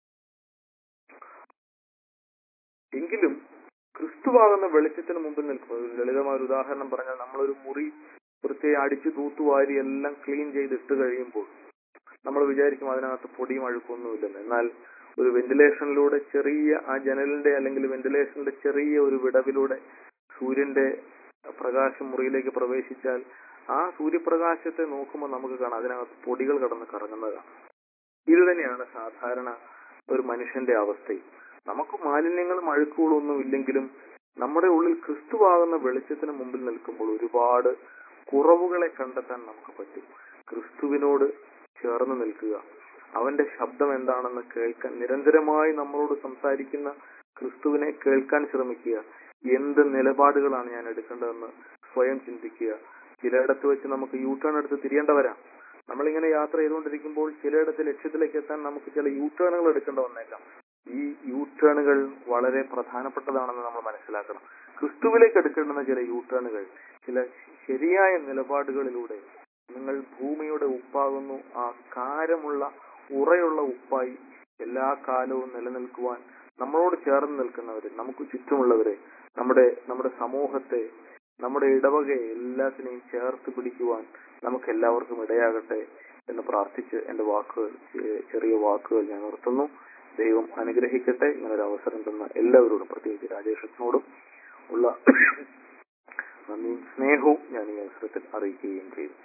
Speaker 3: എങ്കിലും ക്രിസ്തുവാകുന്ന വെളിച്ചത്തിന് മുമ്പിൽ നിൽക്കുന്നത്, ലളിതമായ ഒരു ഉദാഹരണം പറഞ്ഞാൽ, നമ്മളൊരു മുറി വൃത്തിയായി അടിച്ചു തൂത്തുവാരി എല്ലാം ക്ലീൻ ചെയ്തിട്ട് കഴിയുമ്പോൾ നമ്മൾ വിചാരിക്കും അതിനകത്ത് പൊടിയും അഴുക്കൊന്നുമില്ലെന്ന്. എന്നാൽ ഒരു വെന്റിലേഷനിലൂടെ ചെറിയ ആ ജനലിന്റെ അല്ലെങ്കിൽ വെന്റിലേഷന്റെ ചെറിയ ഒരു വിടവിലൂടെ സൂര്യന്റെ പ്രകാശം മുറിയിലേക്ക് പ്രവേശിച്ചാൽ ആ സൂര്യപ്രകാശത്തെ നോക്കുമ്പോൾ നമുക്ക് കാണാം അതിനകത്ത് പൊടികൾ കടന്ന് കറങ്ങുന്നതാണ്. ഇത് തന്നെയാണ് സാധാരണ ഒരു മനുഷ്യന്റെ അവസ്ഥയും. നമുക്ക് മാലിന്യങ്ങളും അഴുക്കുകളും ഒന്നും ഇല്ലെങ്കിലും നമ്മുടെ ഉള്ളിൽ ക്രിസ്തുവാകുന്ന വെളിച്ചത്തിന് മുമ്പിൽ നിൽക്കുമ്പോൾ ഒരുപാട് കുറവുകളെ കണ്ടെത്താൻ നമുക്ക് പറ്റും. ക്രിസ്തുവിനോട് ചേർന്ന് നിൽക്കുക, അവന്റെ ശബ്ദം എന്താണെന്ന് കേൾക്കാൻ, നിരന്തരമായി നമ്മളോട് സംസാരിക്കുന്ന ക്രിസ്തുവിനെ കേൾക്കാൻ ശ്രമിക്കുക. എന്ത് നിലപാടുകളാണ് ഞാൻ എടുക്കേണ്ടതെന്ന് സ്വയം ചിന്തിക്കുക. ചിലയിടത്ത് വെച്ച് നമുക്ക് യൂ ടേൺ എടുത്ത് തിരിയേണ്ടവരാ. നമ്മളിങ്ങനെ യാത്ര ചെയ്തുകൊണ്ടിരിക്കുമ്പോൾ ചിലയിടത്ത് ലക്ഷ്യത്തിലേക്ക് എത്താൻ നമുക്ക് ചില യൂ ടേണുകൾ എടുക്കേണ്ട വന്നേക്കാം. ഈ യൂ ടേണുകൾ വളരെ പ്രധാനപ്പെട്ടതാണെന്ന് നമ്മൾ മനസ്സിലാക്കണം. ക്രിസ്തുവിലേക്ക് എടുക്കേണ്ടുന്ന ചില യൂ ടേണുകൾ, ചില ശരിയായ നിലപാടുകളിലൂടെ നിങ്ങൾ ഭൂമിയുടെ ഉപ്പാകുന്നു, ആ കാരമുള്ള ഉറയുള്ള ഉപ്പായി എല്ലാ കാലവും നിലനിൽക്കുവാൻ നമ്മളോട് ചേർന്ന് നിൽക്കുന്നവരെ, നമുക്ക് ചുറ്റുമുള്ളവരെ, നമ്മുടെ നമ്മുടെ സമൂഹത്തെ, നമ്മുടെ ഇടവകയെ എല്ലാത്തിനെയും ചേർത്ത് പിടിക്കുവാൻ നമുക്ക് എല്ലാവർക്കും ഇടയാകട്ടെ എന്ന് പ്രാർത്ഥിച്ച് എന്റെ വാക്കുകൾ, ചെറിയ വാക്കുകൾ ഞാൻ നിർത്തുന്നു. ദൈവം അനുഗ്രഹിക്കട്ടെ. ഇങ്ങനൊരു അവസരം തന്ന എല്ലാവരോടും, പ്രത്യേകിച്ച് രാജേഷനോടും ഉള്ള നന്ദിയും സ്നേഹവും ഞാൻ ഈ അവസരത്തിൽ അറിയിക്കുകയും ചെയ്തു.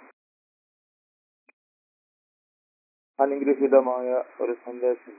Speaker 3: അനുഗ്രഹീതമായ ഒരു സന്ദേശം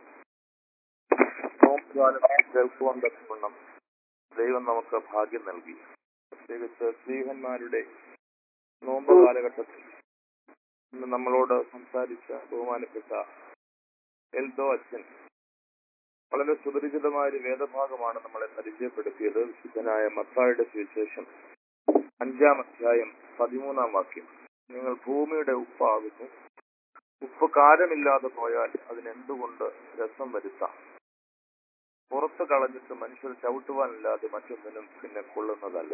Speaker 3: കേൾക്കുവാൻ തക്കവണ്ണം ദൈവം നമുക്ക് ഭാഗ്യം നൽകി. പ്രത്യേകിച്ച് സ്ത്രീഹന്മാരുടെ നോമ്പ് കാലഘട്ടത്തിൽ ഇന്ന് നമ്മളോട് സംസാരിച്ച ബഹുമാനപ്പെട്ട എൽദോ അച്ഛൻ വളരെ സുപരിചിതമായ ഒരു വേദഭാഗമാണ് നമ്മളെ പരിചയപ്പെടുത്തിയത്. വിശുദ്ധനായ മത്തായിയുടെ സുവിശേഷം അഞ്ചാം അധ്യായം പതിമൂന്നാം വാക്യം. നിങ്ങൾ ഭൂമിയുടെ ഉപ്പാകുന്നു. ഉപ്പ് കാരമില്ലാതെ പോയാൽ അതിനെന്തുകൊണ്ട് രസം വരുത്താം? പുറത്ത് കളഞ്ഞിട്ട് മനുഷ്യർ ചവിട്ടുവാനില്ലാതെ മറ്റൊന്നിനും പിന്നെ കൊള്ളുന്നതല്ല.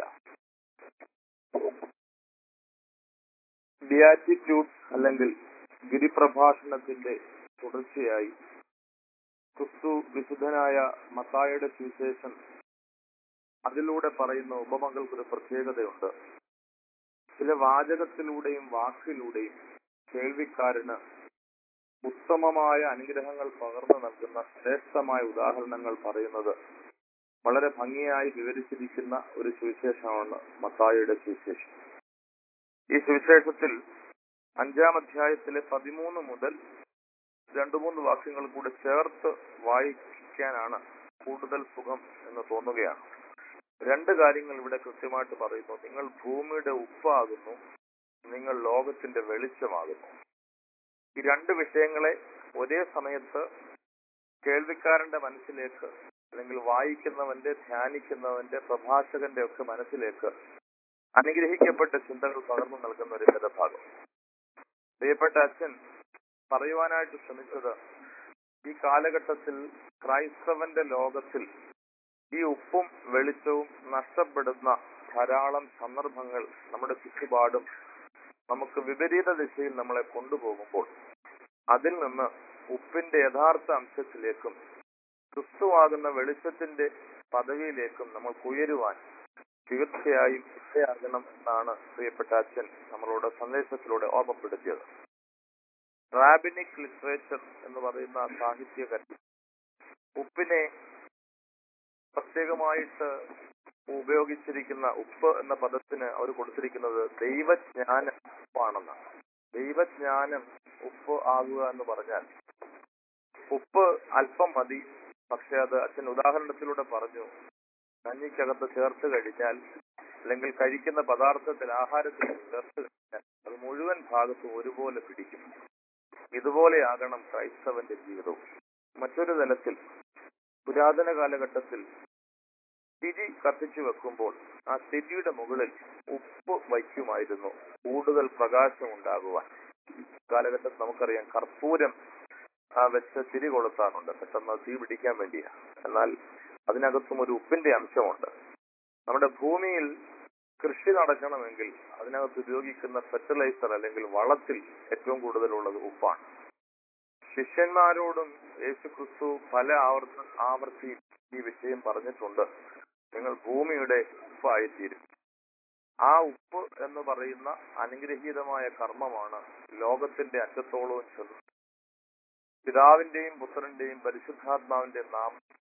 Speaker 3: ബിയാറ്റിറ്റ്യൂഡ് അല്ലെങ്കിൽ ഗിരിപ്രഭാഷണത്തിന്റെ തുടർച്ചയായി ക്രിസ്തു വിശുദ്ധനായ മത്തായിയുടെ സുവിശേഷം അതിലൂടെ പറയുന്ന ഉപമകൾക്കൊരു പ്രത്യേകതയുണ്ട്. ചില വാചകത്തിലൂടെയും വാക്കിലൂടെയും കേൾവിക്കാരന് ഉത്തമമായ അനുഗ്രഹങ്ങൾ പകർന്നു നൽകുന്ന ശ്രേഷ്ഠമായ ഉദാഹരണങ്ങൾ പറയുന്നത് വളരെ ഭംഗിയായി വിവരിച്ചിരിക്കുന്ന ഒരു സുവിശേഷമാണ് മത്തായിയുടെ സുവിശേഷം. ഈ സുവിശേഷത്തിൽ അഞ്ചാം അധ്യായത്തിലെ പതിമൂന്ന് മുതൽ രണ്ടു മൂന്ന് വാക്യങ്ങൾ കൂടെ ചേർത്ത് വായിക്കാനാണ് കൂടുതൽ സുഖം എന്ന് തോന്നുകയാണ്. രണ്ട് കാര്യങ്ങൾ ഇവിടെ കൃത്യമായിട്ട് പറയുന്നു. നിങ്ങൾ ഭൂമിയുടെ ഉപ്പാകുന്നു,
Speaker 4: നിങ്ങൾ ലോകത്തിന്റെ വെളിച്ചമാകുന്നു. ഈ രണ്ട് വിഷയങ്ങളെ ഒരേ സമയത്ത് കേൾവിക്കാരന്റെ മനസ്സിലേക്ക്, അല്ലെങ്കിൽ വായിക്കുന്നവന്റെ, ധ്യാനിക്കുന്നവന്റെ, പ്രഭാഷകന്റെ ഒക്കെ മനസ്സിലേക്ക് അനുഗ്രഹിക്കപ്പെട്ട ചിന്തകൾ പകർന്നു നൽകുന്ന ഒരു വേദഭാഗം. പ്രിയപ്പെട്ട അച്ഛൻ പറയുവാനായിട്ട് ശ്രമിച്ചത്, ഈ കാലഘട്ടത്തിൽ ക്രൈസ്തവന്റെ ലോകത്തിൽ ഈ ഉപ്പും വെളിച്ചവും നഷ്ടപ്പെടുന്ന ധാരാളം സന്ദർഭങ്ങൾ നമ്മുടെ ചുറ്റുപാടും നമുക്ക് വിപരീത ദിശയിൽ നമ്മളെ കൊണ്ടുപോകുമ്പോൾ അതിൽ നിന്ന് ഉപ്പിന്റെ യഥാർത്ഥ അംശത്തിലേക്കും ക്രിസ്തുവാകുന്ന വെളിച്ചത്തിന്റെ പദവിയിലേക്കും നമ്മൾ ഉയരുവാൻ തീർച്ചയായും ഇടയാകണം എന്നാണ് പ്രിയപ്പെട്ട അച്ഛൻ നമ്മളോട് സന്ദേശത്തിലൂടെ ഓർമ്മപ്പെടുത്തിയത്. റാബിനിക് ലിറ്ററേച്ചർ എന്ന് പറയുന്ന സാഹിത്യകൻ ഉപ്പിനെ പ്രത്യേകമായിട്ട് ഉപയോഗിച്ചിരിക്കുന്ന ഉപ്പ് എന്ന പദത്തിന് അവർ കൊടുത്തിരിക്കുന്നത് ദൈവജ്ഞാനം ഉപ്പാണെന്നാണ്. ദൈവജ്ഞാനം ഉപ്പ് ആകുക എന്ന് പറഞ്ഞാൽ ഉപ്പ് അല്പം മതി, പക്ഷെ അത് അച്ഛൻ ഉദാഹരണത്തിലൂടെ പറഞ്ഞു, കഞ്ഞിക്കകത്ത് ചേർത്ത് കഴിഞ്ഞാൽ, അല്ലെങ്കിൽ കഴിക്കുന്ന പദാർത്ഥത്തിൽ, ആഹാരത്തിൽ ചേർത്ത് കഴിഞ്ഞാൽ അത് മുഴുവൻ ഭാഗത്തും ഒരുപോലെ പിടിക്കും. ഇതുപോലെയാകണം ക്രൈസ്തവന്റെ ജീവിതവും. മറ്റൊരു തലത്തിൽ പുരാതന കാലഘട്ടത്തിൽ തിരി കത്തിച്ചു വെക്കുമ്പോൾ ആ തിരിയുടെ മുകളിൽ ഉപ്പ് വയ്ക്കുമായിരുന്നു, കൂടുതൽ പ്രകാശം ഉണ്ടാകുവാൻ. കാലഘട്ടത്തിൽ നമുക്കറിയാം കർപ്പൂരം ആ വെച്ച് തിരി കൊളുത്താറുണ്ട്, പെട്ടെന്ന് തീ പിടിക്കാൻ വേണ്ടിയാ. എന്നാൽ അതിനകത്തും ഒരു ഉപ്പിന്റെ അംശമുണ്ട്. നമ്മുടെ ഭൂമിയിൽ കൃഷി നടക്കണമെങ്കിൽ അതിനകത്ത് ഉപയോഗിക്കുന്ന ഫെർട്ടിലൈസർ അല്ലെങ്കിൽ വളത്തിൽ ഏറ്റവും കൂടുതലുള്ളത് ഉപ്പാണ്. ശിഷ്യന്മാരോടും യേശു ക്രിസ്തു പല ആവർത്തി ആവർത്തി ഈ വിഷയം പറഞ്ഞിട്ടുണ്ട്, നിങ്ങൾ ഭൂമിയുടെ ഉപ്പായിത്തീരും. ആ ഉപ്പ് എന്ന് പറയുന്ന അനുഗ്രഹീതമായ കർമ്മമാണ് ലോകത്തിന്റെ അറ്റത്തോളവും ചെന്നു പിതാവിന്റെയും പുത്രന്റെയും പരിശുദ്ധാത്മാവിന്റെയും നാമ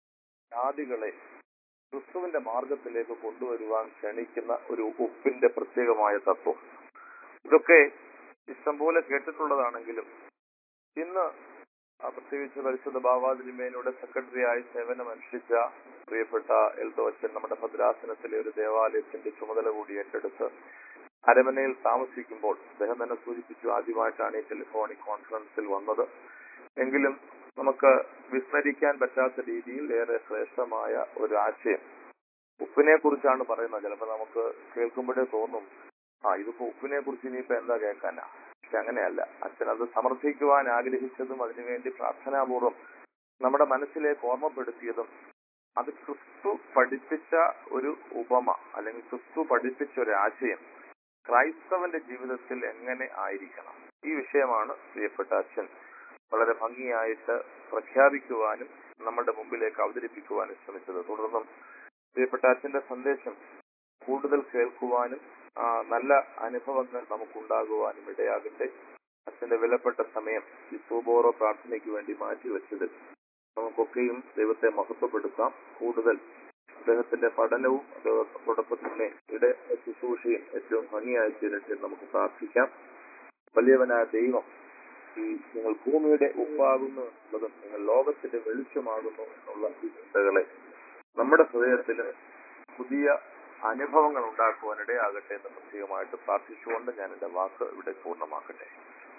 Speaker 4: ജാതികളെ ക്രിസ്തുവിന്റെ മാർഗത്തിലേക്ക് കൊണ്ടുവരുവാൻ ക്ഷണിക്കുന്ന ഒരു ഉപ്പിന്റെ പ്രത്യേകമായ തത്വം. ഇതൊക്കെ ഇഷ്ടംപോലെ കേട്ടിട്ടുള്ളതാണെങ്കിലും ഇന്ന് പ്രത്യേകിച്ച് പരിശുദ്ധ ബാവാതിരിമേനയുടെ സെക്രട്ടറി ആയി സേവനം അനുഷ്ഠിച്ച പ്രിയപ്പെട്ട എൽദോച്ചൻ നമ്മുടെ ഭദ്രാസനത്തിലെ ഒരു ദേവാലയത്തിന്റെ ചുമതല കൂടി ഏറ്റെടുത്ത് അരമനയിൽ താമസിക്കുമ്പോൾ അദ്ദേഹം തന്നെ സൂചിപ്പിച്ചു, ആദ്യമായിട്ടാണ് ഈ ടെലിഫോണിക് കോൺഫറൻസിൽ വന്നത്. എങ്കിലും നമുക്ക് വിസ്മരിക്കാൻ പറ്റാത്ത രീതിയിൽ ഏറെ ശ്രേഷ്ഠമായ ഒരു ആശയം ഉപ്പിനെ കുറിച്ചാണ് പറയുന്നത്. ചിലപ്പോൾ നമുക്ക് കേൾക്കുമ്പോഴേ തോന്നും, ആ ഇതിപ്പോ ഉപ്പിനെ കുറിച്ച് ഇനിയിപ്പോ എന്താ കേൾക്കാനാ. പക്ഷെ അങ്ങനെയല്ല. അച്ഛൻ അത് സമർത്ഥിക്കുവാൻ ആഗ്രഹിച്ചതും അതിനുവേണ്ടി പ്രാർത്ഥനാപൂർവം നമ്മുടെ മനസ്സിലേക്ക് ഓർമ്മപ്പെടുത്തിയതും അത് ക്രിസ്തു പഠിപ്പിച്ച ഒരു ഉപമ, അല്ലെങ്കിൽ ക്രിസ്തു പഠിപ്പിച്ച ഒരു ആശയം ക്രൈസ്തവന്റെ ജീവിതത്തിൽ എങ്ങനെ ആയിരിക്കണം, ഈ വിഷയമാണ് പ്രിയപ്പെട്ട അച്ഛൻ വളരെ ഭംഗിയായിട്ട് പ്രഖ്യാപിക്കുവാനും നമ്മുടെ മുമ്പിലേക്ക് അവതരിപ്പിക്കുവാനും ശ്രമിച്ചത്. തുടർന്നും പ്രിയപ്പെട്ട അച്ഛന്റെ സന്ദേശം കൂടുതൽ കേൾക്കുവാനും നല്ല അനുഭവങ്ങൾ നമുക്കുണ്ടാകുവാനും ഇടയാകട്ടെ. അച്ഛന്റെ വിലപ്പെട്ട സമയം ഈ സൂബോറോ പ്രാർത്ഥനയ്ക്ക് വേണ്ടി മാറ്റിവെച്ചതിൽ നമുക്കൊക്കെയും ദൈവത്തെ മഹത്വപ്പെടുത്താം. കൂടുതൽ അദ്ദേഹത്തിന്റെ പഠനവും അതോടൊപ്പം തന്നെ ഇട ശുശ്രൂഷയും ഏറ്റവും ഭംഗിയായി തീരട്ടെ നമുക്ക് പ്രാർത്ഥിക്കാം. വലിയവനായ ദൈവം ഈ നിങ്ങൾ ഭൂമിയുടെ ഉപ്പാകുന്നു എന്നുള്ളതും നിങ്ങൾ ലോകത്തിന്റെ വെളിച്ചമാകുന്നു എന്നുള്ള ഈ ചിന്തകളെ നമ്മുടെ ഹൃദയത്തിൽ പുതിയ അനുഭവങ്ങൾ ഉണ്ടാക്കുവാൻ ഇടയാകട്ടെ എന്ന് പ്രത്യേകമായിട്ട് പ്രാർത്ഥിച്ചുകൊണ്ട് ഞാൻ എന്റെ വാക്ക് ഇവിടെ പൂർണ്ണമാക്കട്ടെ.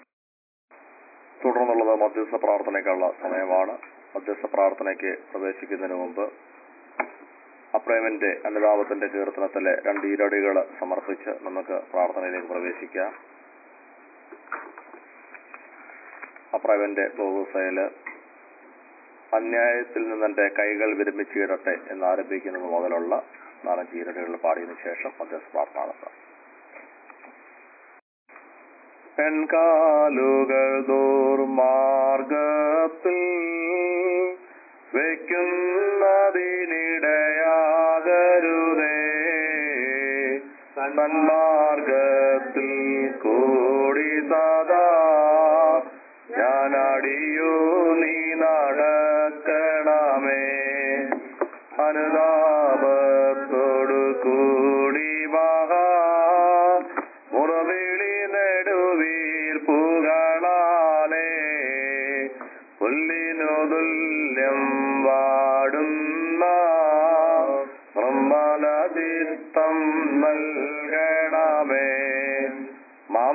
Speaker 2: തുടർന്നുള്ളത് മധ്യസ്ഥ പ്രാർത്ഥനയ്ക്കുള്ള സമയമാണ്. മധ്യസ്ഥ പ്രാർത്ഥനയ്ക്ക് പ്രവേശിക്കുന്നതിന് മുമ്പ് അപ്രേമന്റെ അനുതാപത്തിന്റെ കീർത്തനത്തിലെ രണ്ട് ഈരടികൾ സമർപ്പിച്ച് നമുക്ക് പ്രാർത്ഥനയിലേക്ക് പ്രവേശിക്കാം. അപ്രേമന്റെ ബഹുസയില് അന്യായത്തിൽ നിന്നെന്റെ കൈകൾ വിരമിച്ചിടട്ടെ എന്നാരംഭിക്കുന്നത് മുതലുള്ള നാലഞ്ച് ഈരടികൾ പാടിയതിനു ശേഷം മധ്യസ്ഥ പ്രാർത്ഥന നടത്താം. പെൺകാലുകൾ ദുർമാർഗത്തിൽ വയ്ക്കുന്നതിനിടയാകരുതേ, സന്മാർഗത്തിൽ കൂടി സദാ ഞാനടിയൂ നീ നടക്കണമേ. അനുതാപത്തോടു കൂടി മഹാ മുറവിളി നെടുവീർപ്പുകളാലേ പുല്ലിനു തുല്യം വാടുന്ന നിർമ്മലചിത്തം നൽകണമേ. മാ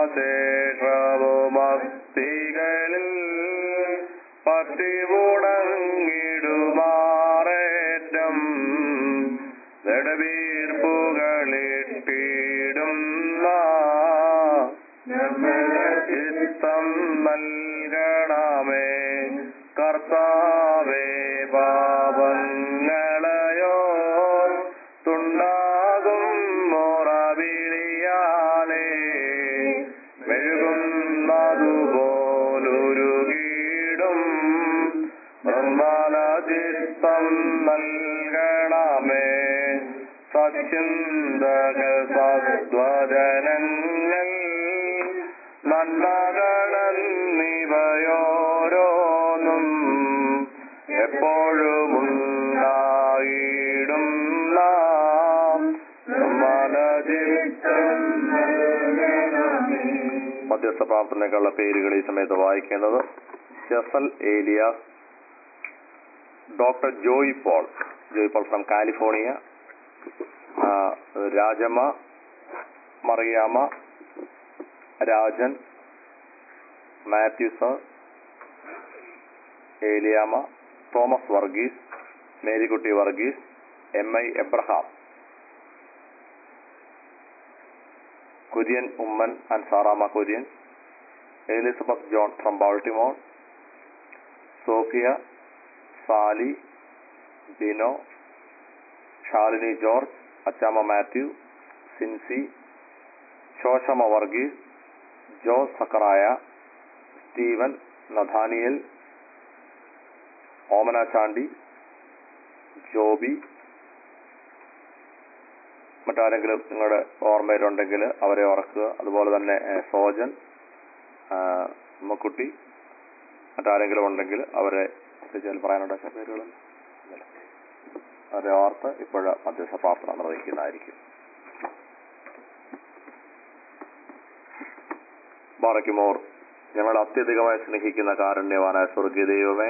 Speaker 2: ശേഷവുമസ്തികളിൽ പത്തിവുണങ്ങിടുമാറേറ്റം നെടുവീർപ്പുകളിട്ടിടുന്ന ചിത്തം നൽകണമേ കർത്താവേ. പാപങ്ങളയോ തുണ്ടാകും മോറവിളിയാലേ മെഴുകുന്നതുപോലുരുകിടും നിർമ്മലചിത്തം നൽകണമേ. സച്ചിന്തകൾ സദ്വചനങ്ങൾ നന്മകളെന്നിവയോരോന്നും എപ്പോഴും ഉണ്ടായിടും നാം നിർമ്മലചിത്തം നൽകണമേ. മധ്യസ്ഥ പ്രാർത്ഥനയ്ക്കുള്ള പേരുകൾ ഈ സമയത്ത് വായിക്കുന്നത്: ജസൽ Elias, doctor Joy Paul, Joy Paul from California, Rajamma, Mariamma, Rajan, Mathew sir, Eliamma, Thomas Varghese, Marykutty Varghese, M I Abraham, Kurian Oommen and Saramma Kurian, Elizabeth John from Baltimore, Sophia, Sally, Bino, Shalini George, Achamma Mathew, Sincy, Sosamma Varghese, Jose Zachariah, Steven, Nathaniel, Omana Chandy, Joby. മറ്റാരെങ്കിലും നിങ്ങളുടെ ഓർമ്മയിലുണ്ടെങ്കിൽ അവരെ ഓർക്കുക. അതുപോലെ തന്നെ സോജൻ, ഉമ്മക്കുട്ടി, മറ്റാരെങ്കിലും ഉണ്ടെങ്കിൽ അവരെ പ്രത്യേകിച്ച് പറയാനുണ്ട് പേരുകൾ അവരെ ഓർത്ത് ഇപ്പോഴ് മധ്യസ്ഥ പ്രാർത്ഥന നിർവഹിക്കുന്നതായിരിക്കും. ബാറയ്ക്കുമോർ, ഞങ്ങൾ അത്യധികമായി സ്നേഹിക്കുന്ന കാരുണ്യവാനായ സ്വർഗീയ ദൈവമേ,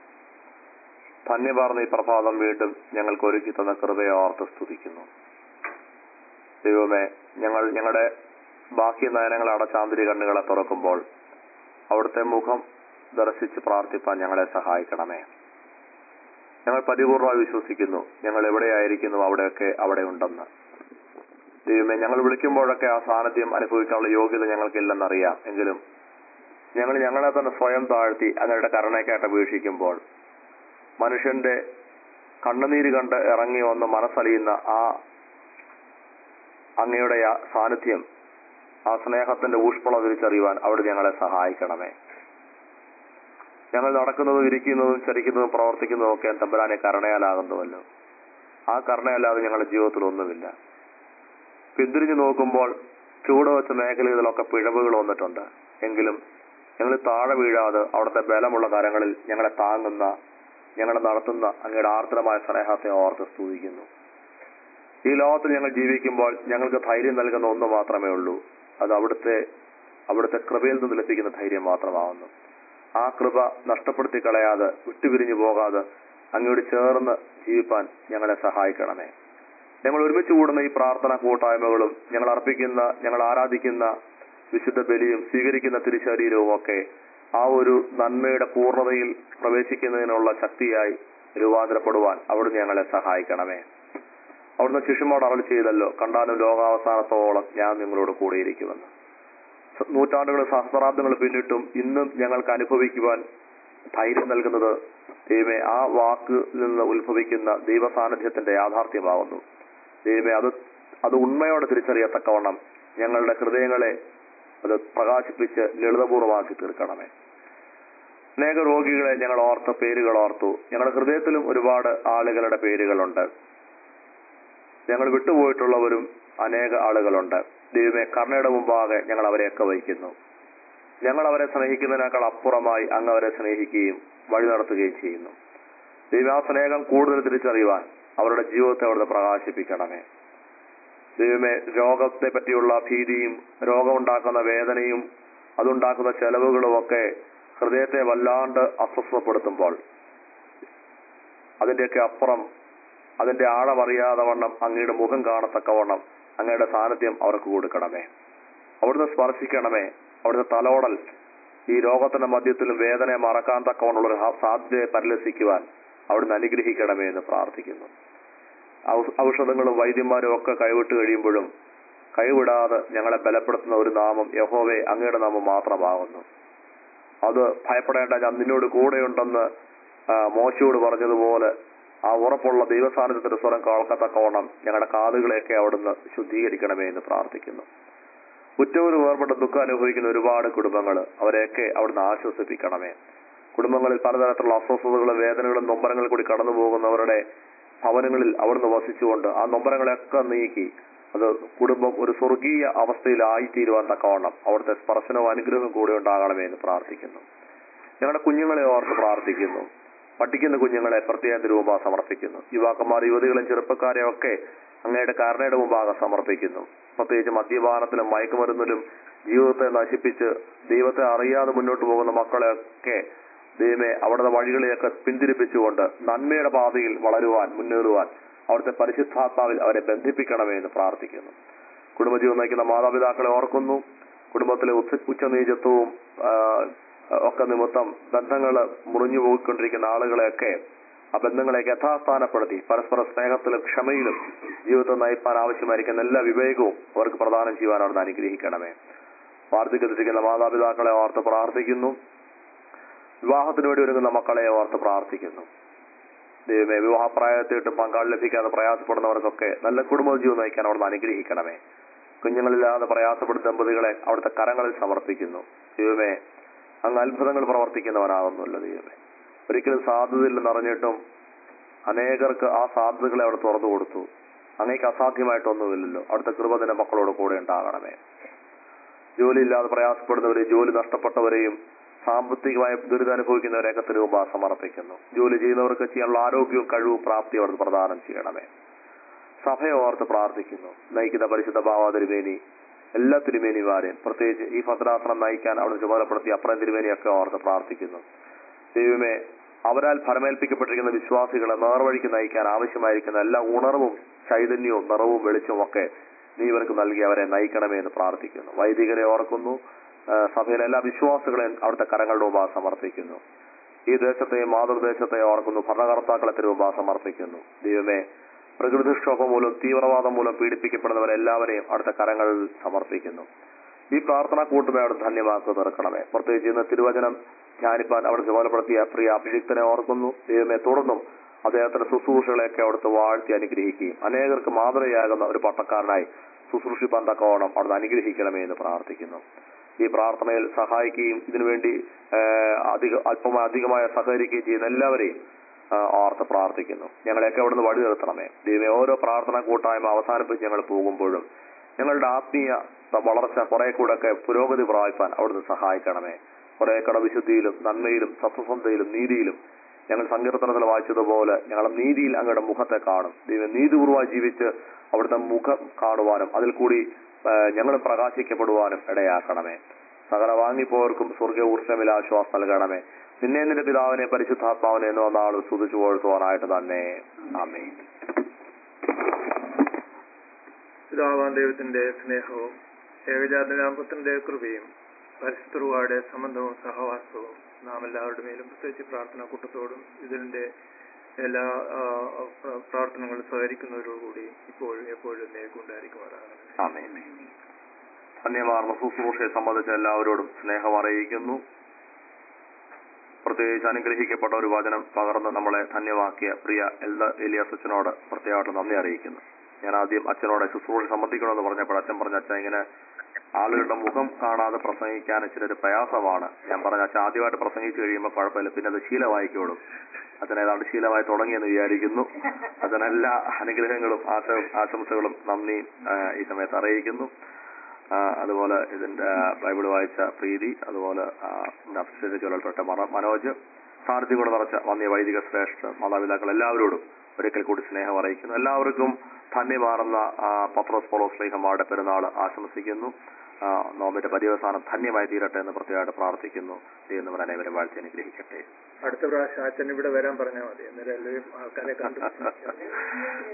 Speaker 2: ധന്യമാർന്ന ഈ പ്രഭാതം വീണ്ടും ഞങ്ങൾക്ക് ഒരുക്കി തന്ന കൃപയെ ഓർത്ത് സ്തുതിക്കുന്നു. ദൈവമേ, ഞങ്ങൾ ഞങ്ങളുടെ ബാക്കി നയനങ്ങൾ അടച്ചാന്തിരി കണ്ണുകളെ തുറക്കുമ്പോൾ അവിടുത്തെ മുഖം ദർശിച്ച് പ്രാർത്ഥിപ്പാൻ ഞങ്ങളെ സഹായിക്കണമേ. ഞങ്ങൾ പരിപൂർണമായി വിശ്വസിക്കുന്നു ഞങ്ങൾ എവിടെയായിരിക്കുന്നു അവിടെയൊക്കെ അവിടെ ഉണ്ടെന്ന്. ദൈവമേ, ഞങ്ങൾ വിളിക്കുമ്പോഴൊക്കെ ആ സാന്നിധ്യം അനുഭവിക്കാനുള്ള യോഗ്യത ഞങ്ങൾക്കില്ലെന്നറിയാം. എങ്കിലും ഞങ്ങൾ ഞങ്ങളെ തന്നെ സ്വയം താഴ്ത്തി അങ്ങയുടെ കരുണയ്ക്കായിട്ട് അപേക്ഷിക്കുമ്പോൾ മനുഷ്യന്റെ കണ്ണുനീര് കണ്ട് ഇറങ്ങി വന്ന് മനസ്സലിയുന്ന ആ അങ്ങയുടെ സാന്നിധ്യം, ആ സ്നേഹത്തിന്റെ ഊഷ്മള തിരിച്ചറിയുവാൻ അവിടെ ഞങ്ങളെ സഹായിക്കണമേ. ഞങ്ങൾ നടക്കുന്നതും ഇരിക്കുന്നതും ചരിക്കുന്നതും പ്രവർത്തിക്കുന്നതും ഒക്കെ തമ്പുരാനെ കരുണയാലാകുന്നുവല്ലോ. ആ കരുണയല്ലാതെ ഞങ്ങളുടെ ജീവിതത്തിൽ ഒന്നുമില്ല. പിന്തിരിഞ്ഞു നോക്കുമ്പോൾ ചൂട് വെച്ച മേഖലകളിലൊക്കെ പിഴവുകൾ വന്നിട്ടുണ്ട്. എങ്കിലും ഞങ്ങൾ താഴെ വീഴാതെ അവിടുത്തെ ബലമുള്ള കരങ്ങളിൽ ഞങ്ങളെ താങ്ങുന്ന, ഞങ്ങളെ നടത്തുന്ന അങ്ങയുടെ ആർദ്രമായ സ്നേഹത്തെ ഓർത്ത് സ്തുതിക്കുന്നു. ഈ ലോകത്തിൽ ഞങ്ങൾ ജീവിക്കുമ്പോൾ ഞങ്ങൾക്ക് ധൈര്യം നൽകുന്ന ഒന്ന് മാത്രമേ ഉള്ളൂ. അത് അവിടുത്തെ അവിടുത്തെ കൃപയിൽ നിന്ന് ലഭിക്കുന്ന ധൈര്യം മാത്രമാകുന്നു. ആ കൃപ നഷ്ടപ്പെടുത്തി കളയാതെ, വിട്ടുപിരിഞ്ഞു പോകാതെ അങ്ങയോട് ചേർന്ന് ജീവിപ്പാൻ ഞങ്ങളെ സഹായിക്കണമേ. ഞങ്ങൾ ഒരുമിച്ച് കൂടുന്ന ഈ പ്രാർത്ഥന കൂട്ടായ്മകളും ഞങ്ങൾ അർപ്പിക്കുന്ന, ഞങ്ങൾ ആരാധിക്കുന്ന വിശുദ്ധ ബലിയും സ്വീകരിക്കുന്ന തിരുശരീരവും ഒക്കെ ആ ഒരു നന്മയുടെ പൂർണ്ണതയിൽ പ്രവേശിക്കുന്നതിനുള്ള ശക്തിയായി രൂപാന്തരപ്പെടുവാൻ അവിടുന്ന് ഞങ്ങളെ സഹായിക്കണമേ. അവിടുന്ന് ശിശുമോട് അരുളി ചെയ്തല്ലോ, കണ്ടാലും ലോകാവസാനത്തോളം ഞാൻ നിങ്ങളോട് കൂടെയിരിക്കുമെന്ന്. നൂറ്റാണ്ടുകൾ സഹസ്രാബ്ദങ്ങൾ പിന്നിട്ടും ഇന്നും ഞങ്ങൾക്ക് അനുഭവിക്കുവാൻ ധൈര്യം നൽകുന്നത് ദൈവമേ ആ വാക്കിൽ നിന്ന് ഉത്ഭവിക്കുന്ന ദൈവ സാന്നിധ്യത്തിന്റെ യാഥാർത്ഥ്യമാകുന്നു. ദൈവമേ, അത് അത് ഉണ്മയോടെ തിരിച്ചറിയത്തക്കവണ്ണം ഞങ്ങളുടെ ഹൃദയങ്ങളെ അത് പ്രകാശിപ്പിച്ച് ലളിതപൂർവ്വമാക്കി തീർക്കണമേ. അനേക രോഗികളെ ഞങ്ങൾ ഓർത്ത പേരുകൾ ഓർത്തു. ഞങ്ങളുടെ ഹൃദയത്തിലും ഒരുപാട് ആളുകളുടെ പേരുകളുണ്ട്. ഞങ്ങൾ വിട്ടുപോയിട്ടുള്ളവരും അനേക ആളുകളുണ്ട്. ദൈവമേ, കരുണയുടെ മുമ്പാകെ ഞങ്ങൾ അവരെയൊക്കെ വഹിക്കുന്നു. ഞങ്ങൾ അവരെ സ്നേഹിക്കുന്നതിനേക്കാൾ അപ്പുറമായി അങ്ങ് അവരെ സ്നേഹിക്കുകയും വഴി നടത്തുകയും ചെയ്യുന്നു. ദൈവം ആ സ്നേഹം കൂടുതൽ തിരിച്ചറിയുവാൻ അവരുടെ ജീവിതത്തെ അവിടുന്ന് പ്രകാശിപ്പിക്കണമേ. ദൈവമേ, രോഗത്തെ പറ്റിയുള്ള ഭീതിയും രോഗമുണ്ടാക്കുന്ന വേദനയും അതുണ്ടാക്കുന്ന ചെലവുകളും ഒക്കെ ഹൃദയത്തെ വല്ലാണ്ട് അസ്വസ്ഥപ്പെടുത്തുമ്പോൾ അതിന്റെയൊക്കെ അപ്പുറം അതിന്റെ ആഴമറിയാതെ വണ്ണം അങ്ങയുടെ മുഖം കാണത്തക്കവണ്ണം അങ്ങയുടെ സാന്നിധ്യം അവർക്ക് കൊടുക്കണമേ. അവിടുന്ന് സ്പർശിക്കണമേ. അവിടുത്തെ തലോടൽ ഈ രോഗത്തിന്റെ മധ്യത്തിലും വേദനയെ മറക്കാൻ തക്കവണ്ണുള്ളൊരു സാധ്യതയെ പരിലസിക്കുവാൻ അവിടുന്ന് അനുഗ്രഹിക്കണമേ എന്ന് പ്രാർത്ഥിക്കുന്നു. ഔഷധങ്ങളും വൈദ്യന്മാരും ഒക്കെ കൈവിട്ട് കഴിയുമ്പോഴും കൈവിടാതെ ഞങ്ങളെ ബലപ്പെടുത്തുന്ന ഒരു നാമം യഹോവേ അങ്ങയുടെ നാമം മാത്രമാകുന്നു. അത് ഭയപ്പെടേണ്ട, ഞാൻ നിന്നോട് കൂടെയുണ്ടെന്ന് മോശയോട് പറഞ്ഞതുപോലെ ആ ഉറപ്പുള്ള ദൈവസാന്നിധ്യത്തിന്റെ സ്വരം കേൾക്കത്തക്കവണ്ണം ഞങ്ങളുടെ കാതുകളെയൊക്കെ അവിടുന്ന് ശുദ്ധീകരിക്കണമേ എന്ന് പ്രാർത്ഥിക്കുന്നു. ഉറ്റവര് വേർപെട്ട ദുഃഖം അനുഭവിക്കുന്ന ഒരുപാട് കുടുംബങ്ങൾ, അവരെയൊക്കെ അവിടുന്ന് ആശ്വസിപ്പിക്കണമേ. കുടുംബങ്ങളിൽ പലതരത്തിലുള്ള അസ്വസ്ഥതകളും വേദനകളും നൊമ്പരങ്ങളിൽ കൂടി കടന്നു പോകുന്നവരുടെ ഭവനങ്ങളിൽ അവിടുന്ന് വസിച്ചുകൊണ്ട് ആ നൊമ്പരങ്ങളെയൊക്കെ നീക്കി അത് കുടുംബം ഒരു സ്വർഗീയ അവസ്ഥയിലായിത്തീരുവാൻ തക്കവണ്ണം അവിടുത്തെ സ്പർശനവും അനുഗ്രഹവും കൂടെ ഉണ്ടാകണമേ എന്ന് പ്രാർത്ഥിക്കുന്നു. ഞങ്ങളുടെ കുഞ്ഞുങ്ങളെ ഓർത്ത് പ്രാർത്ഥിക്കുന്നു. പഠിക്കുന്ന കുഞ്ഞുങ്ങളെ പ്രത്യേക രൂപ സമർപ്പിക്കുന്നു. യുവാക്കന്മാർ, യുവതികളും ചെറുപ്പക്കാരെയും ഒക്കെ അങ്ങയുടെ കരുണയുടെ മുമ്പാകെ സമർപ്പിക്കുന്നു. പ്രത്യേകിച്ച് മദ്യപാനത്തിലും മയക്കുമരുന്നിലും ജീവിതത്തെ നശിപ്പിച്ച് ദൈവത്തെ അറിയാതെ മുന്നോട്ട് പോകുന്ന മക്കളെയൊക്കെ ദൈവമേ അവിടുത്തെ വഴികളെയൊക്കെ പിന്തിരിപ്പിച്ചുകൊണ്ട് നന്മയുടെ പാതയിൽ വളരുവാൻ, മുന്നേറുവാൻ അവിടുത്തെ പരിശുദ്ധാത്മാവിൽ അവരെ ബന്ധിപ്പിക്കണമേ എന്ന് പ്രാർത്ഥിക്കുന്നു. കുടുംബജീവൻ നയിക്കുന്ന മാതാപിതാക്കളെ ഓർക്കുന്നു. കുടുംബത്തിലെ ഉച്ച ഉച്ചനീചത്വവും ഒക്കെ നിമിത്തം ബന്ധങ്ങൾ മുറിഞ്ഞു പോയിക്കൊണ്ടിരിക്കുന്ന ആളുകളെയൊക്കെ ആ ബന്ധങ്ങളെയൊക്കെ യഥാസ്ഥാനപ്പെടുത്തി പരസ്പര സ്നേഹത്തിലും ക്ഷമയിലും ജീവിതത്തെ നയിപ്പാൻ ആവശ്യമായിരിക്കുന്ന എല്ലാ വിവേകവും അവർക്ക് പ്രദാനം ചെയ്യുവാൻ അവിടുന്ന് അനുഗ്രഹിക്കണമേ. വാർദ്ധക്യത്തിരിക്കുന്ന മാതാപിതാക്കളെ ഓർത്ത് പ്രാർത്ഥിക്കുന്നു. വിവാഹത്തിന് വേണ്ടി ഒരുങ്ങുന്ന മക്കളെ ഓർത്ത് പ്രാർത്ഥിക്കുന്നു. ദൈവമേ, വിവാഹപ്രായത്തിട്ടും പങ്കാളി ലഭിക്കാതെ പ്രയാസപ്പെടുന്നവർക്കൊക്കെ നല്ല കുടുംബജീവൻ നയിക്കാൻ അവിടുന്ന് അനുഗ്രഹിക്കണമേ. കുഞ്ഞുങ്ങളില്ലാതെ പ്രയാസപ്പെടുന്ന ദമ്പതികളെ അവിടുത്തെ കരങ്ങളിൽ സമർപ്പിക്കുന്നു. ദൈവമേ, അങ്ങ് അത്ഭുതങ്ങൾ പ്രവർത്തിക്കുന്നവനാകുന്നുല്ലോ ദൈവമേ. ഒരിക്കലും സാധ്യതയില്ലെന്ന് അറിഞ്ഞിട്ടും അനേകർക്ക് ആ സാധ്യതകളെ അവിടെ തുറന്നു കൊടുത്തു. അങ്ങേക്ക് അസാധ്യമായിട്ടൊന്നുമില്ലല്ലോ. അവിടുത്തെ കൃപദിന മക്കളോട് കൂടെ ഉണ്ടാകണമേ. ജോലിയില്ലാതെ പ്രയാസപ്പെടുന്നവരെയും ജോലി നഷ്ടപ്പെട്ടവരെയും സാമ്പത്തികമായി ദുരിതം അനുഭവിക്കുന്നവരെയൊക്കെ തിരുമുമ്പ് സമർപ്പിക്കുന്നു. ജോലി ചെയ്യുന്നവർക്ക് ചെയ്യാനുള്ള ആരോഗ്യവും കഴിവും പ്രാപ്തി അവർക്ക് പ്രദാനം ചെയ്യണമേ. സഭയെ ഓർത്ത് പ്രാർത്ഥിക്കുന്നു. നയിക്കുന്ന പരിശുദ്ധ ബാവ തിരുമേനി, എല്ലാ തിരുമേനിമാരെയും പ്രത്യേകിച്ച് ഈ ഭദ്രാസനം നയിക്കാൻ അവിടെ ചുമതലപ്പെടുത്തി അപ്പുറം തിരുമേനിയൊക്കെ ഓർത്ത് പ്രാർത്ഥിക്കുന്നു. ദൈവമേ, അവരാൽ ഫലമേൽപ്പിക്കപ്പെട്ടിരിക്കുന്ന വിശ്വാസികളെ നേർവഴിക്ക് നയിക്കാൻ ആവശ്യമായിരിക്കുന്ന എല്ലാ ഉണർവും ചൈതന്യവും നിറവും വെളിച്ചവും ഒക്കെ നീ ഇവർക്ക് നൽകി അവരെ നയിക്കണമേ എന്ന് പ്രാർത്ഥിക്കുന്നു. വൈദികരെ ഓർക്കുന്നു. സഭയിലെ എല്ലാ വിശ്വാസികളെയും അവിടുത്തെ കരങ്ങളുടെ മുമ്പാകെ സമർപ്പിക്കുന്നു. ഈ ദേശത്തെയും മാതൃദേശത്തെയും ഓർക്കുന്നു. ഭരണകർത്താക്കളെ തിരുമുമ്പാകെ സമർപ്പിക്കുന്നു. ദൈവമേ, പ്രകൃതിക്ഷോഭം മൂലം തീവ്രവാദം മൂലം പീഡിപ്പിക്കപ്പെടുന്നവരെല്ലാവരെയും അവിടുത്തെ കരങ്ങളിൽ സമർപ്പിക്കുന്നു. ഈ പ്രാർത്ഥന കൂട്ടുമേ അവിടെ ധന്യമാക്കി തീർക്കണമേ. പ്രത്യേകിച്ച് ഇന്ന് തിരുവചനം ധ്യാനിപ്പാൻ അവിടെ ചുമതലപ്പെടുത്തിയ പ്രിയ അഭിഷിക്തനെ ഓർക്കുന്നു. ദൈവമേ, തുടർന്നും അദ്ദേഹത്തിന്റെ ശുശ്രൂഷകളെയൊക്കെ അവിടുത്തെ വാഴ്ത്തി അനുഗ്രഹിക്കുകയും അനേകർക്ക് മാതൃകയാകുന്ന ഒരു പട്ടക്കാരനായി ശുശ്രൂഷിപ്പാൻ തക്കവണ്ണം അവിടുന്ന് അനുഗ്രഹിക്കണമേ എന്ന് പ്രാർത്ഥിക്കുന്നു. ഈ പ്രാർത്ഥനയിൽ സഹായിക്കുകയും ഇതിനുവേണ്ടി അധിക അല്പം അധികമായി സഹകരിക്കുകയും ചെയ്യുന്ന എല്ലാവരെയും ഓർത്ത് പ്രാർത്ഥിക്കുന്നു. ഞങ്ങളെയൊക്കെ അവിടുന്ന് വഴി നിർത്തണമേ. ദൈവമേ, ഓരോ പ്രാർത്ഥന കൂട്ടായ്മ അവസാനിപ്പിച്ച് ഞങ്ങൾ പോകുമ്പോഴും ഞങ്ങളുടെ ആത്മീയ വളർച്ച കുറെ കൂടെയൊക്കെ പുരോഗതി പ്രാപിപ്പാൻ അവിടുന്ന് സഹായിക്കണമേ. കുറെ കട വിശുദ്ധിയിലും നന്മയിലും സത്യസന്ധതയിലും നീതിയിലും ഞങ്ങൾ സങ്കീർത്തനത്തിൽ വായിച്ചതുപോലെ ഞങ്ങളുടെ നീതിയിൽ അങ്ങയുടെ മുഖത്തെ കാണും. ദൈവം നീതിപൂർവ്വമായി ജീവിച്ച് അവിടുത്തെ മുഖം കാണുവാനും അതിൽ കൂടി ഞങ്ങൾ പ്രകാശിക്കപ്പെടുവാനും ഇടയാക്കണമേ. സകല വാങ്ങിപ്പോവർക്കും സ്വർഗ ഊർജ്ജമിൽ ആശ്വാസം നൽകണമേ. നിന്നെ നിന്റെ പിതാവിനെ പരിശുദ്ധാത്മാവിനെ എന്നോ നാൾ സ്തുതിച്ചു പോഴ്ത്തുവാനായിട്ട് തന്നെ. ആമേൻ.
Speaker 5: പിതാവാം ദൈവത്തിന്റെ സ്നേഹവും ഏകജാതനാമത്തിന്റെ കൃപയും പരിശുദ്ധരുടെ സംബന്ധവും സഹവാസവും നാം എല്ലാവരുടെ മേലും പ്രത്യേകിച്ച് പ്രാർത്ഥനാ കൂട്ടത്തോടും ഇതിന്റെ എല്ലാ പ്രാർത്ഥനകളും സഹകരിക്കുന്നവരോടുകൂടി ഇപ്പോഴും എപ്പോഴും നേക്കുണ്ടായിരിക്കുമാറാകണം.
Speaker 2: ധന്യമാർന്ന ശുശ്രൂഷയെ സംബന്ധിച്ച എല്ലാവരോടും സ്നേഹം അറിയിക്കുന്നു. പ്രത്യേകിച്ച് അനുഗ്രഹിക്കപ്പെട്ട ഒരു വചനം പകർന്ന് നമ്മളെ ധന്യമാക്കിയ പ്രിയ എൽദ എലിയാസ് അച്ഛനോട് പ്രത്യേകമായിട്ട് നന്ദി അറിയിക്കുന്നു. ഞാൻ ആദ്യം അച്ഛനോട് ശുശ്രൂഷ സംബന്ധിക്കണമെന്ന് പറഞ്ഞപ്പോൾ അച്ഛൻ പറഞ്ഞ അച്ഛൻ ഇങ്ങനെ ആളുകളുടെ മുഖം കാണാതെ പ്രസംഗിക്കാൻ ഇച്ചിരി ഒരു പ്രയാസമാണ്. ഞാൻ പറഞ്ഞ അച്ഛൻ ആദ്യമായിട്ട് പ്രസംഗിച്ചു കഴിയുമ്പോൾ കുഴപ്പമില്ല, പിന്നെ അത് ശീലമായിക്കോളും. അച്ഛൻ ഏതാണ്ട് ശീലമായി തുടങ്ങിയെന്ന് വിചാരിക്കുന്നു. അതിനെല്ലാ അനുഗ്രഹങ്ങളും ആശ ആശംസകളും നന്ദി ഈ സമയത്ത് അറിയിക്കുന്നു. അതുപോലെ ഇതിന്റെ ബൈബിൾ വായിച്ച പ്രീതി, അതുപോലെ അഭിഷേക ചൊല്ലപ്പെട്ട മനോജ്, സാന്നിധ്യം കൊണ്ട് നിറച്ച വന്യ വൈദിക ശ്രേഷ്ഠ മാതാപിതാക്കൾ എല്ലാവരോടും ഒരിക്കൽ കൂടി സ്നേഹം അറിയിക്കുന്നു. എല്ലാവർക്കും ധന്യമാർന്ന പത്രോസ് പൗലോസ് ശ്ലീഹന്മാരുടെ പെരുന്നാൾ ആശംസിക്കുന്നു. നോമ്പിന്റെ പര്യവസാനം ധന്യമായി തീരട്ടെ എന്ന് പ്രത്യേകമായിട്ട് പ്രാർത്ഥിക്കുന്നു. ദൈവം അനേവരും വാഴ്ച അനുഗ്രഹിക്കട്ടെ.
Speaker 5: അടുത്ത പ്രാവശ്യം അച്ഛൻ ഇവിടെ വരാൻ പറഞ്ഞാൽ മതി, അന്നേരം എല്ലാവരും ആൾക്കാരെ കണ്ടു